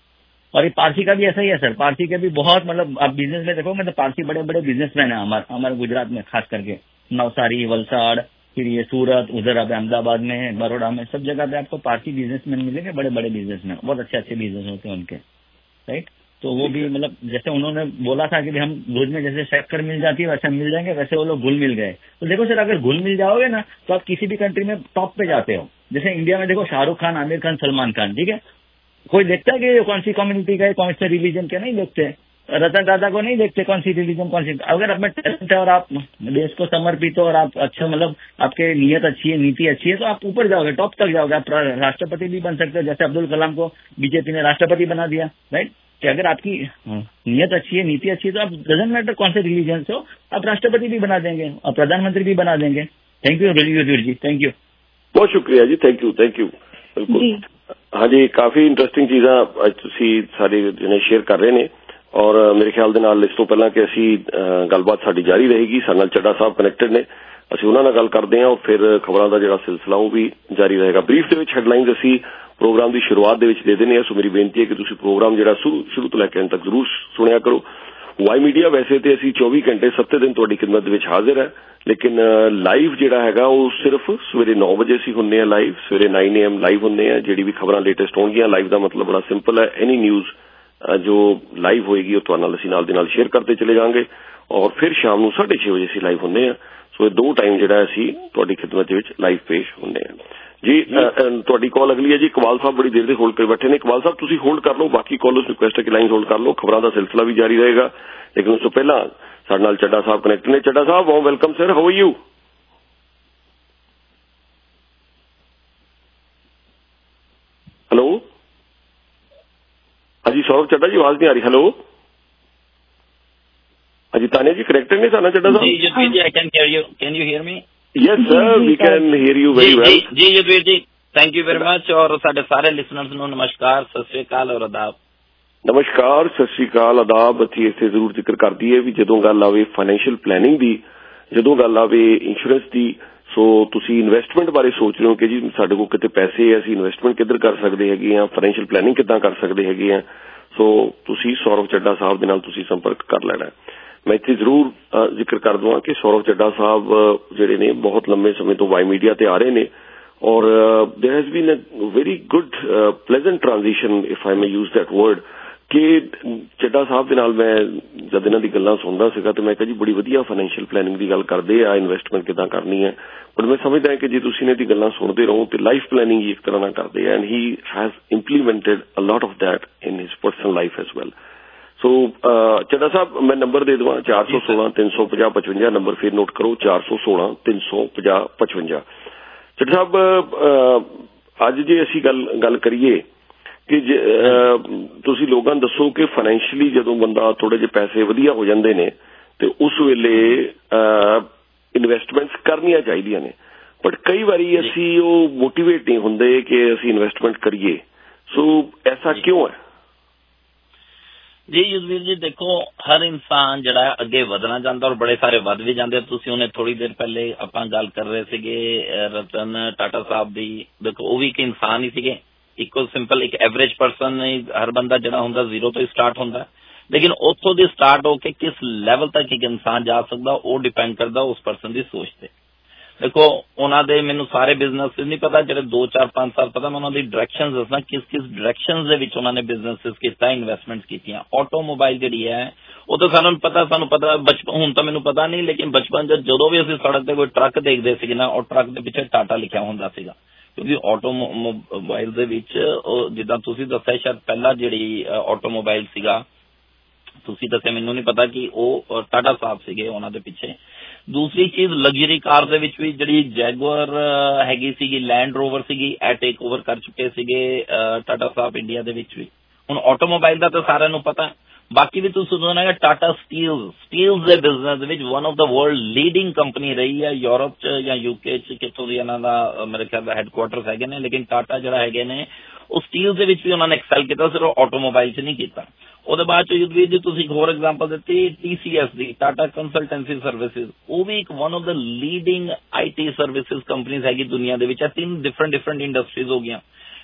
और ये पारसी का भी ऐसा ही है सर, पारसी के भी बहुत मतलब आप बिजनेस में देखोगे तो पारसी बड़े बड़े बिजनेसमैन है हमारे गुजरात में, खास करके नवसारी, वलसाड़, फिर ये सूरत, उधर अब अहमदाबाद में, बड़ौदा में, सब जगह पे आपको पारसी बिजनेसमैन मिलेंगे, बड़े बड़े बिजनेसमैन, बहुत अच्छे बिजनेस होते हैं उनके, राइट। तो वो भी मतलब जैसे उन्होंने बोला था कि हम भुज में जैसे शक्कर मिल जाती है वैसे मिल जाएंगे, वैसे वो लोग घुल मिल गए। तो देखो सर, अगर घुल मिल जाओगे ना तो आप किसी भी कंट्री में टॉप पे जाते हो। जैसे इंडिया में देखो शाहरुख खान, आमिर खान, सलमान खान, ठीक है, कोई देखता है कि कौन सी कम्युनिटी का है, कौन से रिलीजन के, नहीं देखते। रतन टाटा को नहीं देखते कौन सी रिलीजन, कौन सी। अगर आप में टैलेंट है और आप देश को समर्पित हो और आप अच्छा मतलब आपके नियत अच्छी है, नीति अच्छी है, तो आप ऊपर जाओगे, टॉप तक जाओगे, आप राष्ट्रपति भी बन सकते हो। जैसे अब्दुल कलाम को बीजेपी ने राष्ट्रपति बना दिया, राइट। कि अगर आपकी नियत अच्छी है, नीति अच्छी है, तो आप डजंट मैटर कौन से रिलीजन से हो, आप राष्ट्रपति भी बना देंगे और प्रधानमंत्री भी बना देंगे। Thank you Yudhvir ji, thank you, बहुत शुक्रिया जी, थैंक यू बिल्कुल। हाँ जी, काफी इंटरेस्टिंग चीज़ां ਅੱਜ ਤੁਸੀਂ ਸਾਰੇ ਜਣੇ ਸ਼ੇਅਰ ਕਰ ਰਹੇ ਨੇ ਔਰ ਮੇਰੇ ਖਿਆਲ ਦੇ ਨਾਲ ਇਸ ਤੋਂ ਪਹਿਲਾਂ ਕਿ ਅਸੀਂ ਗੱਲਬਾਤ ਸਾਡੀ ਜਾਰੀ ਰਹੇਗੀ, ਸਾਡੇ ਨਾਲ ਚੱਡਾ ਸਾਹਿਬ ਕਨੈਕਟਡ ਨੇ, ਅਸੀਂ ਉਹਨਾਂ ਨਾਲ ਗੱਲ ਕਰਦੇ ਹਾਂ ਔਰ ਫਿਰ ਖਬਰਾਂ ਦਾ ਜਿਹੜਾ ਸਿਲਸਿਲਾ ਉਹ ਵੀ ਜਾਰੀ ਰਹੇਗਾ। ਬਰੀਫ ਦੇ ਵਿੱਚ ਹੈਡਲਾਈਨਸ ਅਸੀਂ ਪ੍ਰੋਗਰਾਮ ਦੀ ਸ਼ੁਰੂਆਤ ਦੇ ਵਿੱਚ ਦੇ ਦਿੰਦੇ ਹਾਂ, ਸੋ ਮੇਰੀ ਬੇਨਤੀ ਹੈ ਕਿ ਤੁਸੀਂ ਪ੍ਰੋਗਰਾਮ ਜਿਹੜਾ ਸ਼ੁਰੂ ਤੋਂ ਲੈ ਕੇ ਅੰਤ ਤੱਕ ਜ਼ਰੂਰ ਸੁਣਿਆ ਕਰੋ। ਵਾਈ ਮੀਡੀਆ ਵੈਸੇ ਤੇ ਅਸੀਂ 24 ਘੰਟੇ 7 ਦਿਨ ਤੁਹਾਡੀ ਖਿਦਮਤ ਦੇ ਵਿੱਚ ਹਾਜ਼ਰ ਹੈ, ਲੇਕਿਨ ਲਾਈਵ ਜਿਹੜਾ ਹੈਗਾ ਉਹ ਸਿਰਫ ਸਵੇਰੇ 9 ਵਜੇ ਅਸੀਂ ਹੁੰਦੇ ਹਾਂ ਲਾਈਵ, ਸਵੇਰੇ 9 AM ਲਾਈਵ ਹੁੰਦੇ ਆ। ਜਿਹੜੀ ਵੀ ਖਬਰਾਂ ਲੇਟੈਸਟ ਹੋਣਗੀਆਂ, ਲਾਈਵ ਦਾ ਮਤਲਬ ਬੜਾ ਸਿੰਪਲ ਹੈ, ਐਨੀ ਨਿਊਜ਼ ਜੋ ਲਾਈਵ ਹੋਏਗੀ ਉਹ ਤੁਹਾਡੇ ਨਾਲ ਅਸੀਂ ਨਾਲ ਦੀ ਨਾਲ ਸ਼ੇਅਰ ਕਰਦੇ ਚਲੇ ਜਾਵਾਂਗੇ ਔਰ ਫਿਰ ਸ਼ਾਮ ਨੂੰ 6:30 ਵਜੇ ਅਸੀਂ ਲਾਈਵ ਹੁੰਦੇ ਹਾਂ। ਸੋ ਇਹ ਦੋ ਟਾਈਮ ਜਿਹੜਾ ਅਸੀਂ ਤੁਹਾਡੀ ਖਿਦਮਤ ਦੇ ਵਿੱਚ ਲਾਈਵ ਪੇਸ਼ ਹੁੰਦੇ ਹਾਂ ਜੀ। ਤੁਹਾਡੀ ਕਾਲ ਅਗਲੀ ਹੈ ਜੀ, ਇਕਬਾਲ ਸਾਹਿਬ ਬੜੀ ਦੇਰ ਦੇ ਹੋਲਡ ਕਰ ਬੈਠੇ ਨੇ। ਇਕਬਾਲ ਸਾਹਿਬ ਤੁਸੀਂ ਹੋਲਡ ਕਰ ਲਓ, ਬਾਕੀ ਕਾਲਰਸ ਰਿਕੁਐਸਟ ਹੈ ਕਿ ਲਾਈਨ ਹੋਲਡ ਕਰ ਲਓ, ਖਬਰਾਂ ਦਾ ਸਿਲਸਿਲਾ ਵੀ ਜਾਰੀ ਰਹੇਗਾ। ਲੇਕਿਨ ਉਸ ਤੋਂ ਪਹਿਲਾਂ ਸਾਡੇ ਨਾਲ ਚੱਡਾ ਸਾਹਿਬ ਕਨੈਕਟ ਨੇ। ਚੱਡਾ ਸਾਹਿਬ, warm welcome sir, how are you? Hello, हाँ जी सौरभ चड्डा जी, आवाज नहीं आ रही। हेलो, हाँ जी तानिया जी कनेक्टेड नहीं साना चड्डा साहब? जी Yudhvir ji, I can hear you, can you hear me? Yes sir, we can hear you very well. जी Yudhvir ji, thank you very much और साडे सारे लिसनर्स ਨੂੰ ਨਮਸਕਾਰ, ਸਤਿ ਸ਼੍ਰੀ ਅਕਾਲ ਔਰ ਆਦਾਬ। ਨਮਸਕਾਰ, ਸਤਿ ਸ਼੍ਰੀ ਅਕਾਲ, ਆਦਾਬ। ਅਸੀਂ ਇੱਥੇ ਜ਼ਰੂਰ ਜ਼ਿਕਰ ਕਰਦੀ ਹੈ ਵੀ ਜਦੋਂ ਗੱਲ ਆਵੇ ਫਾਈਨੈਂਸ਼ੀਅਲ ਪਲੈਨਿੰਗ ਦੀ, ਜਦੋਂ ਗੱਲ ਆਵੇ ਇੰਸ਼ੋਰੈਂਸ ਦੀ, ਸੋ ਤੁਸੀਂ ਇਨਵੈਸਟਮੈਂਟ ਬਾਰੇ ਸੋਚ ਰਹੇ ਹੋ ਕਿ ਜੀ ਸਾਡੇ ਕੋਲ ਕਿਤੇ ਪੈਸੇ ਹੈ, ਅਸੀਂ ਇਨਵੈਸਟਮੈਂਟ ਕਿੱਧਰ ਕਰ ਸਕਦੇ ਹੈਗੇ ਆ, ਫਾਈਨੈਂਸ਼ੀਅਲ ਪਲੈਨਿੰਗ ਕਿੱਦਾਂ ਕਰ ਸਕਦੇ ਹੈਗੇ ਆ, ਸੋ ਤੁਸੀਂ ਸੌਰਵ ਚੱਡਾ ਸਾਹਿਬ ਦੇ ਨਾਲ ਤੁਸੀਂ ਸੰਪਰਕ ਕਰ ਲੈਣਾ। ਮੈਂ ਇੱਥੇ ਜ਼ਰੂਰ ਜ਼ਿਕਰ ਕਰ ਦਵਾਂ ਕਿ ਸੌਰਵ ਚੱਡਾ ਸਾਹਿਬ ਜਿਹੜੇ ਨੇ ਬਹੁਤ ਲੰਬੇ ਸਮੇਂ ਤੋਂ ਵਾਈ ਮੀਡੀਆ ਤੇ ਆ ਰਹੇ ਨੇ ਔਰ there has been a very good pleasant transition, if I may use that word, ਕਿ ਚੱਡਾ ਸਾਹਿਬ ਦੇ ਨਾਲ ਮੈਂ ਜਦ ਇਹਨਾਂ ਦੀ ਗੱਲਾਂ ਸੁਣਦਾ ਸੀਗਾ ਤੇ ਮੈਂ ਕਿਹਾ ਜੀ ਬੜੀ ਵਧੀਆ ਫਾਈਨੈਂਸ਼ੀਅਲ ਪਲੈਨਿੰਗ ਦੀ ਗੱਲ ਕਰਦੇ ਆ, ਇਨਵੈਸਟਮੈਂਟ ਕਿੱਦਾਂ ਕਰਨੀ ਹੈ। ਪਰ ਮੈਂ ਸਮਝਦਾ ਕਿ ਜੇ ਤੁਸੀਂ ਇਹਨਾਂ ਦੀ ਗੱਲਾਂ ਸੁਣਦੇ ਰਹੋ ਤੇ ਲਾਈਫ ਪਲੈਨਿੰਗ ਹੀ ਇੱਕ ਤਰ੍ਹਾਂ ਨਾਲ ਕਰਦੇ ਆ and he has implemented a lot of that in his personal life as well. So Chadha ਸਾਹਿਬ ਮੈਂ ਨੰਬਰ ਦੇ ਦੇਵਾਂ 416 350 55, ਨੰਬਰ ਫਿਰ ਨੋਟ ਕਰੋ 416 350 55। ਚੱਡਾ ਸਾਹਿਬ ਅੱਜ ਜੇ ਅਸੀਂ ਗੱਲ ਕਰੀਏ ਕਿ ਤੁਸੀਂ ਲੋਕਾਂ ਨੂੰ ਦੱਸੋ ਕਿ ਫਾਈਨੈਂਸ਼ੀਅਲੀ ਜਦੋਂ ਬੰਦਾ ਥੋੜੇ ਜਿਹੇ ਪੈਸੇ ਵਧੀਆ ਹੋ ਜਾਂਦੇ ਨੇ ਤੇ ਉਸ ਵੇਲੇ ਇਨਵੈਸਟਮੈਂਟਸ ਕਰਨੀਆਂ ਚਾਹੀਦੀਆਂ ਨੇ, ਬਟ ਕਈ ਵਾਰੀ ਅਸੀਂ ਉਹ ਮੋਟੀਵੇਟ ਨਹੀਂ ਹੁੰਦੇ ਕਿ ਅਸੀਂ ਇਨਵੈਸਟਮੈਂਟ ਕਰੀਏ, ਸੋ ਐਸਾ ਕਿਉਂ ਹੈ? ਜੀ ਯੁद्धਵੀਰ ਜੀ ਦੇਖੋ, ਹਰ ਇਨਸਾਨ ਜਿਹੜਾ ਅੱਗੇ ਵਧਣਾ ਚਾਹੁੰਦਾ ਔਰ ਬੜੇ ਸਾਰੇ ਵੱਧ ਵੀ ਜਾਂਦੇ। ਤੁਸੀਂ ਉਹਨੇ ਥੋੜੀ ਦੇਰ ਪਹਿਲੇ ਆਪਾਂ ਗੱਲ ਕਰ ਰਹੇ ਸੀਗੇ ਰਤਨ ਟਾਟਾ ਸਾਹਿਬ ਦੀ, ਦੇਖੋ ਉਹ ਵੀ ਇੱਕ ਇਨਸਾਨ ਹੀ ਸੀਗੇ, ਇੱਕੋ ਸਿੰਪਲ ਇੱਕ ਐਵਰੇਜ ਪਰਸਨ। ਹਰ ਬੰਦਾ ਜਿਹੜਾ ਹੁੰਦਾ ਜ਼ੀਰੋ ਤੋਂ ਹੀ ਸਟਾਰਟ ਹੁੰਦਾ, ਲੇਕਿਨ ਉੱਥੋਂ ਦੀ ਸਟਾਰਟ ਹੋ ਕੇ ਕਿਸ ਲੈਵਲ ਤੱਕ ਇੱਕ ਇਨਸਾਨ ਜਾ ਸਕਦਾ ਉਹ ਡਿਪੈਂਡ ਕਰਦਾ ਉਸ ਪਰਸਨ ਦੀ ਸੋਚ ਤੇ। ਦੇਖੋ ਉਹਨਾਂ ਦੇ ਮੈਨੂੰ ਸਾਰੇ ਬਿਜ਼ਨਸ ਨਹੀਂ ਪਤਾ, ਜਿਹੜੇ 2, 4, 5 ਸਾਲ ਪਤਾ, ਮੈਂ ਉਹਨਾਂ ਦੀ ਡਾਇਰੈਕਸ਼ਨ ਦੱਸਣਾ ਕਿਸ ਡਾਇਰੈਕਸ਼ਨ ਦੇ ਵਿੱਚ ਉਹਨਾਂ ਨੇ ਬਿਜ਼ਨਸਿਸ ਕੀਤਾ, ਇਨਵੈਸਟਮੈਂਟ ਕੀਤੀਆਂ। ਆਟੋਮੋਬਾਈਲ ਜਿਹੜੀ ਹੈ ਉਹ ਤਾਂ ਸਾਨੂੰ ਪਤਾ ਬਚਪਨ, ਹੁਣ ਤਾਂ ਮੈਨੂੰ ਪਤਾ ਨਹੀਂ, ਲੇਕਿਨ ਬਚਪਨ ਜਦੋਂ ਵੀ ਅਸੀਂ ਸੜਕ ਤੇ ਕੋਈ ਟਰੱਕ ਦੇਖਦੇ ਸੀਗੇ ਨਾ, ਉਹ ਟਰੱਕ ਦੇ ਪਿੱਛੇ ਟਾਟਾ ਲਿਖਿਆ ਹੁੰਦਾ ਸੀਗਾ, ਕਿਉਂਕਿ ਆਟੋਮੋਬਾਈਲ ਦੇ ਵਿੱਚ ਜਿੱਦਾਂ ਤੁਸੀਂ ਦੱਸਿਆ ਸ਼ਾਇਦ ਪਹਿਲਾਂ ਜਿਹੜੀ ਆਟੋਮੋਬਾਈਲ ਸੀਗਾ, ਤੁਸੀਂ ਦੱਸਿਆ ਮੈਨੂੰ ਨਹੀਂ ਪਤਾ ਕਿ ਉਹ ਟਾਟਾ ਸਾਹਿਬ ਸੀਗੇ ਉਹਨਾਂ ਦੇ ਪਿੱਛੇ। ਦੂਸਰੀ ਚੀਜ਼ ਲਗਜ਼ਰੀ ਕਾਰ ਦੇ ਵਿੱਚ ਵੀ ਜਿਹੜੀ ਜੈਗੁਆਰ ਹੈਗੀ ਸੀਗੀ, ਲੈਂਡ ਰੋਵਰ ਸੀਗੀ, ਇਹ ਟੇਕ ਓਵਰ ਕਰ ਚੁੱਕੇ ਸੀਗੇ ਟਾਟਾ ਸਾਹਿਬ ਇੰਡੀਆ ਦੇ ਵਿੱਚ ਵੀ। ਹੁਣ ਆਟੋਮੋਬਾਈਲ ਦਾ ਤਾਂ ਸਾਰਿਆਂ ਨੂੰ ਪਤਾ, ਬਾਕੀ ਵੀ ਤੁਸੀਂ ਸੁਣੋਗੇ ਟਾਟਾ ਸਟੀਲਸ ਦੇ ਬਿਜ਼ਨਸ ਦੇ ਵਿੱਚ one of the world leading company ਰਹੀ ਹੈ ਯੂਰਪ 'ਚ ਜਾਂ UK 'ਚ, ਕਿੱਥੋਂ ਦੀ ਇਹਨਾਂ ਦਾ ਮੇਰੇ ਖਿਆਲ ਦਾ ਹੈਡਕੁਆਟਰਸ ਹੈਗੇ ਨੇ, ਲੇਕਿਨ ਟਾਟਾ ਜਿਹੜਾ ਹੈਗੇ ਨੇ ਉਹ ਸਟੀਲ ਦੇ ਵਿੱਚ ਵੀ ਉਹਨਾਂ ਨੇ ਐਕਸੈਲ ਕੀਤਾ, ਸਿਰਫ ਆਟੋਮੋਬਾਈਲ 'ਚ ਨਹੀਂ ਕੀਤਾ। ਉਹਦੇ ਬਾਅਦ 'ਚ ਯੁੱਧਵੀਰ ਜੀ ਤੁਸੀਂ ਇੱਕ ਹੋਰ ਐਗਜ਼ਾਮਪਲ ਦਿੱਤੀ TCS ਦੀ, ਟਾਟਾ ਕੰਸਲਟੈਂਸੀ ਸਰਵਿਸਿਜ਼, ਉਹ ਵੀ ਇੱਕ one of the leading IT services companies ਹੈਗੀ ਦੁਨੀਆ ਦੇ ਵਿੱਚ। 3 ਡਿਫਰੈਂਟ ਇੰਡਸਟਰੀਜ਼ ਹੋ ਗਈਆਂ।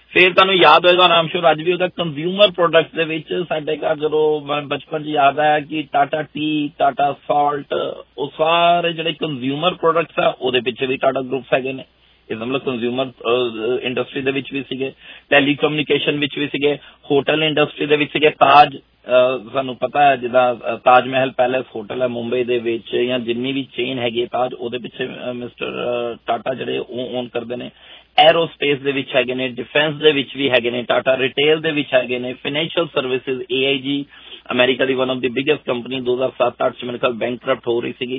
ਫਿਰ ਤੁਹਾਨੂੰ ਯਾਦ ਹੋਏਗਾ ਆਮ ਸ਼ੋਰ ਅੱਜ ਵੀ ਉਹਦਾ ਕੰਜ਼ਿਊਮਰ ਪ੍ਰੋਡਕਟਸ ਦੇ ਵਿੱਚ ਸਾਡੇ ਘਰ ਜਦੋਂ ਬਚਪਨ 'ਚ ਯਾਦ ਆਇਆ ਕਿ ਟਾਟਾ ਟੀ, ਟਾਟਾ ਸਾਲਟ, ਉਹ ਸਾਰੇ ਜਿਹੜੇ ਕੰਜ਼ਿਊਮਰ ਪ੍ਰੋਡਕਟਸ ਆ ਉਹਦੇ ਪਿੱਛੇ ਵੀ ਟਾਟਾ ਗਰੁੱਪਸ ਹੈਗੇ ਨੇ। ਇਹ ਮਤਲਬ ਕੰਜ਼ਿਊਮਰ ਇੰਡਸਟਰੀ ਦੇ ਵਿੱਚ ਵੀ ਸੀਗੇ, ਟੈਲੀਕਮਿਊਨੀਕੇਸ਼ਨ ਵਿੱਚ ਵੀ ਸੀਗੇ, ਹੋਟਲ ਇੰਡਸਟਰੀ ਦੇ ਵਿੱਚ ਸੀਗੇ। ਤਾਜ, ਸਾਨੂੰ ਪਤਾ ਹੈ ਜਿੱਦਾਂ ਤਾਜ ਮਹਿਲ ਪੈਲੇਸ ਹੋਟਲ ਹੈ ਮੁੰਬਈ ਦੇ ਵਿੱਚ, ਜਾਂ ਜਿੰਨੀ ਵੀ ਚੇਨ ਹੈਗੀ ਹੈ ਤਾਜ, ਉਹਦੇ ਪਿੱਛੇ ਮਿਸਟਰ ਟਾਟਾ ਜਿਹੜੇ ਉਹ ਓਨ ਕਰਦੇ ਨੇ। ਐਰੋਸਪੇਸ ਦੇ ਵਿੱਚ ਹੈਗੇ ਨੇ, ਡਿਫੈਂਸ ਦੇ ਵਿੱਚ ਵੀ ਹੈਗੇ ਨੇ ਟਾਟਾ, ਰਿਟੇਲ ਦੇ ਵਿੱਚ ਹੈਗੇ ਨੇ, ਫਾਈਨੈਂਸ਼ੀਅਲ ਸਰਵਿਸਿਜ਼, AIG ਅਮਰੀਕਾ ਦੀ one of the biggest company 2007-8 'ਚ ਮੇਰੇ ਖਿਆਲ ਬੈਂਕਰਪਟ ਹੋ ਰਹੀ ਸੀਗੀ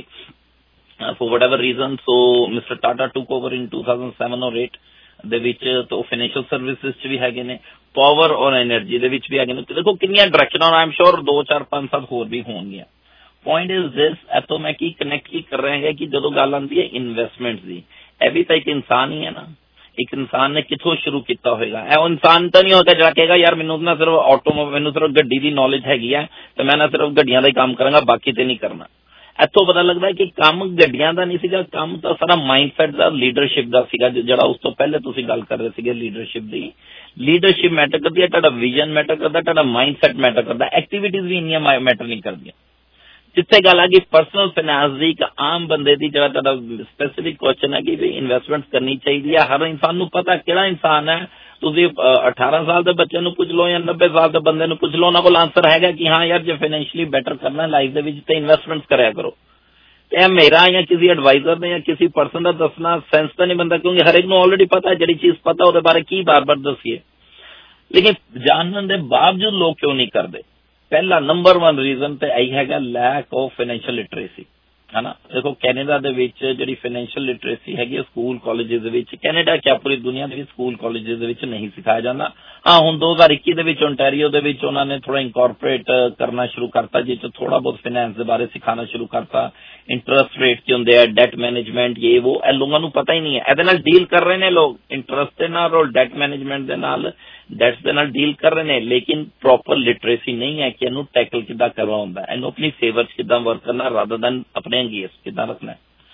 for whatever reason, so Mr. Tata took over in 2007 or 8 ਦੇ ਵਿੱਚ। ਤਾਂ ਫਾਈਨੈਂਸ਼ੀਅਲ ਸਰਵਿਸਿਜ਼ 'ਚ ਵੀ ਹੈਗੇ ਨੇ, ਪਾਵਰ ਔਰ ਐਨਰਜੀ ਦੇ ਵਿੱਚ ਵੀ ਹੈਗੇ ਨੇ। ਦੇਖੋ ਕਿੰਨੀਆਂ ਡਾਇਰੈਕਸ਼ਨਾਂ, ਆਈ ਐਮ ਸ਼ੋਰ 2, 4, 5, 7 ਹੋਰ ਵੀ ਹੋਣਗੀਆਂ। ਪੁਆਇੰਟ ਇਜ਼ ਦਿਸ, ਇੱਥੋਂ ਮੈਂ ਕੀ ਕਨੈਕਟ ਕੀ ਕਰ ਰਿਹਾ ਹੈ ਕਿ ਜਦੋਂ ਗੱਲ ਆਉਂਦੀ ਹੈ ਇਨਵੈਸਟਮੈਂਟ ਦੀ, ਇਹ ਵੀ ਤਾਂ ਇੱਕ ਇਨਸਾਨ ਹੀ ਹੈ ਨਾ। ਇੱਕ ਇਨਸਾਨ ਨੇ ਕਿੱਥੋਂ ਸ਼ੁਰੂ ਕੀਤਾ ਹੋਏਗਾ? ਇਹ ਉਹ ਇਨਸਾਨ ਤਾਂ ਨਹੀਂ ਹੋਗਾ ਜਿਹੜਾ ਕਹੇਗਾ ਯਾਰ ਮੈਨੂੰ ਨਾ ਸਿਰਫ ਮੈਨੂੰ ਸਿਰਫ ਗੱਡੀ ਦੀ ਨੌਲੇਜ ਹੈਗੀ ਹੈ ਤੇ ਮੈਂ ਨਾ ਸਿਰਫ ਗੱਡੀਆਂ ਦਾ ਹੀ ਕੰਮ ਕਰਾਂਗਾ, ਬਾਕੀ ਤੇ ਨਹੀਂ ਕਰਨਾ। ਇੱਥੋਂ ਪਤਾ ਲੱਗਦਾ ਕਿ ਕੰਮ ਗੱਡੀਆਂ ਦਾ ਨਹੀਂ ਸੀਗਾ, ਕੰਮ ਤਾਂ ਸਾਰਾ ਮਾਈਂਡਸੈਟ ਦਾ, ਲੀਡਰਸ਼ਿਪ ਦਾ ਸੀਗਾ। ਜਿਹੜਾ ਉਸ ਤੋਂ ਪਹਿਲੇ ਤੁਸੀਂ ਗੱਲ ਕਰ ਰਹੇ ਸੀਗੇ ਲੀਡਰਸ਼ਿਪ ਦੀ, ਲੀਡਰਸ਼ਿਪ ਮੈਟਰ ਕਰਦੀ ਹੈ, ਤੁਹਾਡਾ ਵਿਜ਼ਨ ਮੈਟਰ ਕਰਦਾ, ਤੁਹਾਡਾ ਮਾਈਂਡਸੈਟ ਮੈਟਰ ਕਰਦਾ, ਐਕਟੀਵਿਟੀਜ਼ ਵੀ ਇੰਨੀਆਂ ਮੈਟਰ ਨਹੀਂ ਕਰਦੀਆਂ। ਜਿੱਥੇ ਗੱਲ ਆ ਗਈ ਪਰਸਨਲ ਫਾਈਨਾਂਸ ਦੀ, ਇੱਕ ਆਮ ਬੰਦੇ ਦੀ, ਜਿਹੜਾ ਤੁਹਾਡਾ ਸਪੈਸੀਫਿਕ ਕੁਐਸਚਨ ਹੈ ਕਿ ਵੀ ਇਨਵੈਸਟਮੈਂਟ ਕਰਨੀ ਚਾਹੀਦੀ ਹੈ, ਹਰ ਇਨਸਾਨ ਨੂੰ ਪਤਾ ਕਿਹੜਾ ਇਨਸਾਨ ਹੈ। ਤੁਸੀਂ 18 ਸਾਲ ਦੇ ਬੱਚੇ ਨੂੰ ਪੁੱਛ ਲਓ ਜਾਂ 90 ਸਾਲ ਦੇ ਬੰਦੇ ਨੂੰ ਪੁੱਛ ਲਓ, ਉਹਨਾਂ ਕੋਲ ਆਂਸਰ ਹੈਗਾ ਕਿ ਹਾਂ ਯਾਰ ਜੇ ਫਾਈਨੈਂਸ਼ੀਅਲੀ ਬੈਟਰ ਕਰਨਾ ਲਾਈਫ ਦੇ ਵਿੱਚ ਤੇ ਇਨਵੈਸਟਮੈਂਟ ਕਰਿਆ ਕਰੋ। ਤੇ ਇਹ ਮੇਰਾ ਜਾਂ ਕਿਸੇ ਐਡਵਾਈਜ਼ਰ ਨੇ ਜਾਂ ਕਿਸੇ ਪਰਸਨ ਦਾ ਦੱਸਣਾ ਸੈਂਸ ਤਾਂ ਨਹੀਂ ਬਣਦਾ, ਕਿਉਂਕਿ ਹਰੇਕ ਨੂੰ ਆਲਰੇਡੀ ਪਤਾ ਹੈ। ਜਿਹੜੀ ਚੀਜ਼ ਪਤਾ ਉਹਦੇ ਬਾਰੇ ਕੀ ਬਾਰ-ਬਾਰ ਦੱਸੀਏ। ਲੇਕਿਨ ਜਾਣਨ ਦੇ ਬਾਵਜੂਦ ਲੋਕ ਕਿਉਂ ਨਹੀਂ ਕਰਦੇ? ਪਹਿਲਾ ਨੰਬਰ 1 ਰੀਜ਼ਨ ਤੇ ਇਹੀ ਹੈਗਾ, ਲੈਕ ਆਫ ਫਾਈਨੈਂਸ਼ੀਅਲ ਲਿਟਰੇਸੀ, ਹੈ ਨਾ। ਦੇਖੋ ਕੈਨੇਡਾ ਦੇ ਵਿੱਚ ਜਿਹੜੀ ਫਾਈਨੈਂਸ਼ੀਅਲ ਲਿਟਰੇਸੀ ਹੈਗੀ ਸਕੂਲ ਕਾਲਜਿਸ ਦੇ ਵਿੱਚ, ਕੈਨੇਡਾ ਕਿਆ ਪੂਰੀ ਦੁਨੀਆ ਦੇ ਵਿੱਚ ਸਕੂਲ ਕਾਲਜਿਸ ਦੇ ਵਿੱਚ ਨਹੀਂ ਸਿਖਾਇਆ ਜਾਂਦਾ। ਹਾਂ ਹੁਣ 2021 ਦੇ ਵਿੱਚ ਓਨਟਾਰੀਓ ਦੇ ਵਿੱਚ ਉਹਨਾਂ ਨੇ ਥੋੜਾ ਇਨਕੋਰਪੋਰੇਟ ਕਰਨਾ ਸ਼ੁਰੂ ਕਰਤਾ, ਜਿਸ 'ਚ ਥੋੜਾ ਬਹੁਤ ਫਾਈਨੈਂਸ ਦੇ ਬਾਰੇ ਸਿਖਾਉਣਾ ਸ਼ੁਰੂ ਕਰਤਾ। ਇੰਟਰਸਟ ਰੇਟ ਕੀ ਹੁੰਦੇ ਆ, ਡੈਟ ਮੈਨੇਜਮੈਂਟ, ਇਹ ਉਹ, ਇਹ ਲੋਕਾਂ ਨੂੰ ਪਤਾ ਹੀ ਨਹੀਂ ਹੈ। ਇਹਦੇ ਨਾਲ ਡੀਲ ਕਰ ਰਹੇ ਨੇ ਲੋਕ, ਇੰਟਰਸਟ ਦੇ ਨਾਲ ਔਰ ਡੈਟ ਮੈਨੇਜਮੈਂਟ ਦੇ ਨਾਲ, ਡੈਟਸ ਦੇ ਨਾਲ ਡੀਲ ਕਰ ਰਹੇ ਨੇ, ਲੇਕਿਨ ਪ੍ਰੋਪਰ ਲਿਟਰੇਸੀ ਨਹੀਂ ਹੈ ਕਿ ਇਹਨੂੰ ਟੈਕਲ ਕਿੱਦਾਂ ਕਰਨਾ ਹੁੰਦਾ, ਇਹਨੂੰ ਆਪਣੀ ਫੇਵਰ 'ਚ ਕਿੱਦਾਂ ਵਰਕ ਕਰਨਾ ਰਾਦਰ ਦੈਨ ਆਪਣੇ ਅਗੇਂਸਟ ਕਿੱਦਾਂ ਰੱਖਣਾ।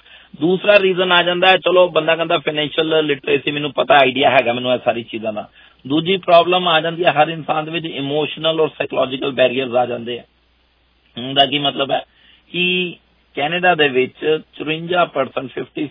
ਦੂਸਰਾ ਰੀਜ਼ਨ ਆ ਜਾਂਦਾ ਹੈ, ਚਲੋ ਬੰਦਾ ਕਹਿੰਦਾ ਫਾਈਨੈਂਸ਼ੀਅਲ ਲਿਟਰੇਸੀ ਮੈਨੂੰ ਪਤਾ, ਆਈਡੀਆ ਹੈਗਾ ਮੈਨੂੰ ਇਹ ਸਾਰੀ ਚੀਜ਼ਾਂ ਦਾ। ਦੂਜੀ ਪ੍ਰੋਬਲਮ ਆ ਜਾਂਦੀ ਹੈ ਹਰ ਇਨਸਾਨ ਦੇ ਵਿੱਚ ਇਮੋਸ਼ਨਲ ਔਰ ਸਾਈਕੋਲੋਜੀਕਲ ਬੈਰੀਅਰਸ ਆ ਜਾਂਦੇ ਆ। ਉਹਦਾ ਕੀ ਮਤਲਬ ਹੈ ਕਿ ਕੈਨੇਡਾ ਦੇ ਵਿੱਚ 54%,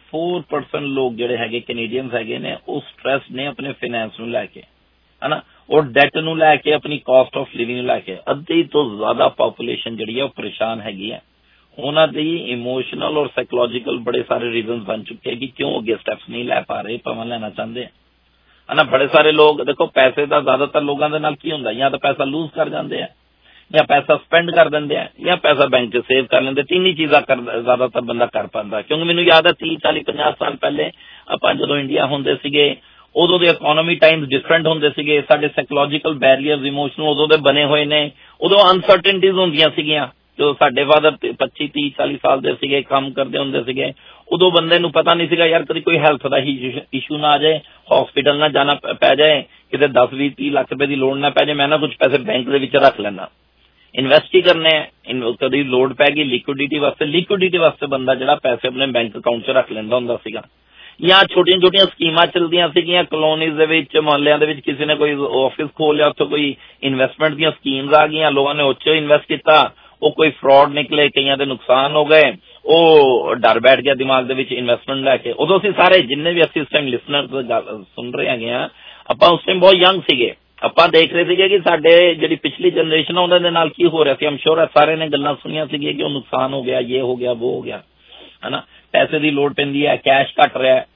54% ਲੋਕ ਜਿਹੜੇ ਹੈਗੇ ਕੈਨੇਡੀਅਨਸ ਹੈਗੇ ਨੇ ਉਹ ਸਟ੍ਰੈਸ ਨੇ ਆਪਣੇ ਫਾਈਨੈਂਸ ਨੂੰ ਲੈ ਕੇ, ਹੈ ਨਾ, ਔਰ ਡੈਟ ਨੂੰ ਲੈ ਕੇ, ਆਪਣੀ ਕਾਸਟ ਆਫ ਲਿਵਿੰਗ ਨੂੰ ਲੈ ਕੇ। ਅੱਧੀ ਤੋਂ ਜ਼ਿਆਦਾ ਪਾਪੂਲੇਸ਼ਨ ਜਿਹੜੀ ਹੈ ਉਹ ਪਰੇਸ਼ਾਨ ਹੈਗੀ ਹੈ। ਉਹਨਾਂ ਦੀ ਇਮੋਸ਼ਨਲ ਔਰ ਸਾਈਕੋਲੋਜੀਕਲ ਬੜੇ ਸਾਰੇ ਰੀਜ਼ਨਸ ਬਣ ਚੁੱਕੇ ਹੈ ਕਿ ਕਿਉਂ ਅੱਗੇ ਸਟੈਪਸ ਨਹੀਂ ਲੈ ਪਾ ਰਹੇ, ਭਾਵੇਂ ਲੈਣਾ ਚਾਹੁੰਦੇ ਹੈ ਨਾ। ਬੜੇ ਸਾਰੇ ਲੋਕ ਦੇਖੋ ਪੈਸੇ ਦਾ ਜ਼ਿਆਦਾਤਰ ਲੋਕਾਂ ਦੇ ਨਾਲ ਕੀ ਹੁੰਦਾ, ਜਾਂ ਤਾਂ ਪੈਸਾ ਲੂਜ਼ ਕਰ ਜਾਂਦੇ ਆ, ਜਾਂ ਪੈਸਾ ਸਪੈਂਡ ਕਰ ਦਿੰਦੇ ਆ, ਜਾਂ ਪੈਸਾ ਬੈਂਕ 'ਚ ਸੇਵ ਕਰ ਲੈਂਦੇ। ਤਿੰਨ ਹੀ ਚੀਜ਼ਾਂ ਜ਼ਿਆਦਾਤਰ ਬੰਦਾ ਕਰ ਪਾਉਂਦਾ। ਕਿਉਂਕਿ ਮੈਨੂੰ ਯਾਦ ਹੈ 30, 40, 50 ਸਾਲ ਪਹਿਲੇ ਆਪਾਂ ਜਦੋਂ ਇੰਡੀਆ ਹੁੰਦੇ ਸੀਗੇ ਉਦੋਂ ਦੇ ਇਕਨੋਮੀ ਟਾਈਮਸ ਡਿਫਰੈਂਟ ਹੁੰਦੇ ਸੀਗੇ। ਸਾਡੇ ਸਾਈਕੋਲੋਜੀਕਲ ਬੈਰੀਅਰਸ ਇਮੋਸ਼ਨਲ ਉਦੋਂ ਦੇ ਬਣੇ ਹੋਏ ਨੇ। ਉਦੋਂ ਅਨਸਰਟਨਟੀਜ਼ ਹੁੰਦੀਆਂ ਸੀਗੀਆਂ। ਜੋ ਸਾਡੇ ਫਾਦਰ 25, 30, 40 ਸਾਲ ਦੇ ਸੀਗੇ, ਕੰਮ ਕਰਦੇ ਹੁੰਦੇ ਸੀਗੇ, ਉਦੋਂ ਬੰਦੇ ਨੂੰ ਪਤਾ ਨਹੀਂ ਸੀਗਾ ਯਾਰ ਕਦੀ ਕੋਈ ਹੈਲਥ ਦਾ ਇਸ਼ੂ ਨਾ ਆ ਜਾਏ, ਹਸਪੀਟਲ ਨਾ ਜਾਣਾ ਪੈ ਜਾਏ, ਕਿਤੇ 10, 20, 30 ਲੱਖ ਰੁਪਏ ਦੀ ਲੋੜ ਨਾ ਪੈ ਜਾਏ, ਮੈਂ ਨਾ ਕੁਝ ਪੈਸੇ ਬੈਂਕ ਦੇ ਵਿੱਚ ਰੱਖ ਲੈਣਾ, ਇਨਵੈਸਟ ਹੀ ਕਰਨੇ ਆ। ਕਦੀ ਲੋੜ ਪੈ ਗਈ ਲਿਕੁਇਡਿਟੀ ਵਾਸਤੇ ਬੰਦਾ ਜਿਹੜਾ ਪੈਸੇ ਆਪਣੇ ਬੈਂਕ ਅਕਾਊਂਟ 'ਚ ਰੱਖ ਲੈਂਦਾ ਹੁੰਦਾ ਸੀਗਾ। ਜਾਂ ਛੋਟੀਆਂ ਛੋਟੀਆਂ ਸਕੀਮਾਂ ਚੱਲਦੀਆਂ ਸੀਗੀਆਂ ਕਲੋਨੀਜ਼ ਦੇ ਵਿੱਚ, ਮੁਹੱਲਿਆਂ ਦੇ ਵਿੱਚ, ਕਿਸੇ ਨੇ ਕੋਈ ਆਫਿਸ ਖੋਲ ਲਿਆ, ਉੱਥੇ ਕੋਈ ਇਨਵੈਸਟਮੈਂਟ ਦੀਆਂ ਸਕੀਮਸ ਆ ਗਈਆਂ, ਲੋਕਾਂ ਨੇ ਉੱਚ ਇਨਵੈਸਟ ਕੀਤਾ, ਉਹ ਕੋਈ ਫਰਾਡ ਨਿਕਲੇ, ਕਈਆਂ ਦੇ ਨੁਕਸਾਨ ਹੋ ਗਏ, ਉਹ ਡਰ ਬੈਠ ਗਿਆ ਦਿਮਾਗ ਦੇ ਵਿੱਚ ਇਨਵੈਸਟਮੈਂਟ ਲੈ ਕੇ। ਉਦੋਂ ਅਸੀਂ ਸਾਰੇ ਜਿੰਨੇ ਵੀ ਅਸੀਂ ਇਸ ਟਾਈਮ ਲਿਸਨਰਸ ਸੁਣ ਰਹੇ ਹੈਗੇ ਆ, ਆਪਾਂ ਉਸ ਟਾਈਮ ਬਹੁਤ ਯੰਗ ਸੀਗੇ, ਆਪਾਂ ਦੇਖ ਰਹੇ ਸੀਗੇ ਕਿ ਸਾਡੇ ਜਿਹੜੀ ਪਿਛਲੀ ਜਨਰੇਸ਼ਨ ਆ ਉਹਨਾਂ ਦੇ ਨਾਲ ਕੀ ਹੋ ਰਿਹਾ ਸੀ। ਆਮ ਸ਼ੋਰ ਸਾਰੇ ਨੇ ਗੱਲਾਂ ਸੁਣੀਆਂ ਸੀਗੀਆਂ ਕਿ ਉਹ ਨੁਕਸਾਨ ਹੋ ਗਿਆ, ਇਹ ਹੋ ਗਿਆ, ਉਹ ਹੋ ਗਿਆ, ਹੈ ਨਾ, ਪੈਸੇ ਦੀ ਲੋੜ ਪੈਂਦੀ ਹੈ, ਕੈਸ਼ ਘਟ ਰਿਹਾ ਹੈ।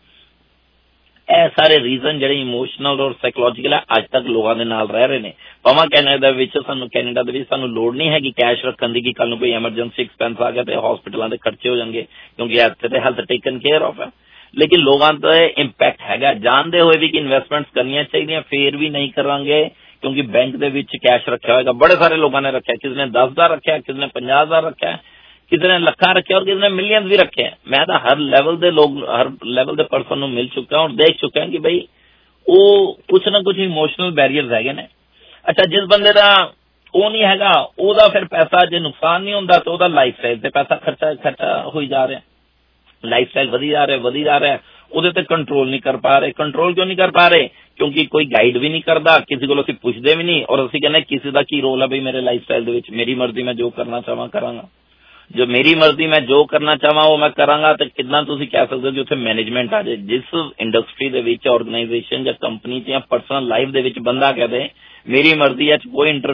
ਇਹ ਸਾਰੇ ਰੀਜ਼ਨ ਜਿਹੜੇ ਇਮੋਸ਼ਨਲ ਔਰ ਸਾਈਕੋਲੋਜੀਕਲ ਹੈ ਅੱਜ ਤੱਕ ਲੋਕਾਂ ਦੇ ਨਾਲ ਰਹਿ ਰਹੇ ਨੇ। ਭਾਵੇਂ ਕੈਨੇਡਾ ਦੇ ਵਿੱਚ ਸਾਨੂੰ ਲੋੜ ਨਹੀਂ ਹੈਗੀ ਕੈਸ਼ ਰੱਖਣ ਦੀ ਕਿ ਕੱਲ ਨੂੰ ਕੋਈ ਐਮਰਜੈਂਸੀ ਐਕਸਪੈਂਸ ਆ ਗਿਆ ਤੇ ਹਸਪੀਟਲਾਂ ਦੇ ਖਰਚੇ ਹੋ ਜਾਣਗੇ, ਕਿਉਂਕਿ ਇੱਥੇ ਤੇ ਹੈਲਥ ਟੇਕਨ ਕੇਅਰ ਆਫ ਹੈ। ਲੇਕਿਨ ਲੋਕਾਂ ਤੇ ਇੰਪੈਕਟ ਹੈਗਾ, ਜਾਣਦੇ ਹੋਏ ਵੀ ਕਿ ਇਨਵੈਸਟਮੈਂਟਸ ਕਰਨੀਆਂ ਚਾਹੀਦੀਆਂ, ਫੇਰ ਵੀ ਨਹੀਂ ਕਰਾਂਗੇ ਕਿਉਂਕਿ ਬੈਂਕ ਦੇ ਵਿੱਚ ਕੈਸ਼ ਰੱਖਿਆ ਹੋਏਗਾ। ਬੜੇ ਸਾਰੇ ਲੋਕਾਂ ਨੇ ਰੱਖਿਆ, ਕਿਸੇ ਨੇ 10,000 ਰੱਖਿਆ, ਕਿਸੇ ਨੇ 50,000 ਰੱਖਿਆ, ਕਿਸੇ ਨੇ ਲੱਖਾਂ ਰੱਖਿਆ ਔਰ ਕਿਸੇ ਨੇ ਮਿਲੀਅਨਸ ਵੀ ਰੱਖੇ। ਮੈਂ ਤਾਂ ਹਰ ਲੈਵਲ ਦੇ ਪਰਸਨ ਨੂੰ ਮਿਲ ਚੁੱਕਾ ਔਰ ਦੇਖ ਚੁੱਕਾ ਕਿ ਬਈ ਉਹ ਕੁਛ ਨਾ ਕੁਛ ਇਮੋਸ਼ਨਲ ਬੈਰੀਅਰਸ ਹੈਗੇ ਨੇ। ਅੱਛਾ, ਜਿਸ ਬੰਦੇ ਦਾ ਉਹ ਨਹੀਂ ਹੈਗਾ, ਉਹਦਾ ਫਿਰ ਪੈਸਾ ਜੇ ਨੁਕਸਾਨ ਨਹੀਂ ਹੁੰਦਾ ਤਾਂ ਉਹਦਾ ਲਾਈਫ ਸਟਾਈਲ ਤੇ ਪੈਸਾ ਖਰਚਾ ਹੋਈ ਜਾ ਰਿਹਾ, ਲਾਈਫ ਸਟਾਈਲ ਵਧੀ ਜਾ ਰਿਹਾ। ਉਹਦੇ ਤੇ ਕੰਟਰੋਲ ਨਹੀਂ ਕਰ ਪਾ ਰਹੇ। ਕੰਟਰੋਲ ਕਿਉਂ ਨਹੀਂ ਕਰ ਪਾ ਰਹੇ? ਕਿਉਂਕਿ ਕੋਈ ਗਾਈਡ ਵੀ ਨਹੀਂ ਕਰਦਾ, ਕਿਸੇ ਕੋਲ ਅਸੀਂ ਪੁੱਛਦੇ ਵੀ ਨਹੀਂ, ਔਰ ਅਸੀਂ ਕਹਿੰਦੇ ਕਿਸੇ ਦਾ ਕੀ ਰੋਲ ਹੈ ਬਈ ਮੇਰੇ ਲਾਈਫ ਸਟਾਈਲ ਦੇ ਵਿੱਚ, ਮੇਰੀ ਮਰਜ਼ੀ ਮੈਂ ਜੋ ਕਰਨਾ ਚਾਹਾਂ ਕਰਾਂਗਾ। ਜੋ ਮੇਰੀ ਮਰਜ਼ੀ ਮੈਂ ਜੋ ਕਰਨਾ ਚਾਹਾਂ ਉਹ ਮੈਂ ਕਰਾਂਗਾ, ਤੇ ਕਿੱਦਾਂ ਤੁਸੀਂ ਕਹਿ ਸਕਦੇ ਹੋ ਕਿ ਉੱਥੇ ਮੈਨੇਜਮੈਂਟ ਆ ਜਾਏ? ਜਿਸ ਇੰਡਸਟਰੀ ਦੇ ਵਿੱਚ, ਆਰਗੇਨਾਈਜੇਸ਼ਨ ਜਾਂ ਕੰਪਨੀ 'ਚ ਜਾਂ ਪਰਸਨਲ ਲਾਈਫ ਦੇ ਵਿੱਚ ਬੰਦਾ ਕਹਦੇ ਮੇਰੀ ਮਰਜ਼ੀ ਹੈ, ਕੋਈ